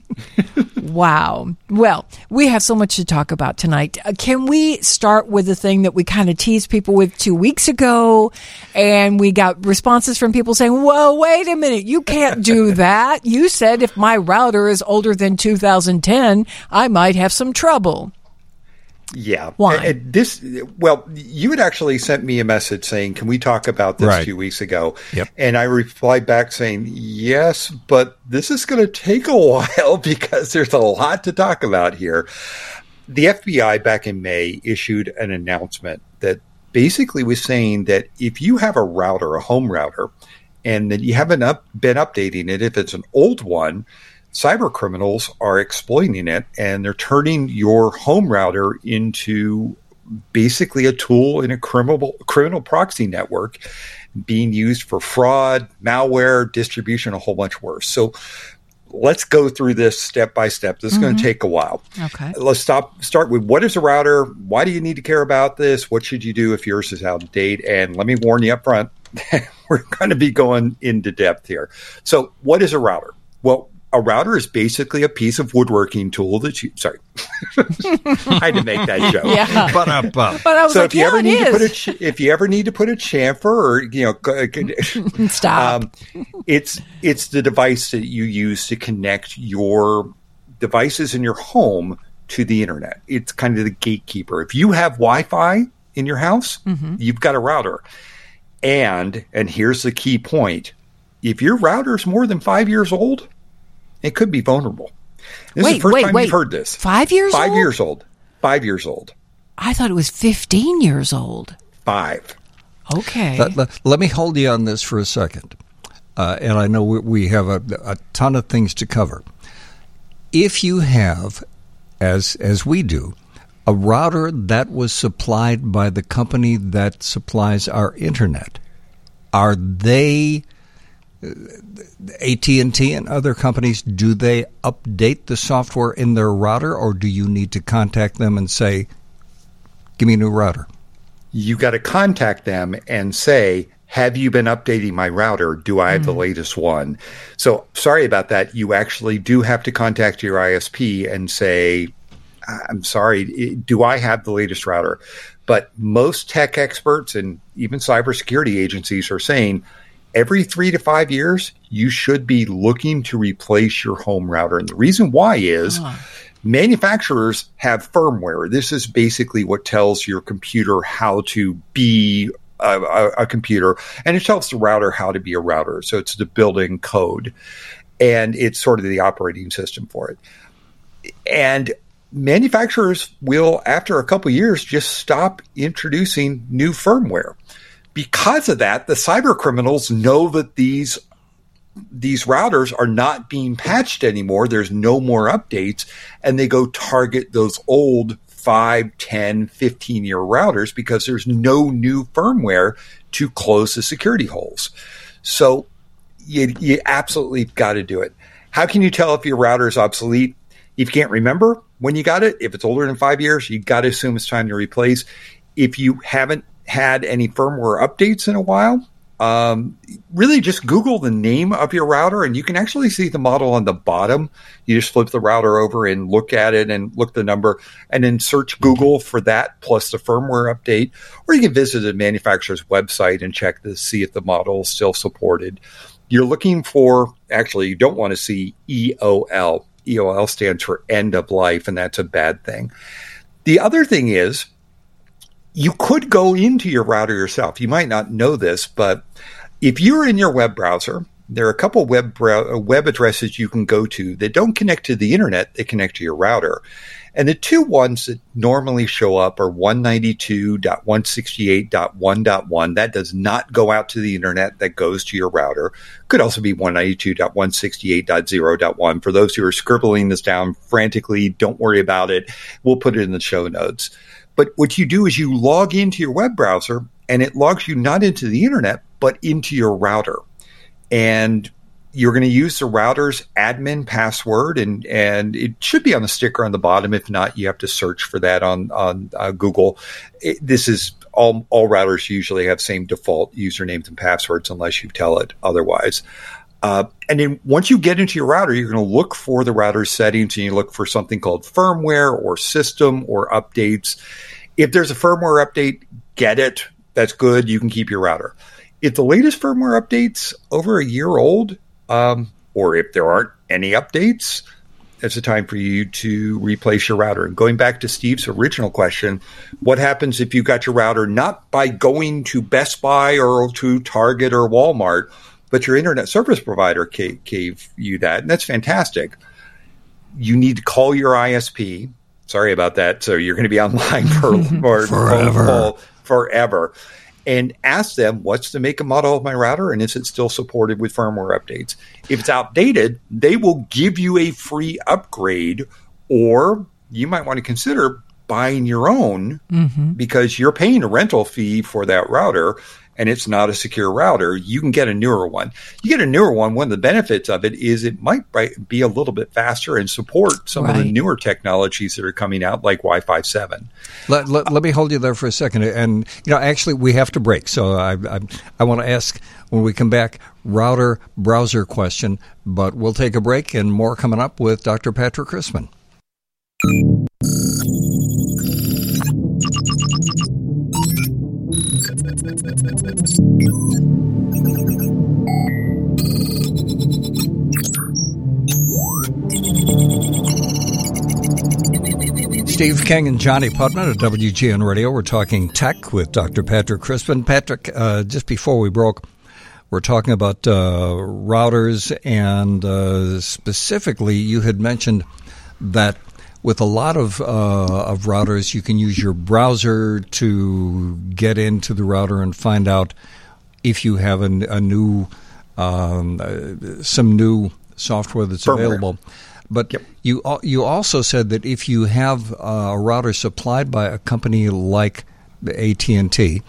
Wow. Well, we have so much to talk about tonight. Uh, can we start with the thing that we kind of teased people with two weeks ago? And we got responses from people saying, well, wait a minute. You can't do that. You said if my router is older than two thousand ten, I might have some trouble. Yeah. Why? And- and this, well, you had actually sent me a message saying, can we talk about this Right. two weeks ago? Yep. And I replied back saying, yes, but this is going to take a while because there's a lot to talk about here. The F B I back in May issued an announcement that basically was saying that if you have a router, a home router, and that you haven't up, been updating it, if it's an old one, cyber criminals are exploiting it, and they're turning your home router into basically a tool in a criminal criminal proxy network being used for fraud, malware, distribution, a whole bunch worse. So let's go through this step by step. This is going to take a while. Okay. Let's stop. Start with what is a router? Why do you need to care about this? What should you do if yours is out of date? And let me warn you up front, we're going to be going into depth here. So what is a router? Well, a router is basically a piece of woodworking tool that you, sorry, I had to make that joke. Yeah. But, uh, but. But I was so like, if you yeah, ever it need is. to put a, ch- if you ever need to put a chamfer or, you know, Stop. um, it's, it's the device that you use to connect your devices in your home to the internet. It's kind of the gatekeeper. If you have Wi-Fi in your house, Mhm. you've got a router. And, and here's the key point. If your router is more than five years old, it could be vulnerable. This Wait, is the first wait, time wait. you've heard this. Five years Five old? years old. Five years old. I thought it was fifteen years old. Five. Okay. Let, let, let me hold you on this for a second. Uh, and I know we, we have a, a ton of things to cover. If you have, as as we do, a router that was supplied by the company that supplies our internet, are they, uh, A T and T and other companies, do they update the software in their router, or do you need to contact them and say, give me a new router? You got to contact them and say, have you been updating my router? Do I have the latest one? So sorry about that. You actually do have to contact your I S P and say, I'm sorry, do I have the latest router? But most tech experts and even cybersecurity agencies are saying every three to five years, you should be looking to replace your home router. And the reason why is manufacturers have firmware. This is basically what tells your computer how to be a, a, a computer, and it tells the router how to be a router. So it's the built-in code, and it's sort of the operating system for it. And manufacturers will, after a couple of years, just stop introducing new firmware. Because of that, the cyber criminals know that these these routers are not being patched anymore. There's no more updates, and they go target those old five, ten, fifteen-year routers because there's no new firmware to close the security holes. So you, you absolutely got to do it. How can you tell if your router is obsolete? If you can't remember when you got it, if it's older than five years, you got to assume it's time to replace. If you haven't had any firmware updates in a while, um, really just Google the name of your router, and you can actually see the model on the bottom. You just flip the router over and look at it and look the number, and then search Google for that plus the firmware update. Or you can visit the manufacturer's website and check to see if the model is still supported. You're looking for, actually, you don't want to see E O L. E O L stands for end of life, and that's a bad thing. The other thing is, you could go into your router yourself. You might not know this, but if you're in your web browser, there are a couple web brow- web addresses you can go to that don't connect to the internet, they connect to your router. And the two ones that normally show up are one ninety-two dot one sixty-eight dot one dot one. That does not go out to the internet. That goes to your router. Could also be one ninety-two dot one sixty-eight dot zero dot one. For those who are scribbling this down frantically, don't worry about it. We'll put it in the show notes. But what you do is you log into your web browser, and it logs you not into the internet, but into your router. And you're going to use the router's admin password, and, and it should be on the sticker on the bottom. If not, you have to search for that on, on uh, Google. It, this is all, all routers usually have same default usernames and passwords unless you tell it otherwise. Uh, and then once you get into your router, you're going to look for the router settings, and you look for something called firmware or system or updates. If there's a firmware update, get it. That's good. You can keep your router. If the latest firmware update's over a year old, um, or if there aren't any updates, it's a time for you to replace your router. And going back to Steve's original question, what happens if you got your router not by going to Best Buy or to Target or Walmart, but your internet service provider gave, gave you that? And that's fantastic. You need to call your I S P. Sorry about that. So you're going to be online for, for forever. Call, forever. And ask them, what's the make and model of my router, and is it still supported with firmware updates? If it's outdated, they will give you a free upgrade, or you might want to consider buying your own Mm-hmm. because you're paying a rental fee for that router, and it's not a secure router. You can get a newer one. You get a newer one, one of the benefits of it is it might be a little bit faster and support some Right. of the newer technologies that are coming out, like Wi-Fi seven. Let, let, let me hold you there for a second. And, you know, actually, we have to break. So I, I, I want to ask, when we come back, router browser question. But we'll take a break, and more coming up with Doctor Patrick Christman. Steve King and Johnny Putman at W G N Radio. We're talking tech with Doctor Patrick Crispin. Patrick, uh, just before we broke, we're talking about uh, routers, and uh, specifically, you had mentioned that with a lot of uh, of routers, you can use your browser to get into the router and find out if you have a, a new um, uh, some new software that's Firmware. available. But yep. you al- you also said that if you have a router supplied by a company like A T and T,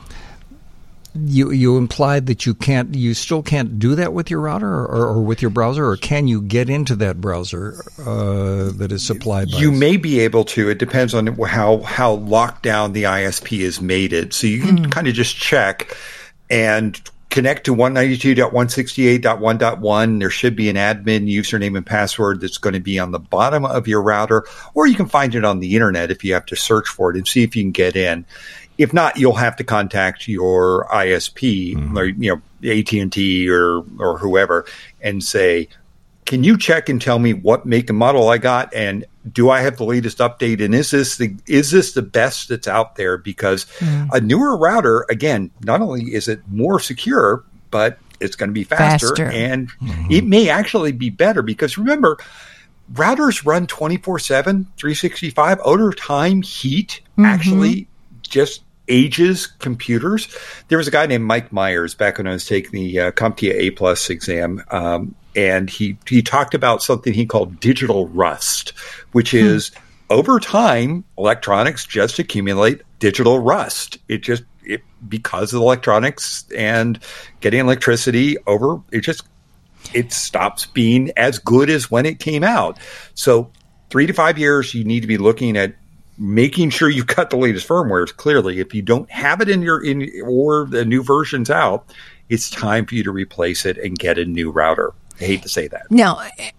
you you implied that you can't, you still can't do that with your router or, or with your browser, or can you get into that browser uh, that is supplied by? You us? may be able to. It depends on how how locked down the I S P has made it. So you can mm. kind of just check and connect to one ninety-two dot one sixty-eight dot one dot one. There should be an admin username and password that's going to be on the bottom of your router, or you can find it on the internet if you have to search for it and see if you can get in. If not, you'll have to contact your I S P, mm-hmm. or you know, A T and T or or whoever, and say, can you check and tell me what make and model I got, and do I have the latest update, and is this the is this the best that's out there? Because mm. a newer router, again, not only is it more secure, but it's going to be faster, Faster. and mm-hmm. it may actually be better. Because remember, routers run twenty-four seven, three sixty-five. Over time, heat mm-hmm. actually just ages computers. There was a guy named Mike Myers back when I was taking the uh, CompTIA A plus exam, um, and he, he talked about something he called digital rust, which hmm. is over time, electronics just accumulate digital rust. It just, it, because of electronics and getting electricity over, it just it stops being as good as when it came out. So three to five years, you need to be looking at making sure you cut the latest firmwares. Clearly, if you don't have it in your in or the new version's out, it's time for you to replace it and get a new router. I hate to say that. Now,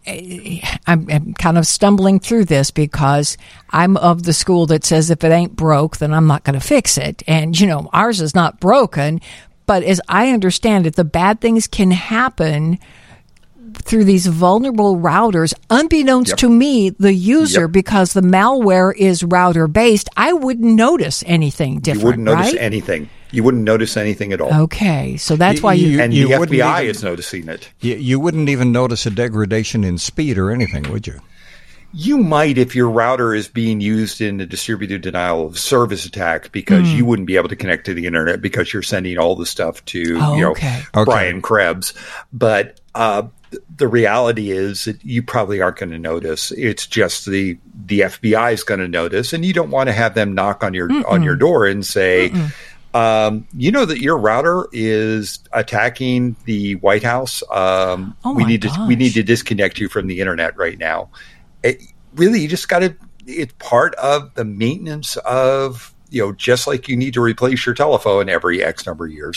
I'm, I'm kind of stumbling through this because I'm of the school that says if it ain't broke, then I'm not going to fix it. And, you know, ours is not broken. But as I understand it, the bad things can happen through these vulnerable routers, unbeknownst Yep. to me, the user, Yep. because the malware is router-based. I wouldn't notice anything different, You wouldn't notice right? anything. You wouldn't notice anything at all. Okay, so that's why you... and you the F wouldn't B I even- is noticing it. You, you wouldn't even notice a degradation in speed or anything, would you? You might if your router is being used in a distributed denial of service attack because Mm. you wouldn't be able to connect to the internet because you're sending all the stuff to Oh, you know okay. Okay. Brian Krebs. But uh, th- the reality is that you probably aren't going to notice. It's just the the F B I is going to notice, and you don't want to have them knock on your Mm-mm. on your door and say. Mm-mm. Um, you know that your router is attacking the White House. Um, Oh we my need to we gosh. need to disconnect you from the internet right now. It, really, you just got to. It's part of the maintenance of you know, just like you need to replace your telephone every X number of years.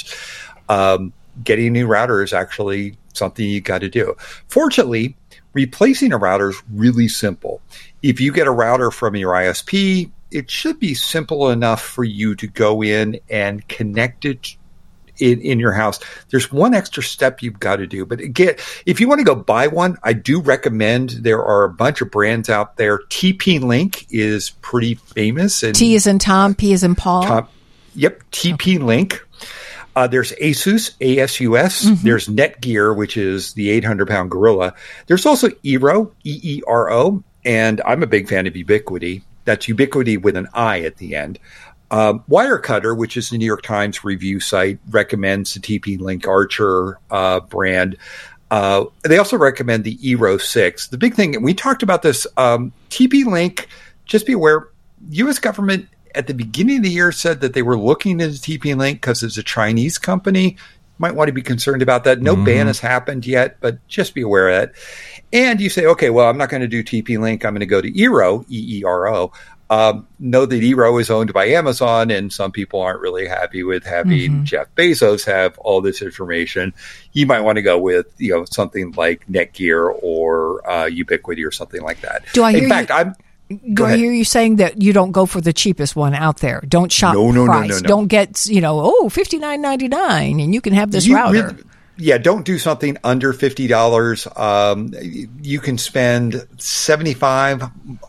Um, getting a new router is actually something you got to do. Fortunately, replacing a router is really simple. If you get a router from your I S P, it should be simple enough for you to go in and connect it in, in your house. There's one extra step you've got to do. But again, if you want to go buy one, I do recommend there are a bunch of brands out there. T P Link is pretty famous. And T is in Tom, P is in Paul. Tom, yep, T P Link. Uh, there's Asus, A S U S. Mm-hmm. There's Netgear, which is the eight hundred pound gorilla. There's also Eero, E E R O. And I'm a big fan of Ubiquiti. That's Ubiquiti with an I at the end. Um, Wirecutter, which is the New York Times review site, recommends the T P Link Archer uh, brand. Uh, they also recommend the Eero six. The big thing, and we talked about this, um, T P Link, just be aware, U S government at the beginning of the year said that they were looking into T P Link because it's a Chinese company. Might want to be concerned about that. No Mhm. ban has happened yet, but just be aware of that. And you say, okay, well, I'm not going to do T P Link. I'm going to go to Eero, E E R O. Um, know that Eero is owned by Amazon, and some people aren't really happy with having Mhm. Jeff Bezos have all this information. You might want to go with, you know, something like Netgear or uh, Ubiquiti or something like that. Do I hear In fact, you- I'm. Do Go I ahead. hear you saying that you don't go for the cheapest one out there? Don't shop No, no, no, price. no, no. Don't get, you know, oh, fifty-nine ninety-nine and you can have this You router. really- yeah, don't do something under fifty dollars. Um, you can spend seventy-five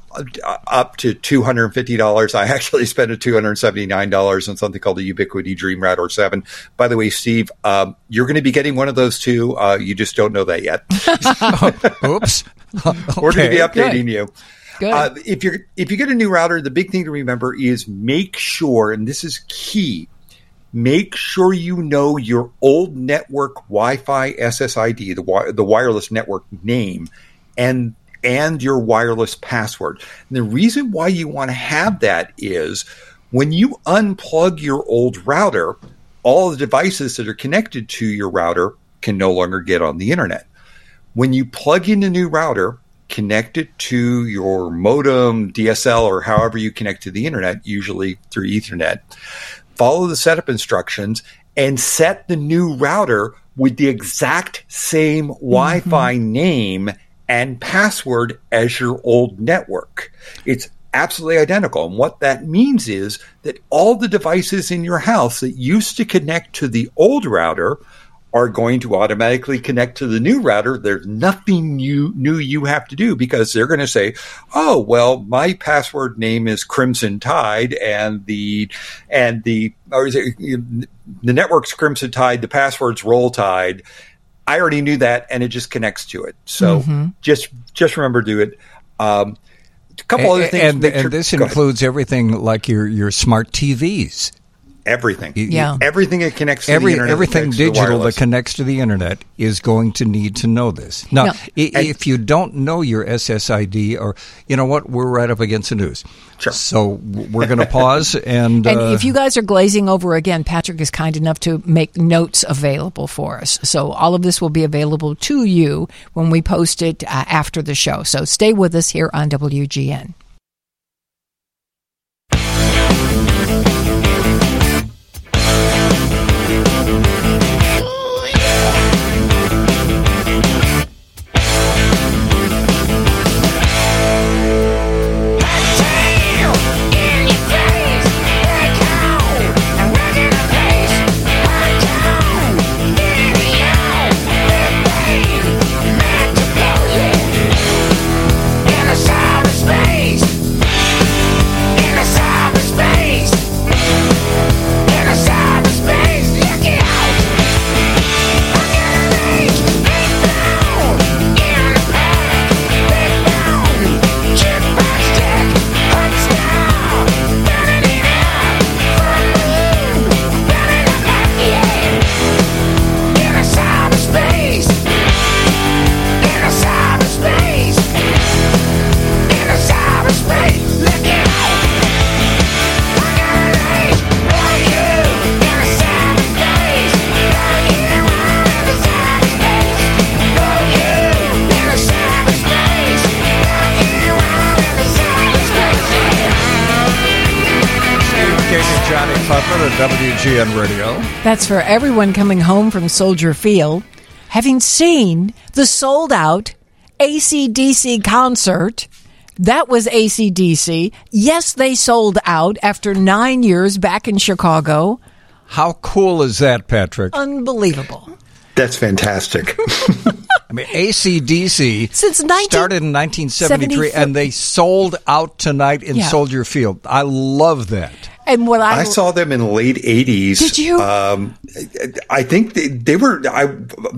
up to two hundred fifty dollars. I actually spent a two hundred seventy-nine dollars on something called the Ubiquiti Dream Router seven. By the way, Steve, um, you're going to be getting one of those too. Uh, you just don't know that yet. Oops. We're going to be Okay, updating good. you. Good. Uh, if you're if you get a new router, the big thing to remember is make sure, and this is key, make sure you know your old network Wi-Fi S S I D, the wi- the wireless network name, and and your wireless password. And the reason why you want to have that is when you unplug your old router, all the devices that are connected to your router can no longer get on the internet. When you plug in a new router, connect it to your modem, D S L, or however you connect to the internet, usually through Ethernet. Follow the setup instructions and set the new router with the exact same Wi-Fi name and password as your old network. It's absolutely identical. And what that means is that all the devices in your house that used to connect to the old router are going to automatically connect to the new router. There's nothing you, new you have to do because they're going to say, oh, well, my password name is Crimson Tide and the, and the, or is it, the network's Crimson Tide, the password's Roll Tide. I already knew that and it just connects to it. So Mhm. just, just remember to do it. Um, a couple other things. And, make and sure- this go ahead. includes everything like your, your smart T Vs. Everything. Yeah. Everything that connects to Every, the internet. everything connects to the digital that wireless. connects to the internet is going to need to know this. Now, No. i- if you don't know your S S I D, or you know what, we're right up against the news. Sure. So we're going to pause and. And uh, if you guys are glazing over again, Patrick is kind enough to make notes available for us. So all of this will be available to you when we post it uh, after the show. So stay with us here on W G N. W G N Radio. That's for everyone coming home from Soldier Field, having seen the sold-out A C D C concert. That was A C D C. Yes, they sold out after nine years back in Chicago. How cool is that, Patrick? Unbelievable. That's fantastic. I mean, A C D C Since nineteen started in nineteen seventy-three, and they sold out tonight in Yeah. Soldier Field. I love that. And what I, I saw them in the late eighties. Did you? Um, I think they, they were. I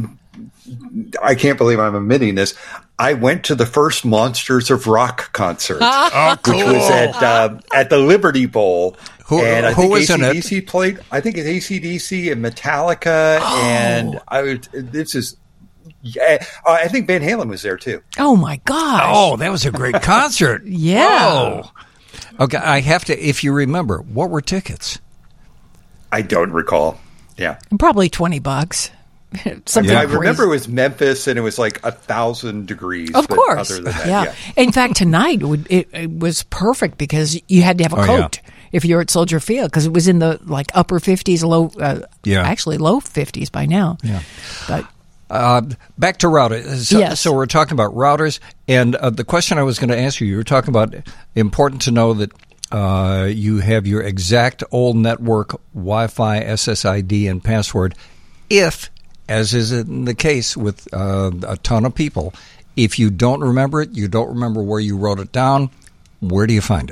I can't believe I'm admitting this. I went to the first Monsters of Rock concert, Oh, which cool. was at uh, at the Liberty Bowl. Who- and I who think was in it? A C D C played. I think it's A C D C and Metallica, Oh. and I would. This is. Yeah, uh, I think Van Halen was there too. oh my gosh. Oh, that was a great concert. Yeah. Whoa. Okay, I have to, if you remember, what were tickets? I don't recall. Yeah. Probably twenty bucks. Something I crazy. remember it was Memphis, and it was like a thousand degrees. Of but course. Other than that, yeah. yeah. In fact, tonight would it, it was perfect because you had to have a Oh, coat if you're at Soldier Field because it was in the like upper fifties, low, uh, Yeah. actually low fifties by now. Yeah. But Uh, back to routers. So, Yes. so we're talking about routers, and uh, the question I was going to ask you, you were talking about important to know that uh, you have your exact old network Wi-Fi S S I D and password. If, as is in the case with uh, a ton of people, if you don't remember it, you don't remember where you wrote it down, where do you find it?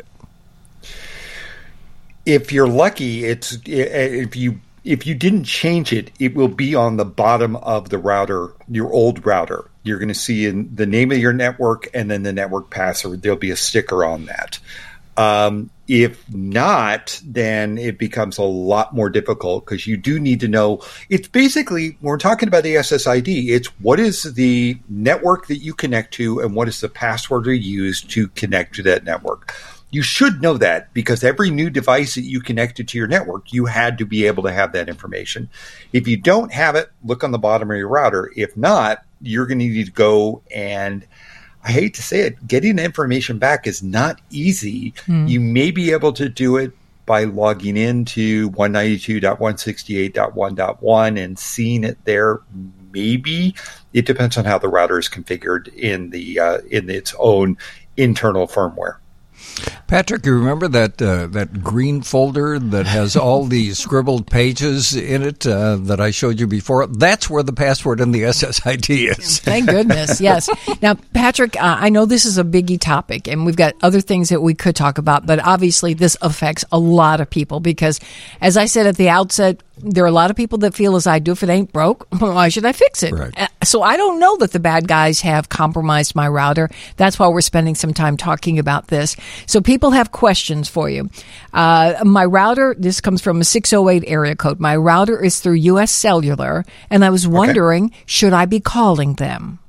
If you're lucky, it's if you if you didn't change it, it will be on the bottom of the router, your old router. You're going to see in the name of your network and then the network password. There'll be a sticker on that. Um, if not, then it becomes a lot more difficult because you do need to know. It's basically, when we're talking about the S S I D, it's what is the network that you connect to and what is the password you use to connect to that network. You should know that because every new device that you connected to your network, you had to be able to have that information. If you don't have it, look on the bottom of your router. If not, you're going to need to go and, I hate to say it, getting the information back is not easy. Hmm. You may be able to do it by logging into one ninety-two dot one sixty-eight dot one dot one and seeing it there. Maybe it depends on how the router is configured in the uh, in its own internal firmware. Patrick, you remember that uh, that green folder that has all the scribbled pages in it uh, that I showed you before? That's where the password and the S S I D is. thank goodness, yes. Now, Patrick, uh, I know this is a biggie topic, and we've got other things that we could talk about, but obviously this affects a lot of people because, as I said at the outset, there are a lot of people that feel as I do, if it ain't broke, why should I fix it? Right. Uh, So I don't know that the bad guys have compromised my router. That's why we're spending some time talking about this. So people have questions for you. Uh, my router, this comes from a six oh eight area code. My router is through U S Cellular, and I was wondering, should I be calling them?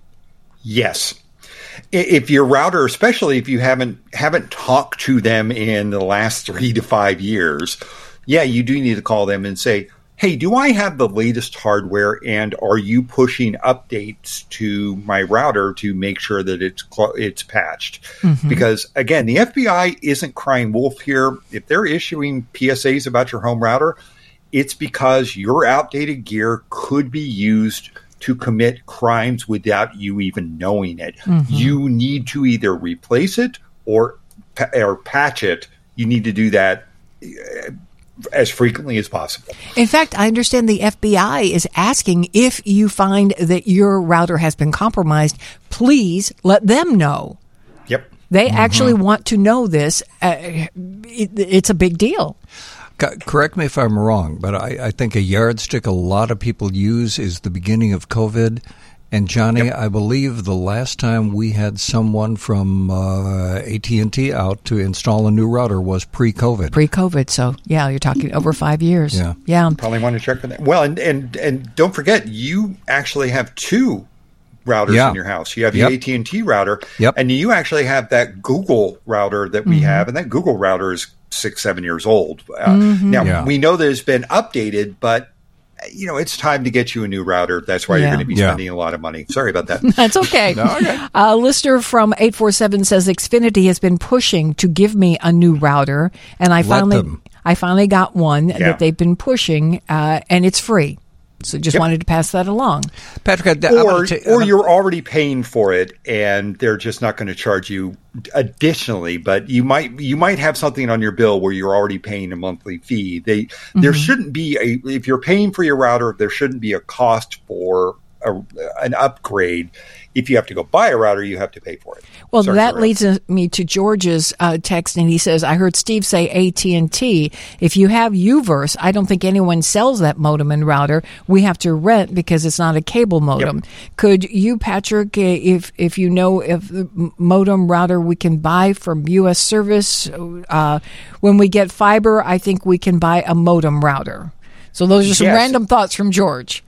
Yes. I- If your router, especially if you haven't haven't talked to them in the last three to five years, yeah, you do need to call them and say, hey, do I have the latest hardware, and are you pushing updates to my router to make sure that it's cl- it's patched? Mhm. Because, again, the F B I isn't crying wolf here. If they're issuing P S As about your home router, it's because your outdated gear could be used to commit crimes without you even knowing it. Mhm. You need to either replace it or pa- or patch it. You need to do that uh, as frequently as possible. In fact, I understand the F B I is asking if you find that your router has been compromised, please let them know. Yep. They actually want to know this. Uh, it, it's a big deal. Co- Correct me if I'm wrong, but I, I think a yardstick a lot of people use is the beginning of COVID. And Johnny, I believe the last time we had someone from uh, A T and T out to install a new router was pre-COVID. Pre-COVID, so yeah, you're talking over five years. Yeah. Yeah. Probably want to check for that. Well, and, and, and don't forget, you actually have two routers Yeah. in your house. You have Yep. the A T and T router, Yep. and you actually have that Google router that we Mhm. have, and that Google router is six, seven years old. Uh, Mhm. Now, Yeah. we know that it's been updated, but you know, it's time to get you a new router. That's why Yeah. you're going to be Yeah. spending a lot of money. Sorry about that. That's okay. No, okay. A listener from eight four seven says Xfinity has been pushing to give me a new router, and I Let finally, them. I finally got one Yeah. that they've been pushing, uh, and it's free. So just Yep. wanted to pass that along. Patrick, I, or or you're already paying for it, and they're just not going to charge you additionally. But you might you might have something on your bill where you're already paying a monthly fee. They there Mhm. shouldn't be a if you're paying for your router, there shouldn't be a cost for a, an upgrade. If you have to go buy a router, you have to pay for it. Well, Sorry that for leads me to George's uh, text, and he says, I heard Steve say A T and T. If you have U-verse, I don't think anyone sells that modem and router. We have to rent because it's not a cable modem. Could you, Patrick, uh, if if you know if the m- modem router we can buy from U S Service, uh, when we get fiber, I think we can buy a modem router. So those are some Yes. random thoughts from George.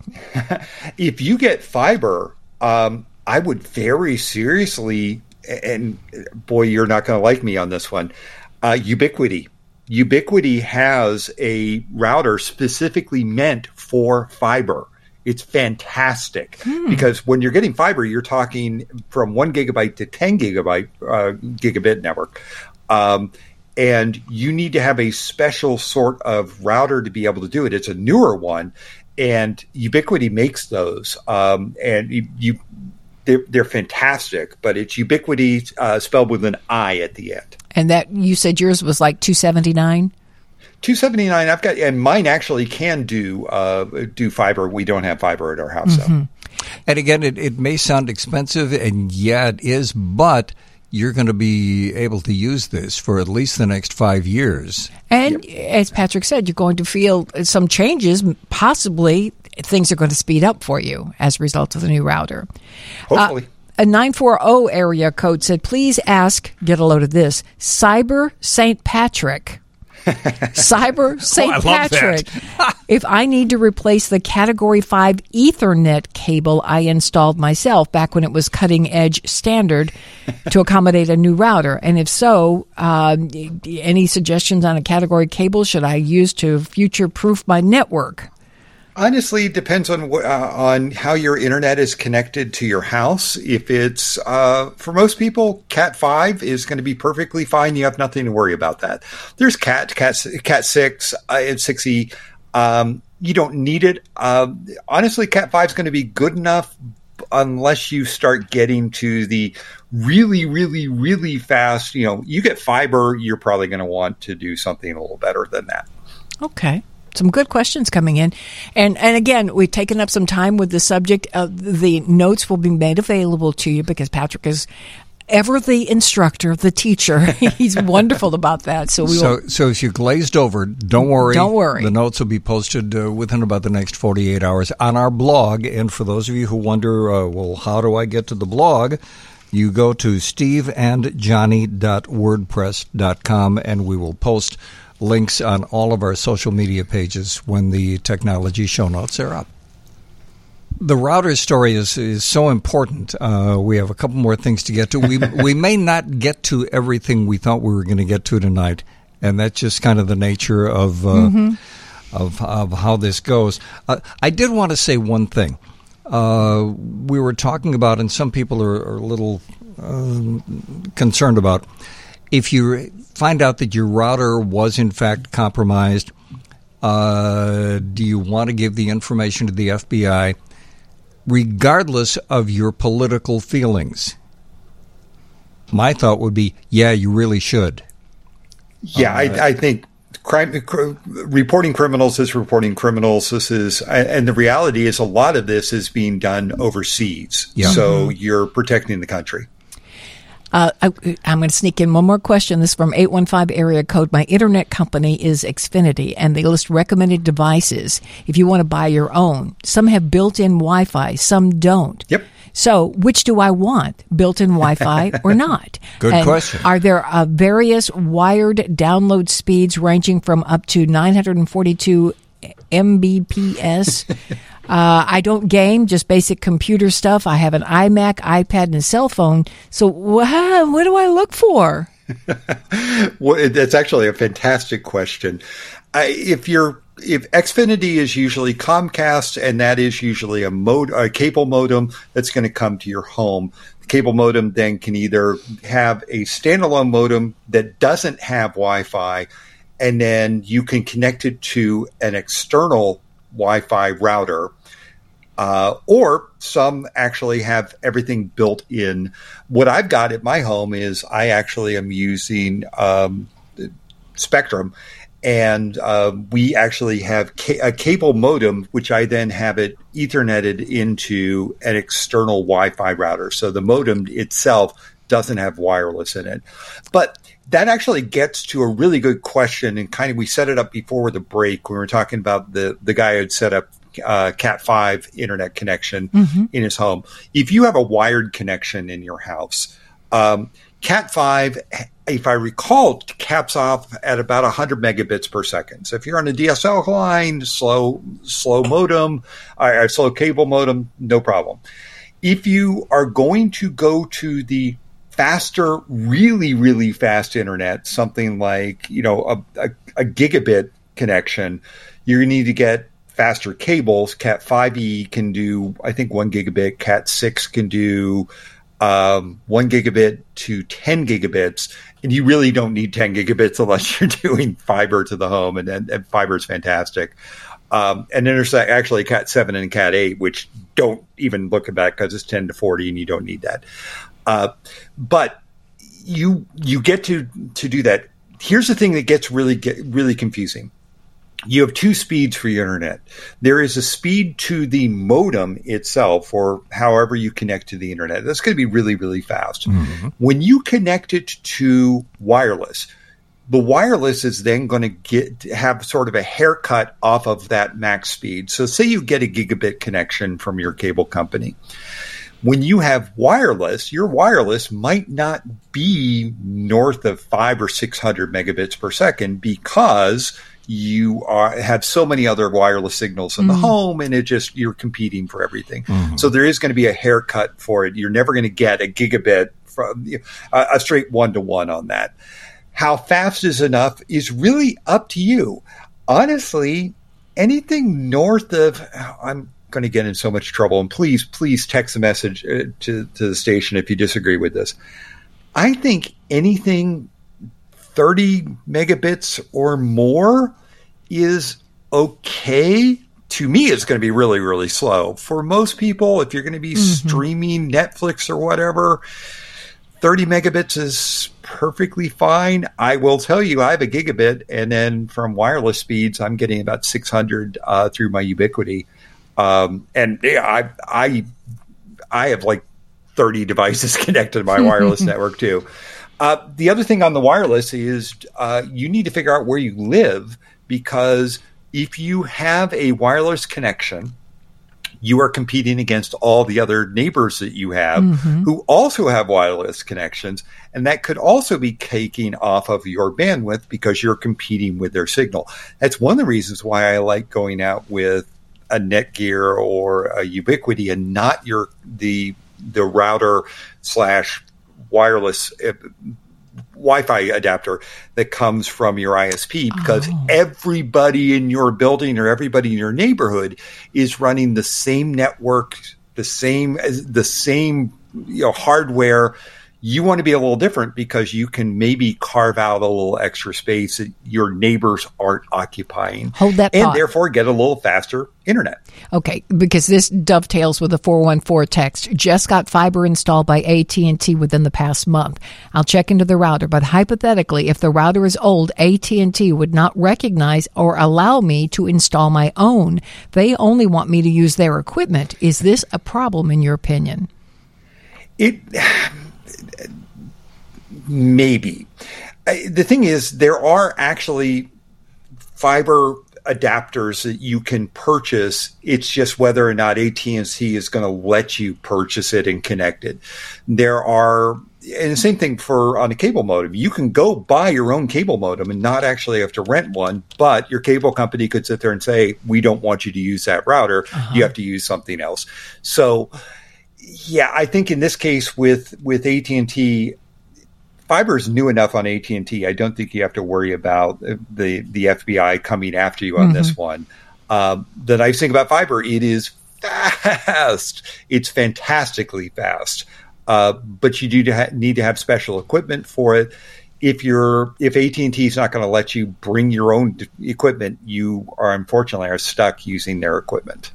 If you get fiber, um, I would very seriously, and boy, you're not going to like me on this one, uh, Ubiquity. Ubiquity has a router specifically meant for fiber. It's fantastic because when you're getting fiber, you're talking from one gigabyte to ten gigabyte uh, gigabit network. Um, and you need to have a special sort of router to be able to do it. It's a newer one, and Ubiquity makes those. Um, and you, you they're, they're fantastic, but it's Ubiquity uh, spelled with an I at the end. And that you said yours was like two seventy-nine? two seventy-nine. I've got, and mine actually can do uh, do fiber. We don't have fiber at our house, Mm-hmm. though. And again, it, it may sound expensive, and yeah, it is, but you're going to be able to use this for at least the next five years. And as Patrick said, you're going to feel some changes. Possibly things are going to speed up for you as a result of the new router. Hopefully. Uh, a nine four zero area code said, please ask, get a load of this, Cyber Saint Patrick. Cyber Saint I love Patrick. If I need to replace the Category five Ethernet cable I installed myself back when it was cutting edge standard to accommodate a new router, and if so, uh, any suggestions on a category cable should I use to future proof my network? Honestly, it depends on wh- uh, on how your internet is connected to your house. If it's uh, for most people, Cat five is going to be perfectly fine. You have nothing to worry about that. There's Cat, Cat, Cat six, uh, and six E. Um, you don't need it. Um, honestly, Cat five is going to be good enough unless you start getting to the really, really, really fast. You know, you get fiber, you're probably going to want to do something a little better than that. Okay. Some good questions coming in. And and again, we've taken up some time with the subject. Uh, the notes will be made available to you because Patrick is ever the instructor, the teacher. He's wonderful about that. So we so, will. So if you glazed over, don't worry. Don't worry. The notes will be posted uh, within about the next forty-eight hours on our blog. And for those of you who wonder, uh, well, how do I get to the blog? You go to steve and johnny dot wordpress dot com, and we will post links on all of our social media pages when the technology show notes are up. The router story is, is so important. Uh, we have a couple more things to get to. We we may not get to everything we thought we were going to get to tonight, and that's just kind of the nature of uh, Mm-hmm. of, of how this goes. Uh, I did want to say one thing. Uh, we were talking about, and some people are, are a little uh, concerned about, if you find out that your router was in fact compromised, uh, do you want to give the information to the F B I? Regardless of your political feelings? My thought would be, yeah, you really should. Yeah, uh, I, I think crime cr- reporting criminals is reporting criminals. This is, and the reality is, a lot of this is being done overseas. Yeah. So you're protecting the country. Uh, I, I'm going to sneak in one more question. This is from eight one five area code. My internet company is Xfinity, and they list recommended devices if you want to buy your own. Some have built-in Wi-Fi, some don't. Yep. So which do I want, built-in Wi-Fi or not? Good And question. Are there uh, various wired download speeds ranging from up to nine hundred forty-two megabits per second? Uh, I don't game, just basic computer stuff. I have an iMac, iPad, and a cell phone. So wha- what do I look for? Well, that's actually a fantastic question. I, if you're if Xfinity is usually Comcast, and that is usually a, mod, a cable modem that's going to come to your home. The cable modem then can either have a standalone modem that doesn't have Wi-Fi, and then you can connect it to an external Wi-Fi router. Uh, or some actually have everything built in. What I've got at my home is I actually am using um, Spectrum, and uh, we actually have ca- a cable modem, which I then have it Etherneted into an external Wi-Fi router. So the modem itself doesn't have wireless in it. But that actually gets to a really good question, and kind of we set it up before the break when we were talking about the, the guy who had set up uh, Cat five internet connection Mm-hmm. in his home. If you have a wired connection in your house, um, Cat five, if I recall, caps off at about one hundred megabits per second. So if you're on a D S L line, slow slow modem, or slow cable modem, no problem. If you are going to go to the faster, really, really fast internet, something like, you know, a, a, a gigabit connection, you need to get faster cables. Cat five E can do, I think, one gigabit. Cat six can do um, one gigabit to ten gigabits. And you really don't need ten gigabits unless you're doing fiber to the home, and, and, and fiber is fantastic. Um, and then there's actually Cat seven and Cat eight, which don't even look at that because it's ten to forty and you don't need that. Uh, but you you get to to do that. Here's the thing that gets really get really confusing. You have two speeds for your internet. There is a speed to the modem itself, or however you connect to the internet. That's going to be really, really fast. Mm-hmm. When you connect it to wireless, the wireless is then going to get have sort of a haircut off of that max speed. So say you get a gigabit connection from your cable company. When you have wireless, your wireless might not be north of five or six hundred megabits per second because you are have so many other wireless signals in the Mm. home, and it just you're competing for everything. Mhm. So there is going to be a haircut for it. You're never going to get a gigabit from a, a straight one to one on that. How fast is enough is really up to you. Honestly, anything north of I'm going to get in so much trouble, and please, please text a message uh, to to the station if you disagree with this. I think anything thirty megabits or more is okay. To me, it's going to be really, really slow. For most people, if you're going to be Mm-hmm. streaming Netflix or whatever, thirty megabits is perfectly fine. I will tell you, I have a gigabit, and then from wireless speeds, I'm getting about six hundred uh, through my Ubiquiti. Um, and yeah, I, I, I have like thirty devices connected to my wireless network too. Uh, the other thing on the wireless is uh, you need to figure out where you live, because if you have a wireless connection, you are competing against all the other neighbors that you have Mhm. who also have wireless connections. And that could also be taking off of your bandwidth because you're competing with their signal. That's one of the reasons why I like going out with a Netgear or a Ubiquiti and not your the the router slash wireless uh, Wi-Fi adapter that comes from your I S P, because Oh. everybody in your building or everybody in your neighborhood is running the same network, the same the same you know hardware. You want to be a little different because you can maybe carve out a little extra space that your neighbors aren't occupying. Hold that and thought. therefore get a little faster internet. Okay, because this dovetails with the four one four text. Just got fiber installed by A T and T within the past month. I'll check into the router, but hypothetically, if the router is old, A T and T would not recognize or allow me to install my own. They only want me to use their equipment. Is this a problem in your opinion? It maybe. Uh, The thing is, there are actually fiber adapters that you can purchase. It's just whether or not A T and T is going to let you purchase it and connect it. There are, and the same thing for on a cable modem. You can go buy your own cable modem and not actually have to rent one, but your cable company could sit there and say, we don't want you to use that router. Uh-huh. You have to use something else. So, yeah, I think in this case with, with A T and T, fiber is new enough on A T and T. I don't think you have to worry about the, the F B I coming after you on Mhm. this one. Um, the nice thing about fiber, it is fast. It's fantastically fast. Uh, but you do ha- need to have special equipment for it. If you're if A T and T is not going to let you bring your own d- equipment, you are unfortunately are stuck using their equipment.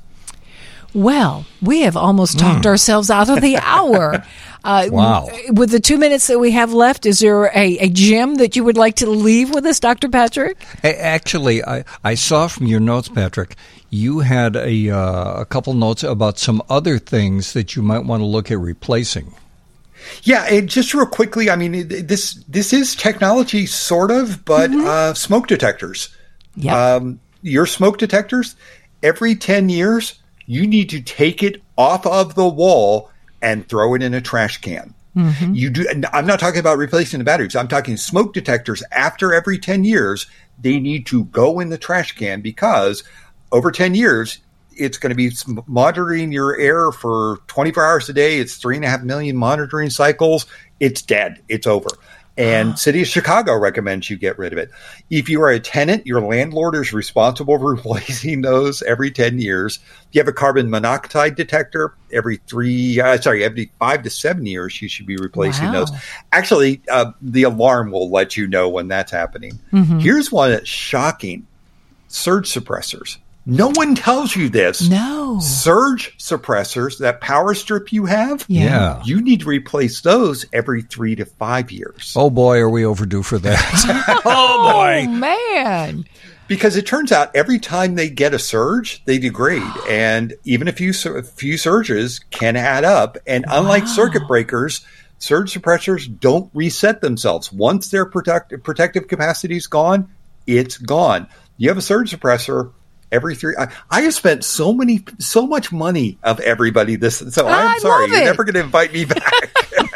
Well, we have almost talked ourselves out of the hour. Uh, Wow. With the two minutes that we have left, is there a, a gem that you would like to leave with us, Doctor Patrick? A- Actually, I, I saw from your notes, Patrick, you had a, uh, a couple notes about some other things that you might want to look at replacing. Yeah, and just real quickly, I mean, it- this this is technology, sort of, but uh, smoke detectors. Um, your smoke detectors, every ten years, you need to take it off of the wall and throw it in a trash can. You do. and I'm not talking about replacing the batteries. I'm talking smoke detectors. After every ten years, they need to go in the trash can, because over ten years, it's going to be sm- monitoring your air for twenty-four hours a day. It's three and a half million monitoring cycles. It's dead. It's over. And City of Chicago recommends you get rid of it. If you are a tenant, your landlord is responsible for replacing those every ten years. If you have a carbon monoxide detector, every three, uh, sorry, every five to seven years, you should be replacing Wow. those. Actually, uh, the alarm will let you know when that's happening. Mhm. Here's one that's shocking. Surge suppressors. No one tells you this. No. Surge suppressors, that power strip you have, Yeah. you need to replace those every three to five years. Oh, boy, are we overdue for that. Oh, boy. man. Because it turns out every time they get a surge, they degrade. And even a few, sur- a few surges can add up. And unlike circuit breakers, surge suppressors don't reset themselves. Once their protect- protective capacity is gone, it's gone. You have a surge suppressor every three. I, I have spent so many, so much money of everybody this. So I'm I sorry, love you're it. never going to invite me back.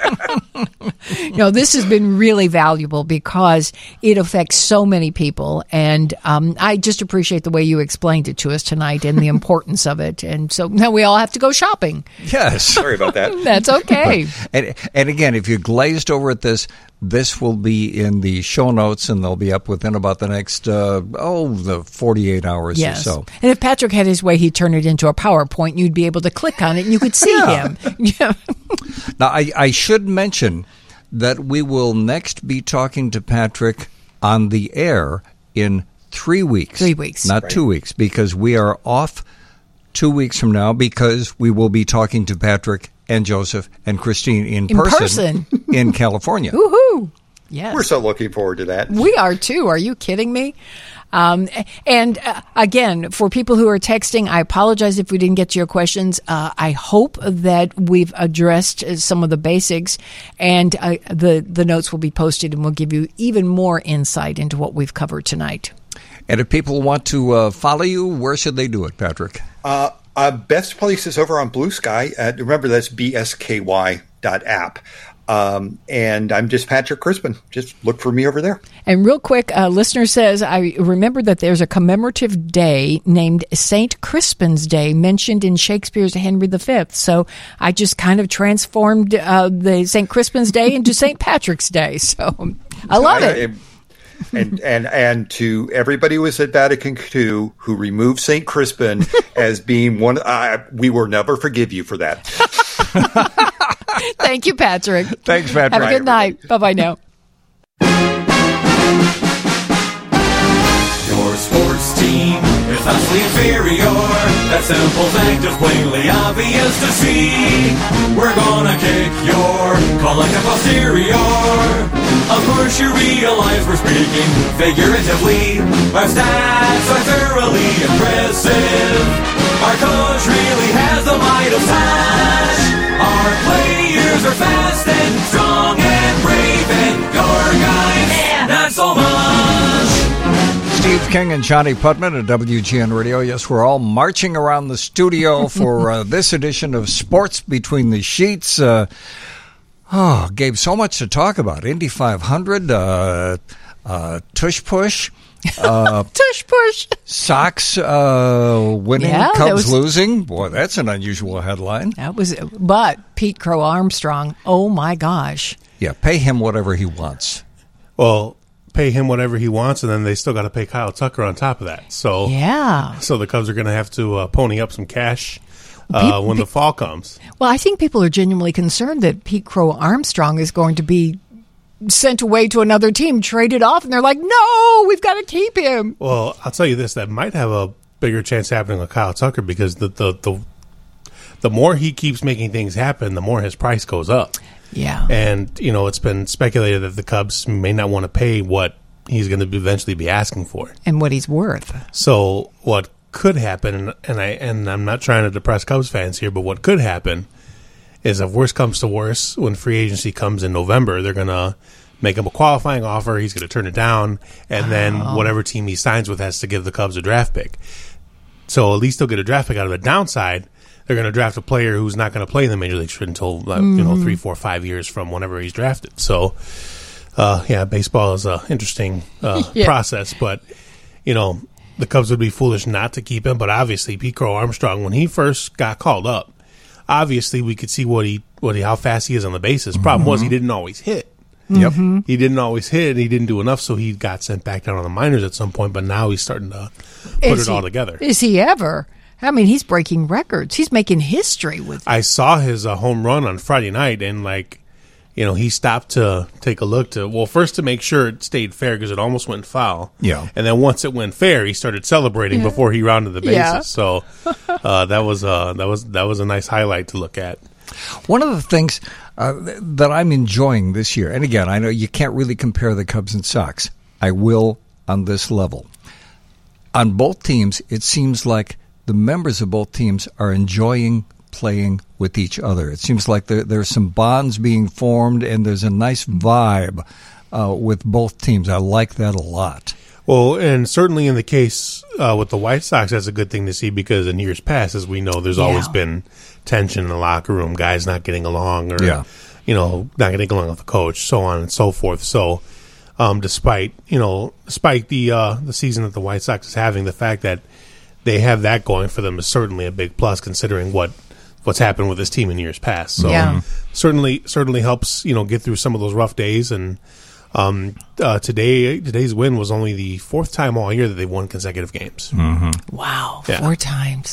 No, this has been really valuable because it affects so many people. And um, I just appreciate the way you explained it to us tonight and the importance of it. And so now we all have to go shopping. Yes. Sorry about that. That's okay. and, and again, if you glazed over at this, this will be in the show notes, and they'll be up within about the next, uh, oh, the forty-eight hours Yes. or so. And if Patrick had his way, he'd turn it into a PowerPoint. You'd be able to click on it and you could see Yeah. him. Yeah. Now, I, I should mention that we will next be talking to Patrick on the air in three weeks. Three weeks. Not Right. two weeks, because we are off two weeks from now, because we will be talking to Patrick and Joseph and Christine in, In person, person. in California. Woohoo. Yes. We're so looking forward to that. We are too. Are you kidding me? Um, and uh, again, for people who are texting, I apologize if we didn't get to your questions. Uh, I hope that we've addressed some of the basics, and uh, the, the notes will be posted and we'll give you even more insight into what we've covered tonight. And if people want to uh, follow you, where should they do it, Patrick? Uh, uh, best place is over on Blue Sky. Uh, remember, that's B S K Y dot app. Um, and I'm just Patrick Crispin. Just look for me over there. And real quick, a listener says, I remember that there's a commemorative day named Saint Crispin's Day mentioned in Shakespeare's Henry the Fifth. So I just kind of transformed uh, the Saint Crispin's Day into Saint Patrick's Day. So I love it. and and and to everybody who was at Vatican two who removed Saint Crispin as being one, uh, we will never forgive you for that. Thank you, Patrick. Thanks, Patrick. Have a good night. Bye-bye now. Your sports team is vastly inferior. That simple fact is plainly obvious to see. We're gonna kick your collective posterior. Of course you realize we're speaking figuratively. Our stats are thoroughly impressive. Our coach really has the Midas touch. Our players are fast and strong and brave, and your guys, yeah, not so much. Steve King and Johnny Putman at W G N Radio. Yes, we're all marching around the studio for uh, this edition of Sports Between the Sheets. Uh, oh, Gabe, so much to talk about. Indy five hundred, uh, uh, Tush Push. Uh, Tush Push. Sox uh, winning, Yeah, that Cubs was- losing. Boy, that's an unusual headline. That was, but Pete Crow Armstrong, oh my gosh. Yeah, pay him whatever he wants. Well, pay him whatever he wants, and then they still got to pay Kyle Tucker on top of that. So Yeah. so the Cubs are going to have to uh, pony up some cash uh, People- when the fall comes. Well, I think people are genuinely concerned that Pete Crow Armstrong is going to be sent away to another team, traded off, and they're like, no, we've got to keep him. Well, I'll tell you this: that might have a bigger chance happening with Kyle Tucker because the the the, the more he keeps making things happen, the more his price goes up. Yeah. And, you know, it's been speculated that the Cubs may not want to pay what he's going to eventually be asking for. And what he's worth. So what could happen, and, and I and I'm not trying to depress Cubs fans here, but what could happen is if worse comes to worse, when free agency comes in November, they're going to make him a qualifying offer. He's going to turn it down, and then Oh. whatever team he signs with has to give the Cubs a draft pick. So at least they'll get a draft pick out of the downside. They're going to draft a player who's not going to play in the major leagues until uh, you know Mhm. three, four, five years from whenever he's drafted. So, uh, yeah, baseball is an interesting uh, Yeah. process, but you know the Cubs would be foolish not to keep him. But obviously, Pete Crow Armstrong, when he first got called up, obviously we could see what he what he how fast he is on the bases. Problem was he didn't always hit. Yep. He didn't always hit. He didn't do enough, so he got sent back down on the minors at some point. But now he's starting to put Is it all he- together. Is he ever? I mean, he's breaking records. He's making history with I saw his uh, home run on Friday night, and like, you know, he stopped to take a look to well, first to make sure it stayed fair because it almost went foul. Yeah. and then once it went fair, he started celebrating Yeah. before he rounded the bases. Yeah. So uh, that was uh, that was that was a nice highlight to look at. One of the things uh, that I'm enjoying this year, and again, I know you can't really compare the Cubs and Sox. I will on this level. On both teams, it seems like the members of both teams are enjoying playing with each other. It seems like there, there's some bonds being formed, and there's a nice vibe uh, with both teams. I like that a lot. Well, and certainly in the case uh, with the White Sox, that's a good thing to see because in years past, as we know, there's Yeah. always been tension in the locker room, guys not getting along or, Yeah. you know, not getting along with the coach, so on and so forth. So um, despite, you know, despite the uh, the season that the White Sox is having, the fact that they have that going for them is certainly a big plus considering what what's happened with this team in years past. So Yeah. certainly certainly helps, you know, get through some of those rough days. And um, uh, today today's win was only the fourth time all year that they won consecutive games. Mm-hmm. Wow, Yeah. four times.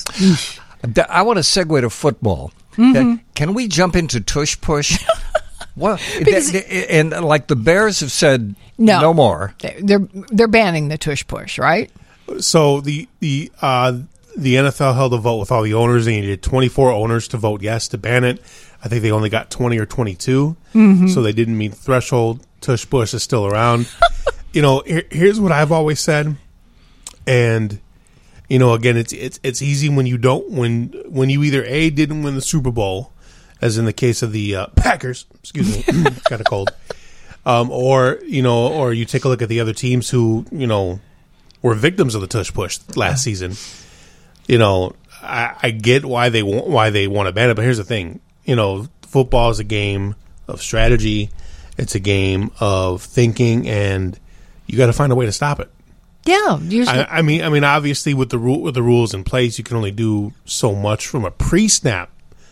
I want to segue to football. Mhm. Can we jump into Tush Push? Well, Because- th- th- and like the Bears have said, No. no more. They- They're they're banning the tush push, right? So the the uh, the N F L held a vote with all the owners. They needed twenty-four owners to vote yes to ban it. I think they only got twenty or twenty-two, Mhm. so they didn't meet the threshold. Tush Push is still around. You know, here, here's what I've always said: And you know, again, it's it's it's easy when you don't when when you either A, didn't win the Super Bowl, as in the case of the uh, Packers. Excuse me, kind of cold. Um, or you know, or you take a look at the other teams who you know were victims of the tush push last season. You know, I, I get why they want why they want to ban it, but here's the thing: you know, football is a game of strategy. It's a game of thinking, and you got to find a way to stop it. Yeah, usually. I, I mean, I mean, obviously, with the rule with the rules in place, you can only do so much from a pre-snap,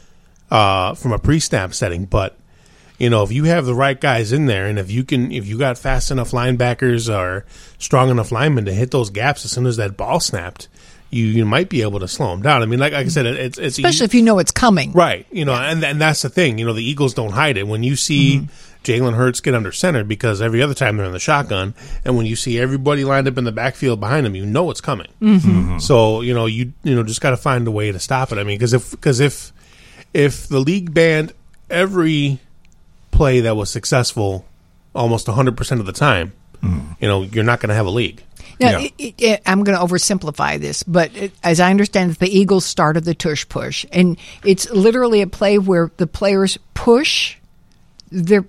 uh, from a pre-snap setting. But you know, if you have the right guys in there, and if you can, if you got fast enough linebackers or strong enough linemen to hit those gaps as soon as that ball snapped, you you might be able to slow them down. I mean, like, like I said, it, it's it's especially if you know it's coming, right? You know, and and that's the thing. You know, the Eagles don't hide it when you see. Mm-hmm. Jalen Hurts get under center because every other time they're in the shotgun, and when you see everybody lined up in the backfield behind them, you know it's coming. Mm-hmm. Mm-hmm. So you know you you know just got to find a way to stop it. I mean, because if because if if the league banned every play that was successful almost one hundred percent of the time, mm. you know you're not going to have a league. Now, yeah. it, it, I'm going to oversimplify this, but it, as I understand it, the Eagles started the tush push, and it's literally a play where the players push their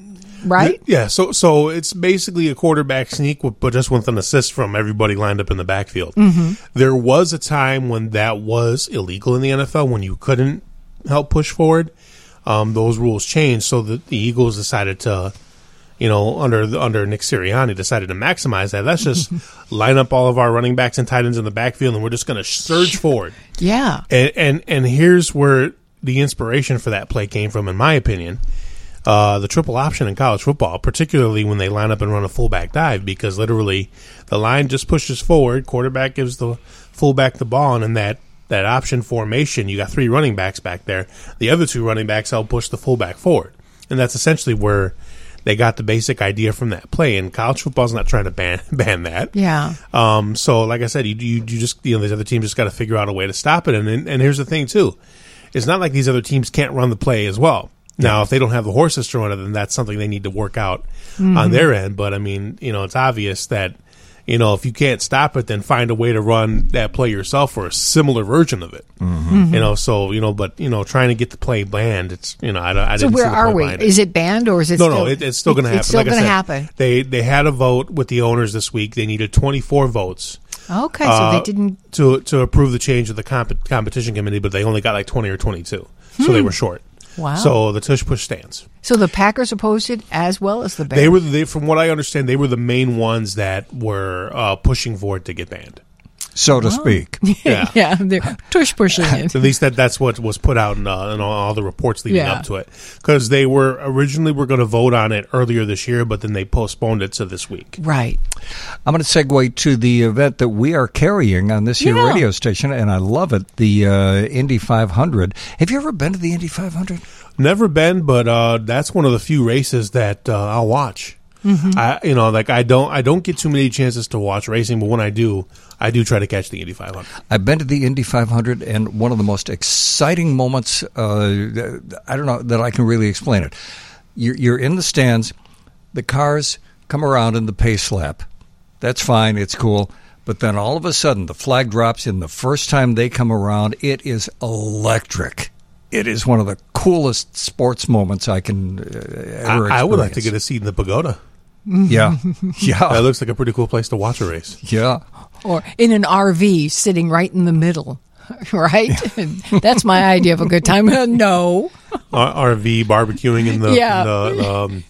right? Yeah, so so it's basically a quarterback sneak, with, but just with an assist from everybody lined up in the backfield. Mm-hmm. There was a time when that was illegal in the N F L, when you couldn't help push forward. Um, those rules changed, so that the Eagles decided to, you know, under under Nick Sirianni, decided to maximize that. Let's just line up all of our running backs and tight ends in the backfield, and we're just going to surge forward. Yeah. And, and and here's where the inspiration for that play came from, in my opinion. Uh, the triple option in college football, particularly when they line up and run a fullback dive, because literally the line just pushes forward, quarterback gives the fullback the ball, and in that, that option formation, you got three running backs back there. The other two running backs help push the fullback forward. And that's essentially where they got the basic idea from that play. And college football's not trying to ban ban that. Yeah. Um. So, like I said, you you, you just, you know, these other teams just got to figure out a way to stop it. And, and and here's the thing, too. It's not like these other teams can't run the play as well. Now, if they don't have the horses to run it, then that's something they need to work out mm-hmm. on their end. But, I mean, you know, it's obvious that, you know, if you can't stop it, then find a way to run that play yourself or a similar version of it. Mm-hmm. Mm-hmm. You know, so, you know, but, you know, trying to get the play banned, it's, you know, I, I so didn't where see the are point we? behind it. Is it banned or is it no, still? No, it, it's still going to happen. It's still like going to said, happen. They, they had a vote with the owners this week. They needed twenty-four votes. Okay, so uh, they didn't. To, to approve the change of the comp- competition committee, but they only got like twenty or twenty-two. Hmm. So they were short. Wow. So the tush push stands. So the Packers opposed it as well as the Bears? They were, they, from what I understand, they were the main ones that were uh, pushing for it to get banned. So to oh. speak. Yeah. Yeah, they're tush pushing it. At least that, that's what was put out in, uh, in all, all the reports leading yeah. up to it. Because they were originally were going to vote on it earlier this year, but then they postponed it to this week. Right. I'm going to segue to the event that we are carrying on this here yeah. radio station, and I love it, the uh, Indy five hundred. Have you ever been to the Indy five hundred? Never been, but uh, that's one of the few races that uh, I'll watch. Mm-hmm. I, you know, like I don't, I don't get too many chances to watch racing, but when I do, I do try to catch the Indy five hundred. I've been to the Indy five hundred, and one of the most exciting moments, uh, I don't know that I can really explain it. You're, you're in the stands, the cars come around in the pace lap. That's fine, it's cool. But then all of a sudden, the flag drops in the first time they come around. It is electric. It is one of the coolest sports moments I can uh, ever experience. I, I would like to get a seat in the pagoda. Yeah. Yeah. That looks like a pretty cool place to watch a race. Yeah. Or in an R V sitting right in the middle, right? That's my idea of a good time. no. R- RV barbecuing in the, yeah. in the um,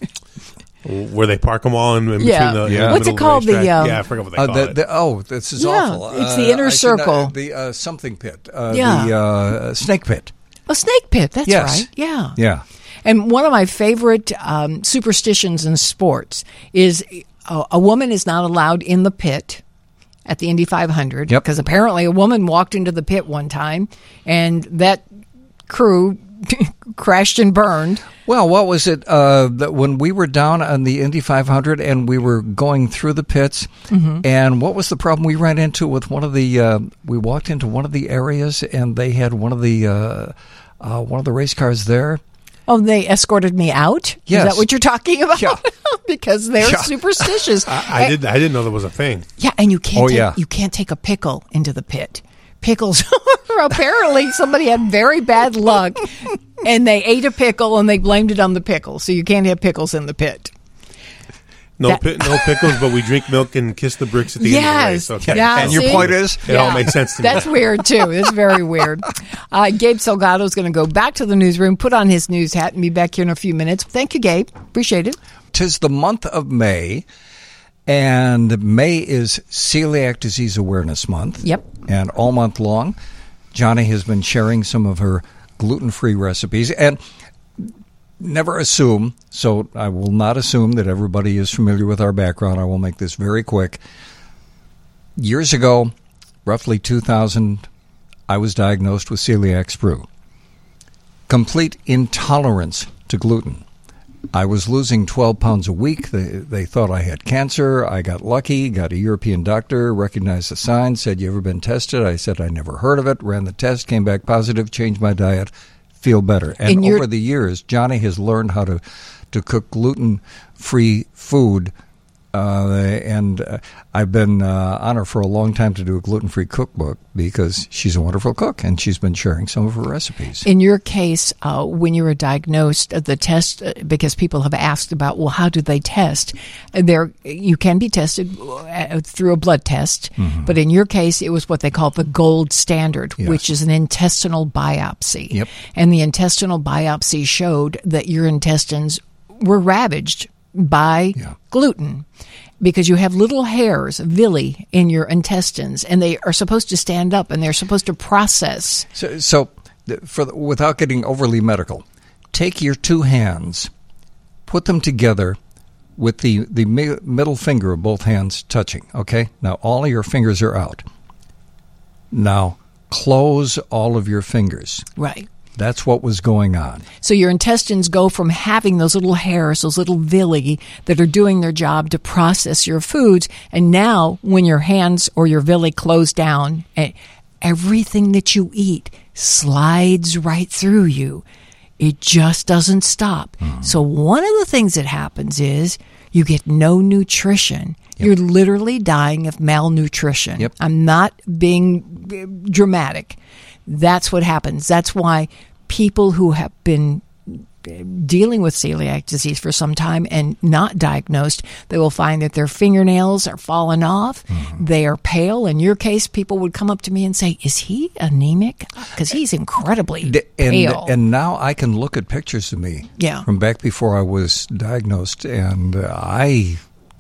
where they park them all in, in yeah. between the yeah. in What's the it called? The um, yeah, I forgot what they uh, call the, it. the, oh, this is yeah, awful. It's uh, the inner circle. Not, the uh, something pit. Uh, yeah. The uh, snake pit. A snake pit. That's yes. right. Yeah. Yeah. And one of my favorite um, superstitions in sports is a, a woman is not allowed in the pit at the Indy five hundred because yep. apparently a woman walked into the pit one time and that crew crashed and burned. Well, what was it uh, that when we were down on the Indy five hundred and we were going through the pits, mm-hmm. and what was the problem we ran into with one of the? Uh, we walked into one of the areas and they had one of the uh, uh, one of the race cars there. Oh, they escorted me out? Yes. Is that what you're talking about? Yeah. Because they're Yeah. superstitious. I, I did. I didn't know there was a thing. Yeah, and you can't Oh, take, yeah. you can't take a pickle into the pit. Pickles apparently somebody had very bad luck and they ate a pickle and they blamed it on the pickle. So you can't have pickles in the pit. No, That- pi- no pickles, but we drink milk and kiss the bricks at the end of the race. Yes. Okay. Yeah, And your see? point is? It all makes sense to me. That's weird, too. It's very weird. Uh, Gabe Salgado is going to go back to the newsroom, put on his news hat, and be back here in a few minutes. Thank you, Gabe. Appreciate it. 'Tis the month of May, and May is Celiac Disease Awareness Month. Yep. And all month long, Johnny has been sharing some of her gluten-free recipes. And never assume, so I will not assume that everybody is familiar with our background. I will make this very quick. Years ago, roughly two thousand, I was diagnosed with celiac sprue. Complete intolerance to gluten. I was losing twelve pounds a week. They, they thought I had cancer. I got lucky, got a European doctor, recognized the signs, said, "You ever been tested?" I said, "I never heard of it." Ran the test, came back positive, changed my diet, feel better. And, And you're- over the years, Johnny has learned how to, to cook gluten-free food. Uh, and uh, I've been uh, on her for a long time to do a gluten-free cookbook because she's a wonderful cook, and she's been sharing some of her recipes. In your case, uh, when you were diagnosed, uh, the test, uh, because people have asked about, well, how do they test? Uh, There, you can be tested uh, through a blood test, Mm-hmm. but in your case, it was what they call the gold standard, Yes. which is an intestinal biopsy. Yep. And the intestinal biopsy showed that your intestines were ravaged by gluten. Because you have little hairs, villi, in your intestines, and they are supposed to stand up, and they're supposed to process. So, so th- for the, without getting overly medical, take your two hands, put them together with the, the mi- middle finger of both hands touching, okay? Now, all of your fingers are out. Now, close all of your fingers. Right. That's what was going on. So your intestines go from having those little hairs, those little villi that are doing their job to process your foods, and now when your hands or your villi close down, eh, everything that you eat slides right through you. It just doesn't stop. So one of the things that happens is you get no nutrition. You're literally dying of malnutrition. Yep. I'm not being eh, dramatic. That's what happens. That's why people who have been dealing with celiac disease for some time and not diagnosed, they will find that their fingernails are falling off. Mm-hmm. They are pale. In your case, people would come up to me and say, "Is he anemic?" Because he's incredibly and, pale. And now I can look at pictures of me Yeah. from back before I was diagnosed, and uh, I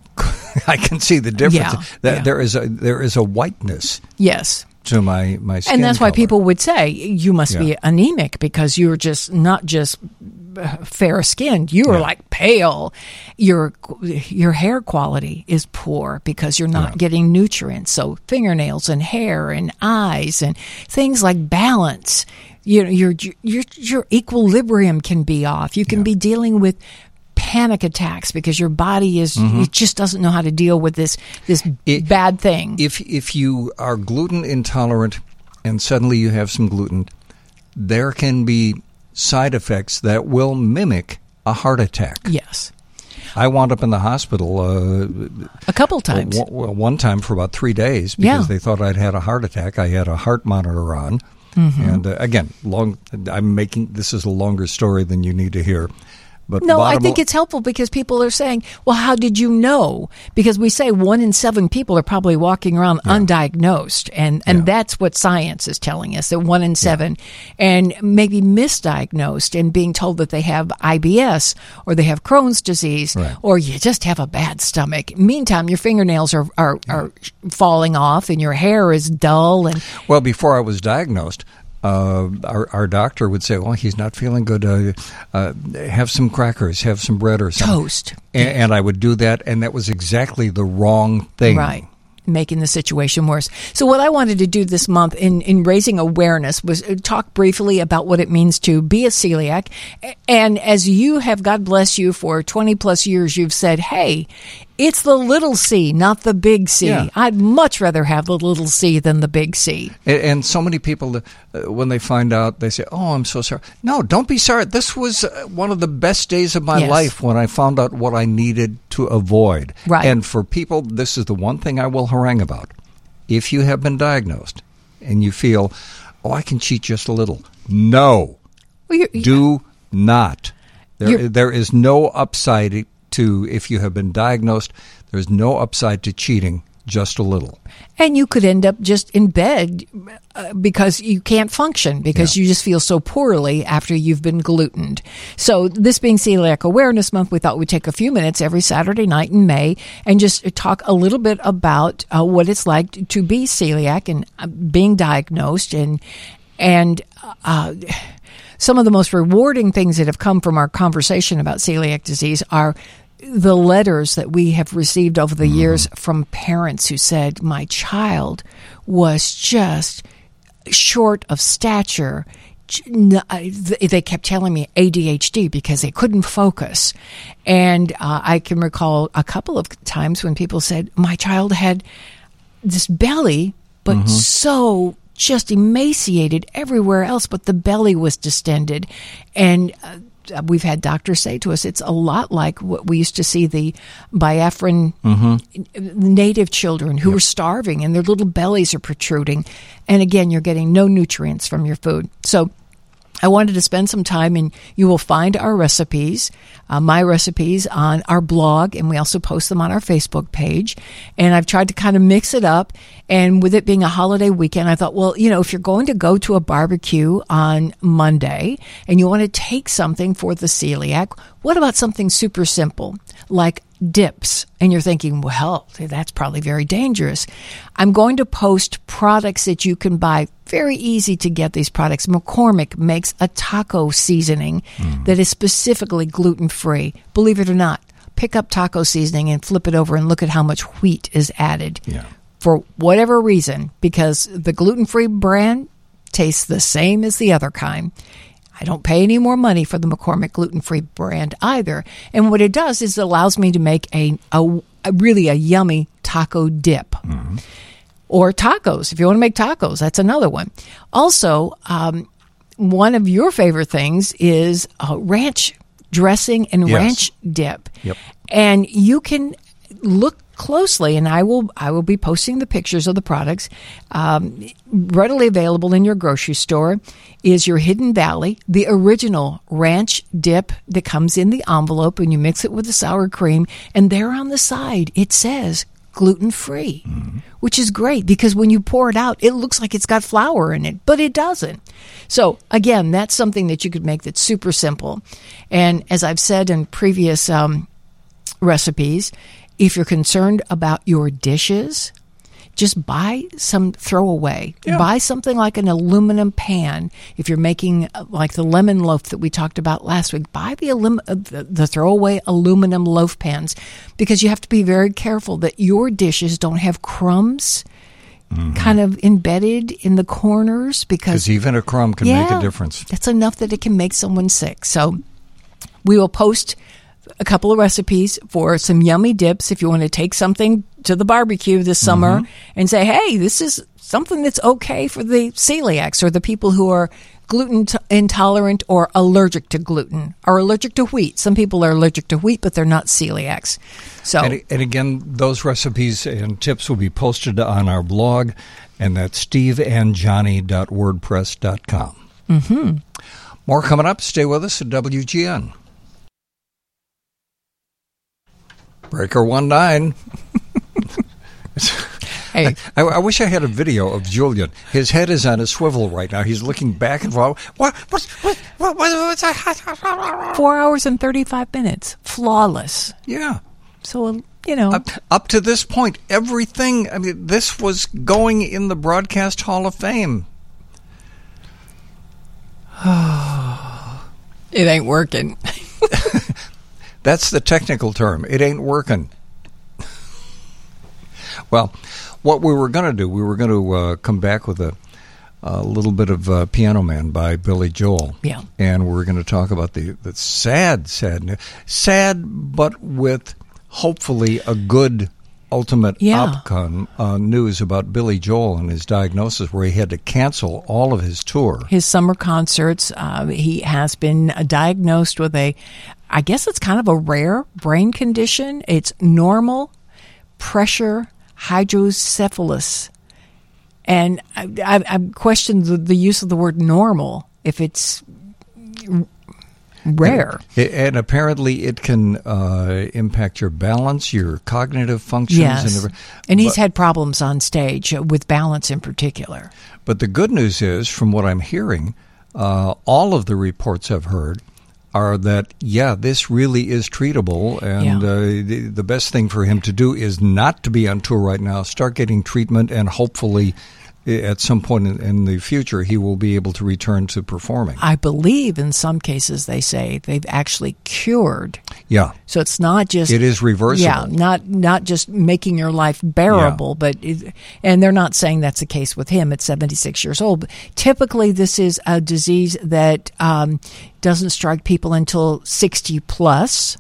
I can see the difference. Yeah, That yeah. There is a there is a whiteness Yes. to my, my skin And that's why color. people would say you must be Yeah. anemic because you're just not just fair skinned. You are Yeah. like pale. Your your hair quality is poor because you're not Yeah. getting nutrients. So fingernails and hair and eyes and things like balance. You know, your your your equilibrium can be off. You can be dealing with panic attacks because your body is Mhm. it just doesn't know how to deal with this this bad thing. If if you are gluten intolerant and suddenly you have some gluten, there can be side effects that will mimic a heart attack. Yes. I wound up in the hospital uh, A couple times. w- w- one time for about three days because Yeah. they thought I'd had a heart attack. I had a heart monitor on, Mhm. and uh, again, long. I'm making this is a longer story than you need to hear. But No, I bottom think li- it's helpful because people are saying, well, how did you know? Because we say one in seven people are probably walking around undiagnosed. And, and that's what science is telling us, that one in seven, and maybe misdiagnosed and being told that they have I B S or they have Crohn's disease or you just have a bad stomach. Meantime, your fingernails are, are, are falling off and your hair is dull. And Well, before I was diagnosed, uh, our, our doctor would say, well, he's not feeling good. Uh, uh, have some crackers, have some bread or something. Toast. And, and I would do that, and that was exactly the wrong thing. Right. Making the situation worse. So what I wanted to do this month in, in raising awareness was talk briefly about what it means to be a celiac. And as you have, God bless you, for twenty plus years, you've said, hey, It's the little C, not the big C. Yeah. I'd much rather have the little C than the big C. And, and so many people, uh, when they find out, they say, oh, I'm so sorry. No, don't be sorry. This was uh, one of the best days of my Yes. life when I found out what I needed to avoid. Right. And for people, this is the one thing I will harangue about. If you have been diagnosed and you feel, oh, I can cheat just a little. No. Well, you're, Do not. There, You're- there is no upside to, if you have been diagnosed, there's no upside to cheating just a little. And you could end up just in bed uh, because you can't function because you just feel so poorly after you've been glutened. So this being Celiac Awareness Month, we thought we'd take a few minutes every Saturday night in May and just talk a little bit about uh, what it's like to be celiac and uh, being diagnosed and and uh, some of the most rewarding things that have come from our conversation about celiac disease are the letters that we have received over the years from parents who said, my child was just short of stature. They kept telling me A D H D because they couldn't focus. And uh, I can recall a couple of times when people said, my child had this belly, but Mhm. so just emaciated everywhere else, but the belly was distended. And uh, we've had doctors say to us, it's a lot like what we used to see the Biafran native children who were starving and their little bellies are protruding. And again, you're getting no nutrients from your food. So I wanted to spend some time, and you will find our recipes, uh, my recipes, on our blog, and we also post them on our Facebook page. And I've tried to kind of mix it up. And with it being a holiday weekend, I thought, well, you know, if you're going to go to a barbecue on Monday and you want to take something for the celiac, what about something super simple like dips? And you're thinking, well, that's probably very dangerous. I'm going to post products that you can buy. Very easy to get these products. McCormick makes a taco seasoning that is specifically gluten-free. Believe it or not, pick up taco seasoning and flip it over and look at how much wheat is added. Yeah. For whatever reason, because the gluten-free brand tastes the same as the other kind. I don't pay any more money for the McCormick gluten-free brand either. And what it does is it allows me to make a, a, a really a yummy taco dip. Mm-hmm. Or tacos. If you want to make tacos, that's another one. Also, um, one of your favorite things is uh, ranch dressing and Yes. ranch dip. Yep. And you can look closely, and I will I will be posting the pictures of the products. Um, readily available in your grocery store is your Hidden Valley, the original ranch dip that comes in the envelope, and you mix it with the sour cream, and there on the side it says gluten-free, mm-hmm. which is great because when you pour it out, it looks like it's got flour in it, but it doesn't. So again, that's something that you could make that's super simple. And as I've said in previous um, recipes, if you're concerned about your dishes, just buy some throwaway. Yeah. Buy something like an aluminum pan. If you're making uh, like the lemon loaf that we talked about last week, buy the, alum- uh, the, the throwaway aluminum loaf pans because you have to be very careful that your dishes don't have crumbs mm-hmm. kind of embedded in the corners because Because even a crumb can yeah, make a difference. That's enough that it can make someone sick. So we will post a couple of recipes for some yummy dips if you want to take something to the barbecue this summer Mm-hmm. and say, hey, this is something that's okay for the celiacs or the people who are gluten t- intolerant or allergic to gluten or allergic to wheat. Some people are allergic to wheat, but they're not celiacs. So, And, and again, those recipes and tips will be posted on our blog, and that's steve and johnny dot wordpress dot com. mm-hmm. More coming up. Stay with us at W G N. Breaker one nine. Hey. I, I wish I had a video of Julian. His head is on a swivel right now. He's looking back and forth. What? What? What? What? what what's that? Four hours and thirty-five minutes. Flawless. Yeah. So, you know. Up, up to this point, everything, I mean, this was going in the Broadcast Hall of Fame. It ain't working. That's the technical term. It ain't working. Well, what we were going to do, we were going to uh, come back with a, a little bit of uh, Piano Man by Billy Joel. Yeah. And we're going to talk about the, the sad, sad news. Sad, but with hopefully a good ultimate Yeah. outcome uh, news about Billy Joel and his diagnosis, where he had to cancel all of his tour. His summer concerts. Uh, he has been uh, diagnosed with a, I guess it's kind of a rare brain condition. It's normal pressure hydrocephalus. And I, I, I questioned the, the use of the word normal, if it's rare. And, and apparently it can uh, impact your balance, your cognitive functions. Yes. And, every- And he's but- had problems on stage uh, with balance in particular. But the good news is, from what I'm hearing, uh, all of the reports I've heard are that, yeah, this really is treatable. And Yeah. uh, the, the best thing for him to do is not to be on tour right now, start getting treatment, and hopefully at some point in, in the future he will be able to return to performing. I believe in some cases they say they've actually cured. Yeah. So it's not just It is reversible. Yeah, not not just making your life bearable, but it, and they're not saying that's the case with him at seventy-six years old. But typically, this is a disease that um, doesn't strike people until sixty plus.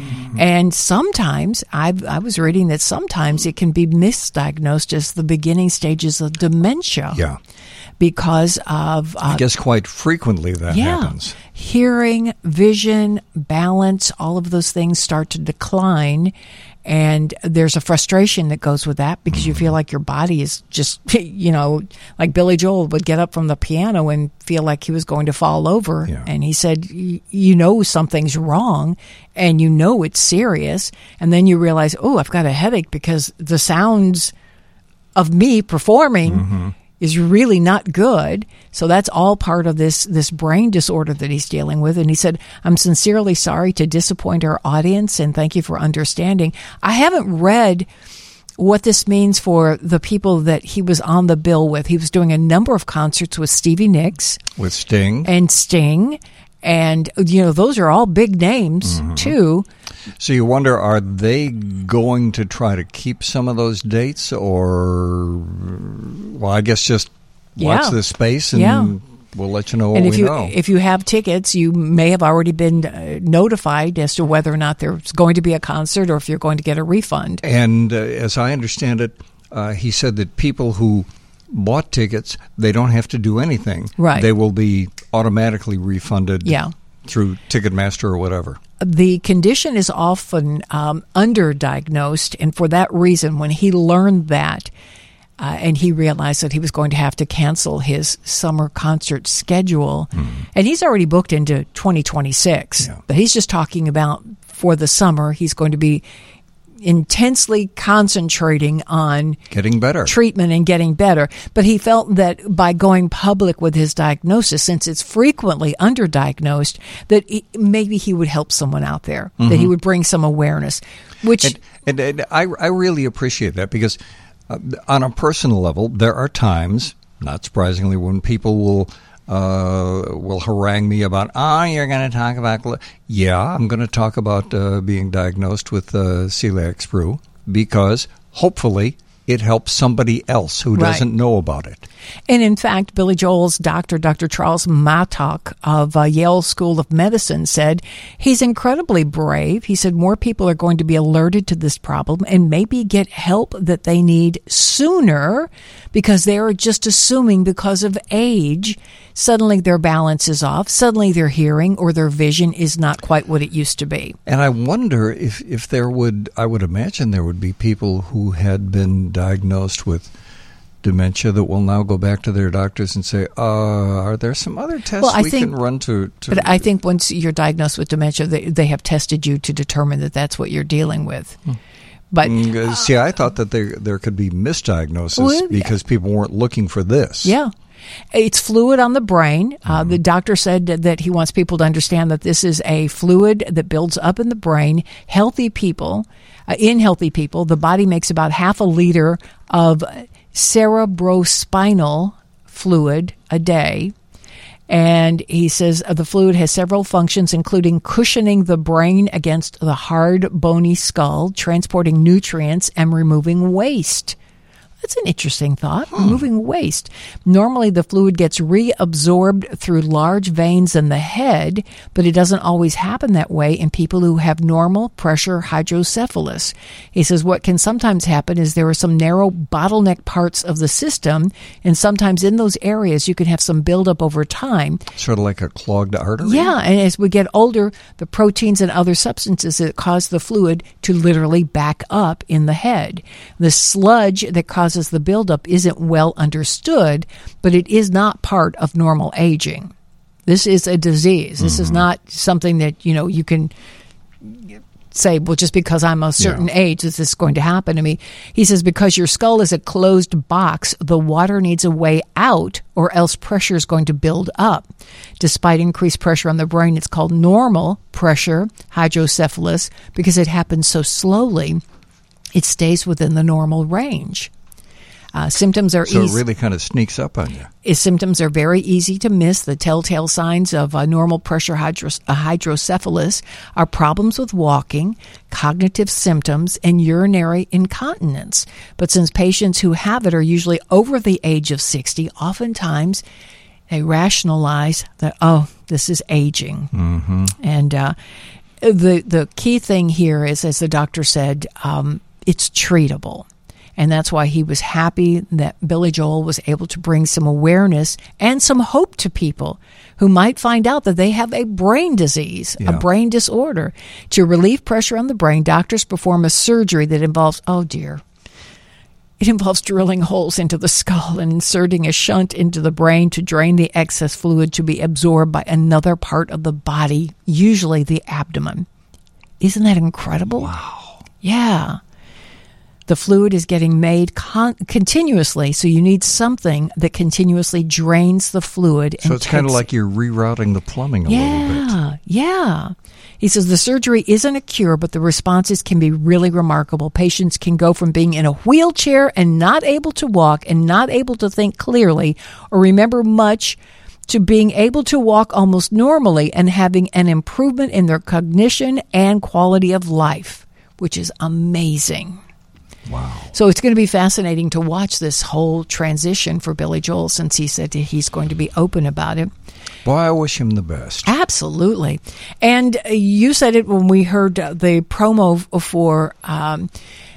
And sometimes, I I was reading that sometimes it can be misdiagnosed as the beginning stages of dementia. Yeah. Because of... Uh, I guess quite frequently that yeah. happens. Hearing, vision, balance, all of those things start to decline. And there's a frustration that goes with that because you feel like your body is just, you know, like Billy Joel would get up from the piano and feel like he was going to fall over. Yeah. And he said, y- you know something's wrong and you know it's serious. And then you realize, oh, I've got a headache because the sounds of me performing Mm-hmm. is really not good. So that's all part of this this brain disorder that he's dealing with. And he said, I'm sincerely sorry to disappoint our audience and thank you for understanding. I haven't read what this means for the people that he was on the bill with. He was doing a number of concerts with Stevie Nicks With Sting. and Sting. And, you know, those are all big names, Mm-hmm. too. So you wonder, are they going to try to keep some of those dates, or, well, I guess just watch Yeah. this space and Yeah. we'll let you know what And if we you know. if you have tickets, you may have already been uh, notified as to whether or not there's going to be a concert or if you're going to get a refund. And uh, as I understand it, uh, he said that people who bought tickets, they don't have to do anything. Right. They will be automatically refunded Yeah. through Ticketmaster or whatever. The condition is often um, underdiagnosed, and for that reason, when he learned that, uh, and he realized that he was going to have to cancel his summer concert schedule, and he's already booked into twenty twenty-six, but he's just talking about for the summer, he's going to be intensely concentrating on Getting better. treatment and getting better. But he felt that by going public with his diagnosis, since it's frequently underdiagnosed, that he, maybe he would help someone out there, that he Mhm. would bring some awareness, which And, and, and I, I really appreciate that because uh, on a personal level, there are times, not surprisingly, when people will uh, will harangue me about, ah, oh, you're going to talk about, gl-" yeah, I'm going to talk about uh, being diagnosed with uh, celiac sprue because hopefully it helps somebody else who Right. doesn't know about it. And in fact, Billy Joel's doctor, Doctor Charles Mattock of uh, Yale School of Medicine, said he's incredibly brave. He said more people are going to be alerted to this problem and maybe get help that they need sooner because they are just assuming because of age, suddenly their balance is off, suddenly their hearing or their vision is not quite what it used to be. And I wonder if, if there would, I would imagine there would be people who had been diagnosed with dementia that will now go back to their doctors and say, uh, are there some other tests Well, I we think- can run to, to... But I think once you're diagnosed with dementia, they, they have tested you to determine that that's what you're dealing with. But Mm, uh, see, I thought that there there could be misdiagnosis Well, because people weren't looking for this. yeah, it's fluid on the brain. Uh, the doctor said that he wants people to understand that this is a fluid that builds up in the brain. Healthy people, uh, in healthy people, the body makes about half a liter of cerebrospinal fluid a day. And he says uh, the fluid has several functions, including cushioning the brain against the hard, bony skull, transporting nutrients, and removing waste. That's an interesting thought. Removing waste. Normally, the fluid gets reabsorbed through large veins in the head, but it doesn't always happen that way in people who have normal pressure hydrocephalus. He says what can sometimes happen is there are some narrow bottleneck parts of the system, and sometimes in those areas you can have some buildup over time. Sort of like a clogged artery? Yeah, and as we get older, the proteins and other substances that cause the fluid to literally back up in the head. The sludge that causes the buildup isn't well understood, but it is not part of normal aging. This is a disease. This mm-hmm. is not something that, you know, you can say, well, just because I'm a certain yeah. age, is this going to happen to me? He says, because your skull is a closed box, the water needs a way out, or else pressure is going to build up. Despite increased pressure on the brain, it's called normal pressure hydrocephalus because it happens so slowly, it stays within the normal range. Uh, symptoms are so easy. it really kind of sneaks up on you. His symptoms are very easy to miss. The telltale signs of uh, normal pressure hydro- uh, hydrocephalus are problems with walking, cognitive symptoms, and urinary incontinence. But since patients who have it are usually over the age of sixty, oftentimes they rationalize that, oh, this is aging. Mm-hmm. And uh, the the key thing here is, as the doctor said, um, it's treatable. And that's why he was happy that Billy Joel was able to bring some awareness and some hope to people who might find out that they have a brain disease, yeah. a brain disorder. To relieve pressure on the brain, doctors perform a surgery that involves, oh dear, it involves drilling holes into the skull and inserting a shunt into the brain to drain the excess fluid to be absorbed by another part of the body, usually the abdomen. Isn't that incredible? Wow. Yeah. The fluid is getting made con- continuously, so you need something that continuously drains the fluid. So and it's kind of takes- like you're rerouting the plumbing a yeah, little bit. Yeah. He says the surgery isn't a cure, but the responses can be really remarkable. Patients can go from being in a wheelchair and not able to walk and not able to think clearly or remember much to being able to walk almost normally and having an improvement in their cognition and quality of life, which is amazing. Wow. So it's going to be fascinating to watch this whole transition for Billy Joel, since he said he's going to be open about it. Boy, I wish him the best. Absolutely. And you said it when we heard the promo for um,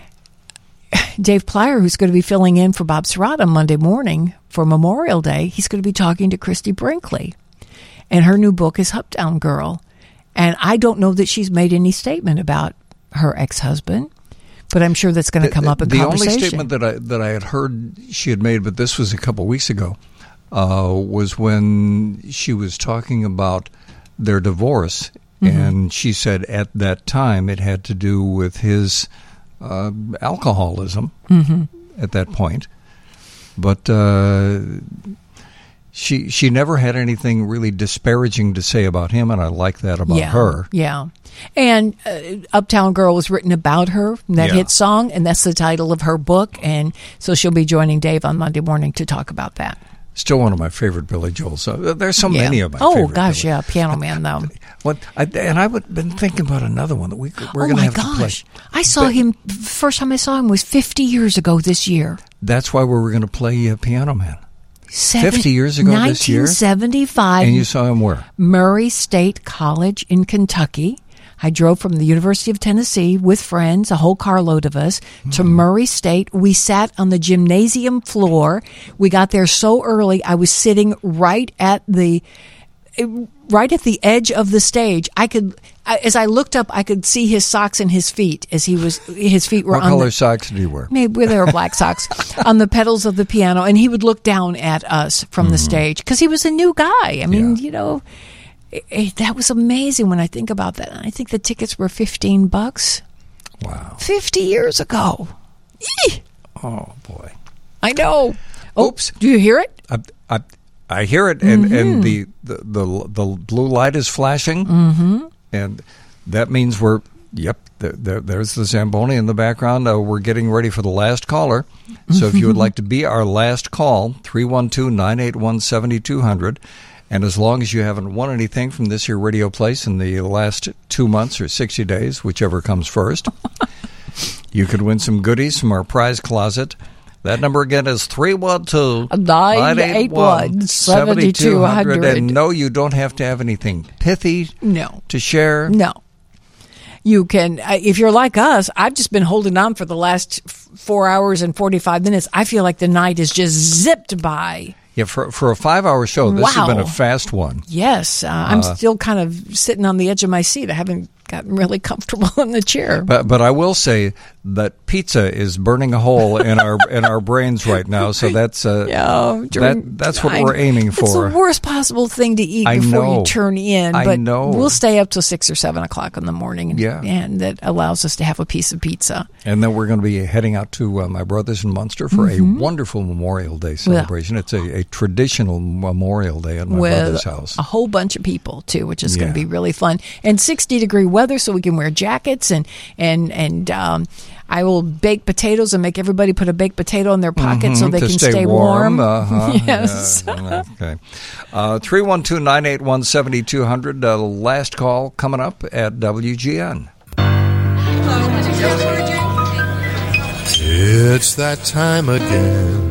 Dave Plyer, who's going to be filling in for Bob Surratt on Monday morning for Memorial Day. He's going to be talking to Christy Brinkley. And her new book is Uptown Girl. And I don't know that she's made any statement about her ex-husband. But I'm sure that's going to come up in the conversation. The only statement that I that I had heard she had made, but this was a couple weeks ago, uh, was when she was talking about their divorce, mm-hmm. and she said at that time it had to do with his uh, alcoholism mm-hmm. at that point. But uh, she she never had anything really disparaging to say about him, and I like that about yeah, her. Yeah. And uh, Uptown Girl was written about her, that yeah. hit song, and that's the title of her book. And so she'll be joining Dave on Monday morning to talk about that. Still one of my favorite Billy Joels. Uh, there's so yeah. many of my oh, favorite. Oh, gosh, yeah, Piano Man, though. What, I, and I've been thinking about another one that we, we're oh going to have gosh. to play. I saw but, him, first time I saw him was fifty years ago this year. That's why we were going to play uh, Piano Man. Seven, fifty years ago this year? nineteen seventy-five. And you saw him where? Murray State College in Kentucky. I drove from the University of Tennessee with friends, a whole carload of us, mm-hmm. to Murray State. We sat on the gymnasium floor. We got there so early, I was sitting right at the right at the edge of the stage. I could, as I looked up, I could see his socks and his feet as he was. His feet were what on. What color the, socks did he wear? Maybe they were black socks on the pedals of the piano, and he would look down at us from mm-hmm. the stage because he was a new guy. I mean, yeah. you know. It, it, that was amazing when I think about that. I think the tickets were fifteen bucks. Wow. fifty years ago. Eee! Oh, boy. I know. Oops. Oh, do you hear it? I, I, I hear it, and, mm-hmm. and the, the, the, the blue light is flashing, mm-hmm. and that means we're, yep, there, there, there's the Zamboni in the background. Uh, we're getting ready for the last caller. So if you would like to be our last call, three one two, nine eight one, seven two zero zero. And as long as you haven't won anything from this here radio place in the last two months or sixty days, whichever comes first, you could win some goodies from our prize closet. That number again is three one two, nine eight one, seven two zero zero. And no, you don't have to have anything pithy no. to share. No. You can, if you're like us, I've just been holding on for the last four hours and forty-five minutes. I feel like the night has just zipped by. Yeah, for for a five-hour show, this wow. has been a fast one. Yes, uh, I'm uh, still kind of sitting on the edge of my seat. I haven't gotten really comfortable in the chair. But but I will say that pizza is burning a hole in our in our brains right now. So that's uh, yeah, that, that's what I, we're aiming for. It's the worst possible thing to eat I before know. you turn in. I but know. We'll stay up till six or seven o'clock in the morning. And, yeah, and that allows us to have a piece of pizza. And then we're going to be heading out to uh, my brother's in Munster for mm-hmm. a wonderful Memorial Day celebration. Yeah. It's a, a traditional Memorial Day at my with brother's house. A whole bunch of people too, which is yeah. going to be really fun. And sixty degree weather, so we can wear jackets and and and um, I will bake potatoes and make everybody put a baked potato in their pocket mm-hmm, so they to can stay, stay warm. warm. Uh-huh. Yes. Yeah, okay. Uh, three one two, nine eight one, seven two zero zero. Uh, last call coming up at W G N. It's that time again.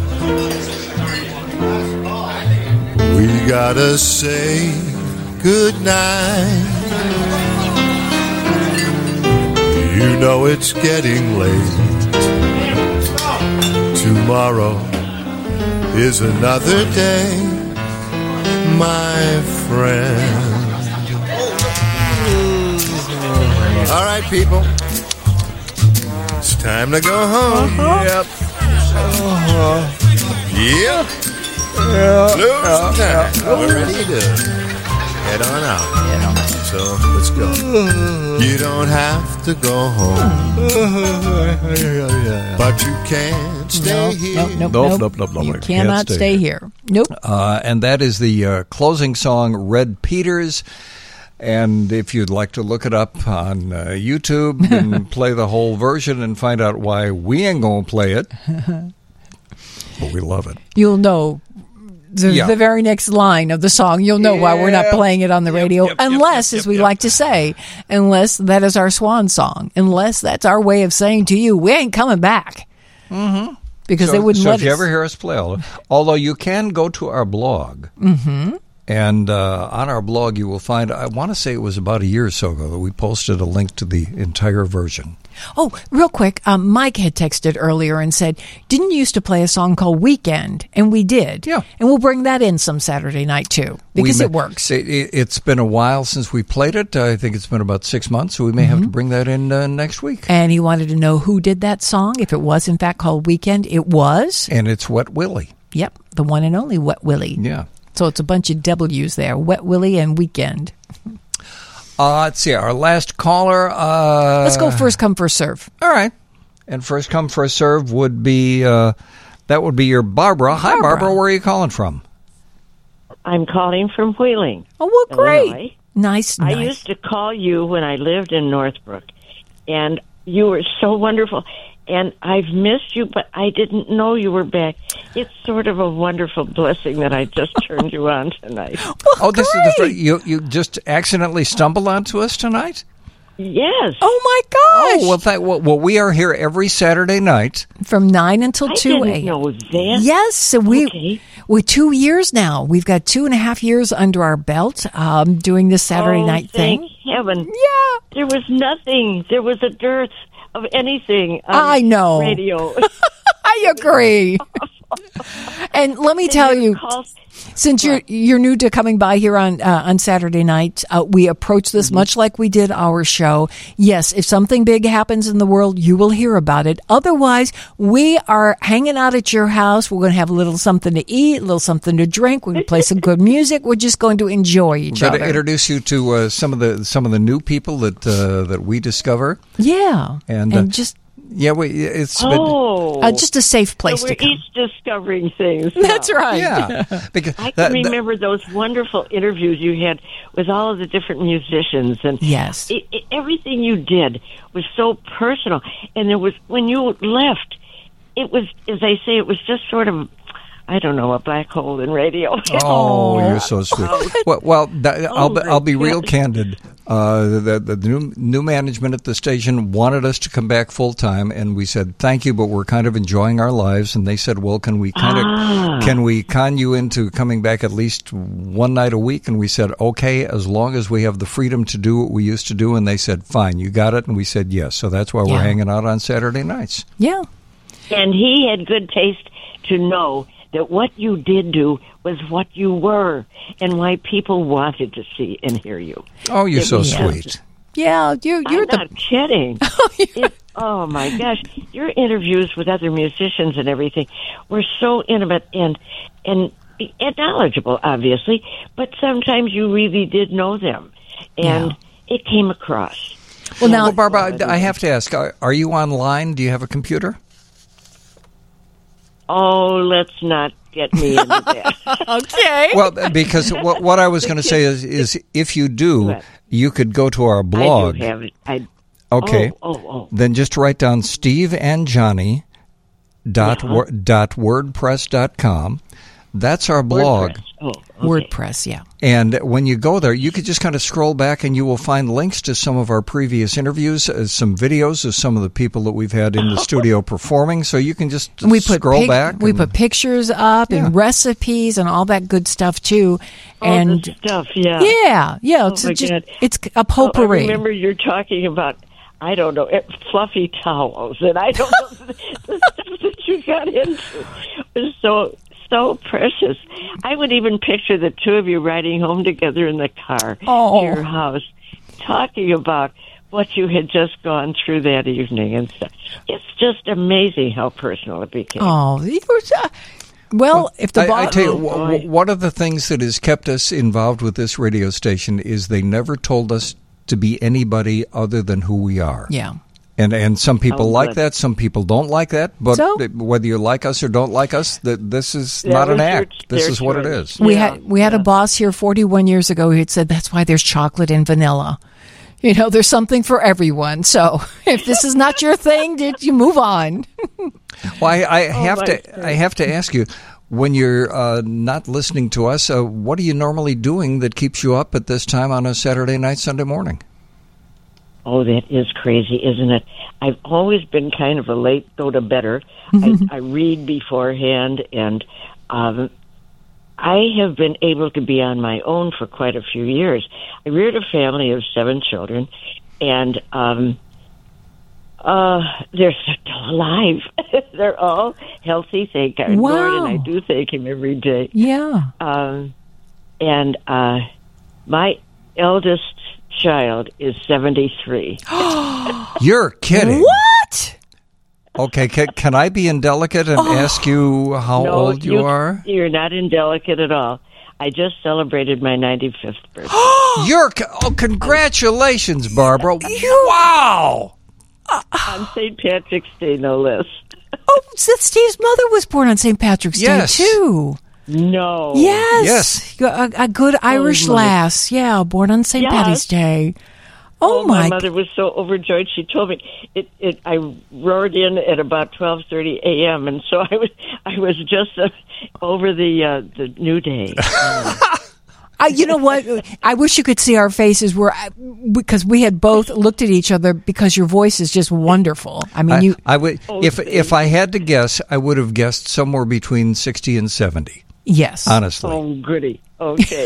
We gotta say goodnight. You know it's getting late. Tomorrow is another day, my friend. All right, people. It's time to go home. Uh-huh. Yep. Uh-huh. Yep. Yeah. Lose yeah, time. yeah. We're ready to head on out. Head on out. So let's go. You don't have to go home, but you can't stay nope, here. Nope, nope, nope, nope. nope, nope, You nope. cannot stay, stay here. Nope. Uh, and that is the uh, closing song, Red Peters. And if you'd like to look it up on uh, YouTube and play the whole version and find out why we ain't going to play it, but we love it. You'll know the, yeah. the very next line of the song. You'll know yeah. why we're not playing it on the radio, yep, yep, unless, yep, yep, as we yep. like to say, unless that is our swan song, unless that's our way of saying to you, we ain't coming back. Mm-hmm. Because so, they wouldn't so let if you us. ever hear us play, although you can go to our blog. Mm-hmm. And uh, on our blog, you will find, I want to say it was about a year or so ago that we posted a link to the entire version. Oh, real quick, um, Mike had texted earlier and said, didn't you used to play a song called Weekend? And we did. Yeah. And we'll bring that in some Saturday night, too, because may, it works. It, it's been a while since we played it. I think it's been about six months, so we may mm-hmm. have to bring that in uh, next week. And he wanted to know who did that song, if it was, in fact, called Weekend. It was. And it's Wet Willie. Yep, the one and only Wet Willie. Yeah. So it's a bunch of W's there, Wet Willie and Weekend. Uh, let's see, our last caller. Uh, Let's go first come, first serve. All right. And first come, first serve would be, uh, that would be your Barbara. Hi, Barbara. Barbara. Where are you calling from? I'm calling from Wheeling. Oh, well, great. Illinois. Nice, I nice. used to call you when I lived in Northbrook, and you were so wonderful. And I've missed you, but I didn't know you were back. It's sort of a wonderful blessing that I just turned you on tonight. Well, oh, this great. is the first, you you just accidentally stumbled onto us tonight? Yes. Oh, my gosh. Oh, well, th- well, well, we are here every Saturday night. From nine until I two didn't a.m. know that. Yes. So we, okay. we're two years now. We've got two and a half years under our belt um, doing this Saturday oh, night thank thing. heaven. Yeah. There was nothing. There was a dearth of anything on I know. radio. I agree. And let me tell you, since you're you're new to coming by here on uh, on Saturday night, uh, we approach this mm-hmm. much like we did our show. Yes, if something big happens in the world, you will hear about it. Otherwise, we are hanging out at your house. We're going to have a little something to eat, a little something to drink. We're going to play some good music. We're just going to enjoy each We're other. going to introduce you to uh, some of the some of the new people that uh, that we discover. Yeah, and, and uh, just. Yeah, we, it's oh, been, uh, just a safe place so to come. We're each discovering things. That's now. right. Yeah, because I can that, remember that, those wonderful interviews you had with all of the different musicians, and yes, it, it, everything you did was so personal. And there was when you left, it was, as I say, it was just sort of. I don't know, a black hole in radio. Oh, you're so sweet. Well, well that, I'll, oh, I'll be real candid. Uh, the the new, new management at the station wanted us to come back full time, and we said thank you, but we're kind of enjoying our lives. And they said, well, can we kind of Ah. can we con you into coming back at least one night a week? And we said okay, as long as we have the freedom to do what we used to do. And they said fine, you got it. And we said yes. So that's why we're Yeah. hanging out on Saturday nights. Yeah. And he had good taste to know that what you did do was what you were and why people wanted to see and hear you. Oh, you're It so was- sweet. Yeah, you, you're I'm the. not kidding. It- oh my gosh, your interviews with other musicians and everything were so intimate and and and knowledgeable, obviously. But sometimes you really did know them, and it came across. Well, now, Barbara, I have to ask: Are, are you online? Do you have a computer? Oh, let's not get me into that. Okay. Well, because what, what I was going to say is, is if you do, you could go to our blog. I do have it. I, Okay. Oh, oh, oh. Then just write down Steve and Johnny dot, Yeah. wor- dot wordpress dot com. That's our blog. WordPress. Oh, okay. WordPress, yeah. And when you go there, you could just kind of scroll back and you will find links to some of our previous interviews, uh, some videos of some of the people that we've had in the studio performing. So you can just We put scroll pic- back. We and- put pictures up Yeah. and recipes and all that good stuff too. All and the stuff, yeah. yeah, yeah. Oh It's my just, God. it's a Oh, I potpourri. remember you're talking about, I don't know, eh, fluffy towels, and I don't know, the stuff that you got into was so, so precious. I would even picture the two of you riding home together in the car Oh. to your house, talking about what you had just gone through that evening and stuff. It's just amazing how personal it became. Oh, you were, uh, well, if the I, I bo- tell you, Oh, w- w- one of the things that has kept us involved with this radio station is they never told us to be anybody other than who we are. Yeah. And and some people Oh, like good. that, some people don't like that. But So- th- whether you like us or don't like us, that this is That not an was your- act. This their is what it choice. is. we Yeah, had we had a boss here forty-one years ago who had said that's why there's chocolate and vanilla. You know, there's something for everyone. So if this is not your thing, did you move on? Well, I, I Oh, have my to. goodness. I have to ask you, when you're uh, not listening to us, uh, what are you normally doing that keeps you up at this time on a Saturday night, Sunday morning? Oh, that is crazy, isn't it? I've always been kind of a late go-to-bedder. I, I read beforehand, and um, I have been able to be on my own for quite a few years. I reared a family of seven children, and um, uh, they're still alive. They're all healthy, thank God, Lord, and I Wow. do thank Him every day. Yeah. Um, and uh, my eldest child is seventy-three. You're kidding. What? Okay, can, can I be indelicate and ask you how No, old you, are? You're not indelicate at all. I just celebrated my ninety-fifth birthday. You're c- oh, congratulations, Barbara! Wow. On Saint Patrick's Day, no less. Oh, so Steve's mother was born on Saint Patrick's Yes. Day too. No. Yes. Yes. A, a good Irish my- lass. Yeah, born on Saint Yes. Patty's Day. Oh, Oh, my, my. mother was so overjoyed. She told me it. It. I roared in at about twelve thirty a.m. and so I was. I was just uh, over the uh, the new day. I, you know what? I wish you could see our faces. Where because we had both looked at each other because your voice is just wonderful. I mean, I, you. I would Oh, if thank if I had to guess, I would have guessed somewhere between sixty and seventy. Yes. Honestly. Oh, goody. Okay.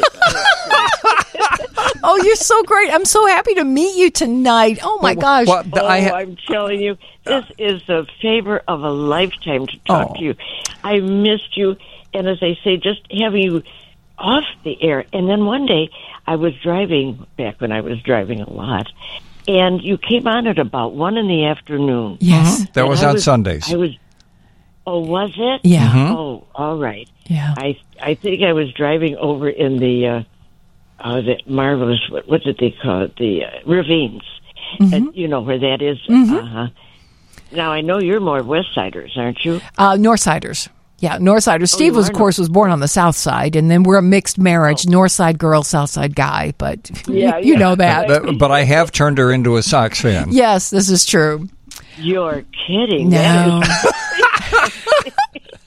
Oh, you're so great. I'm so happy to meet you tonight. Oh, my gosh. Well, the- Oh, I ha- I'm telling you, this is a favor of a lifetime to talk Oh. to you. I missed you, and as I say, just having you off the air. And then one day, I was driving, back when I was driving a lot, and you came on at about one in the afternoon. Yes. That And was I on Sundays. I was. Oh, was it? Yeah. Mhm. Oh, all right. Yeah. I I think I was driving over in the uh, uh the marvelous what what did they call it, the uh, ravines, and you know where that is. Mhm. Uh huh. Now I know you're more West Siders, aren't you? Uh, Northsiders. Yeah, Northsiders. Steve you was, are of course, was born on the South Side, and then we're a mixed marriage, North Side girl, South Side guy. But Yeah, you yeah. know that. But, but I have turned her into a Sox fan. Yes, this is true. You're kidding. No. That is-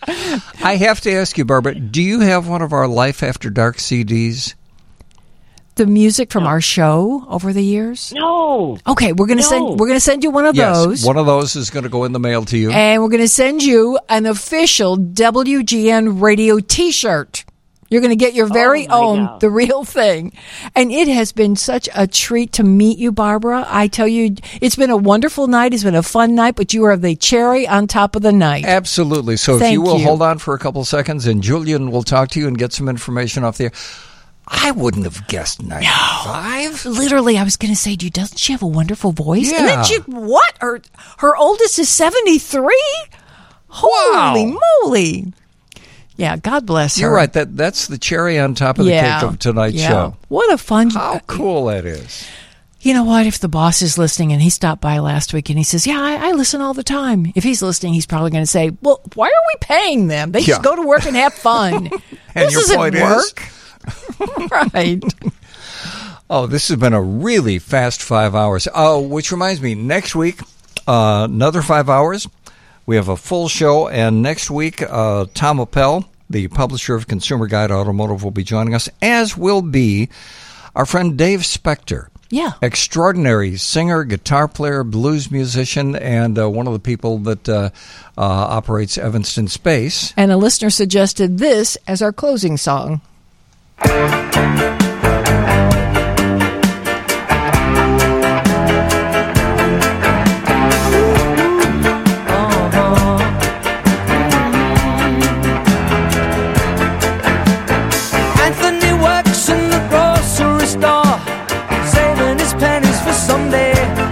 I have to ask you, Barbara, do you have one of our Life After Dark C Ds? the music from our show over the years? No. Okay, we're gonna No. send we're gonna send you one of Yes, those. one of those is going to go in the mail to you. And we're going to send you an official W G N radio T-shirt. You're going to get your very Oh, my own, God. the real thing. And it has been such a treat to meet you, Barbara. I tell you, it's been a wonderful night. It's been a fun night, but you are the cherry on top of the night. Absolutely. So if Thank you will you. hold on for a couple seconds, and Julian will talk to you and get some information off the air. I wouldn't have guessed ninety-five. Literally, I was going to say, do you, doesn't she have a wonderful voice? And Yeah. then she, what? Her, her oldest is seventy-three? Holy Wow. moly. Yeah, God bless her. You're right. That that's the cherry on top of the Yeah. cake of tonight's Yeah. show. What a fun. How cool that is. You know what? If the boss is listening and he stopped by last week and he says, yeah, I, I listen all the time. If he's listening, he's probably going to say, well, why are we paying them? They Yeah. just go to work and have fun. And this your isn't point work. Right. Oh, this has been a really fast five hours. Oh, which reminds me, next week, uh, another five hours. We have a full show, and next week, uh, Tom Appel, the publisher of Consumer Guide Automotive, will be joining us, as will be our friend Dave Spector. Yeah. Extraordinary singer, guitar player, blues musician, and uh, one of the people that uh, uh, operates Evanston Space. And a listener suggested this as our closing song. Anthony works in the grocery store, saving his pennies for someday.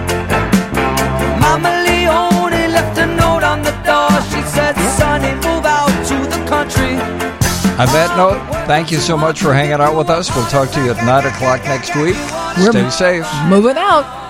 Mama Leone left a note on the door. She said, "Sonny, move out to the country." On that note, thank you so much for hanging out with us. We'll talk to you at nine o'clock next week. We're Stay safe. Moving out.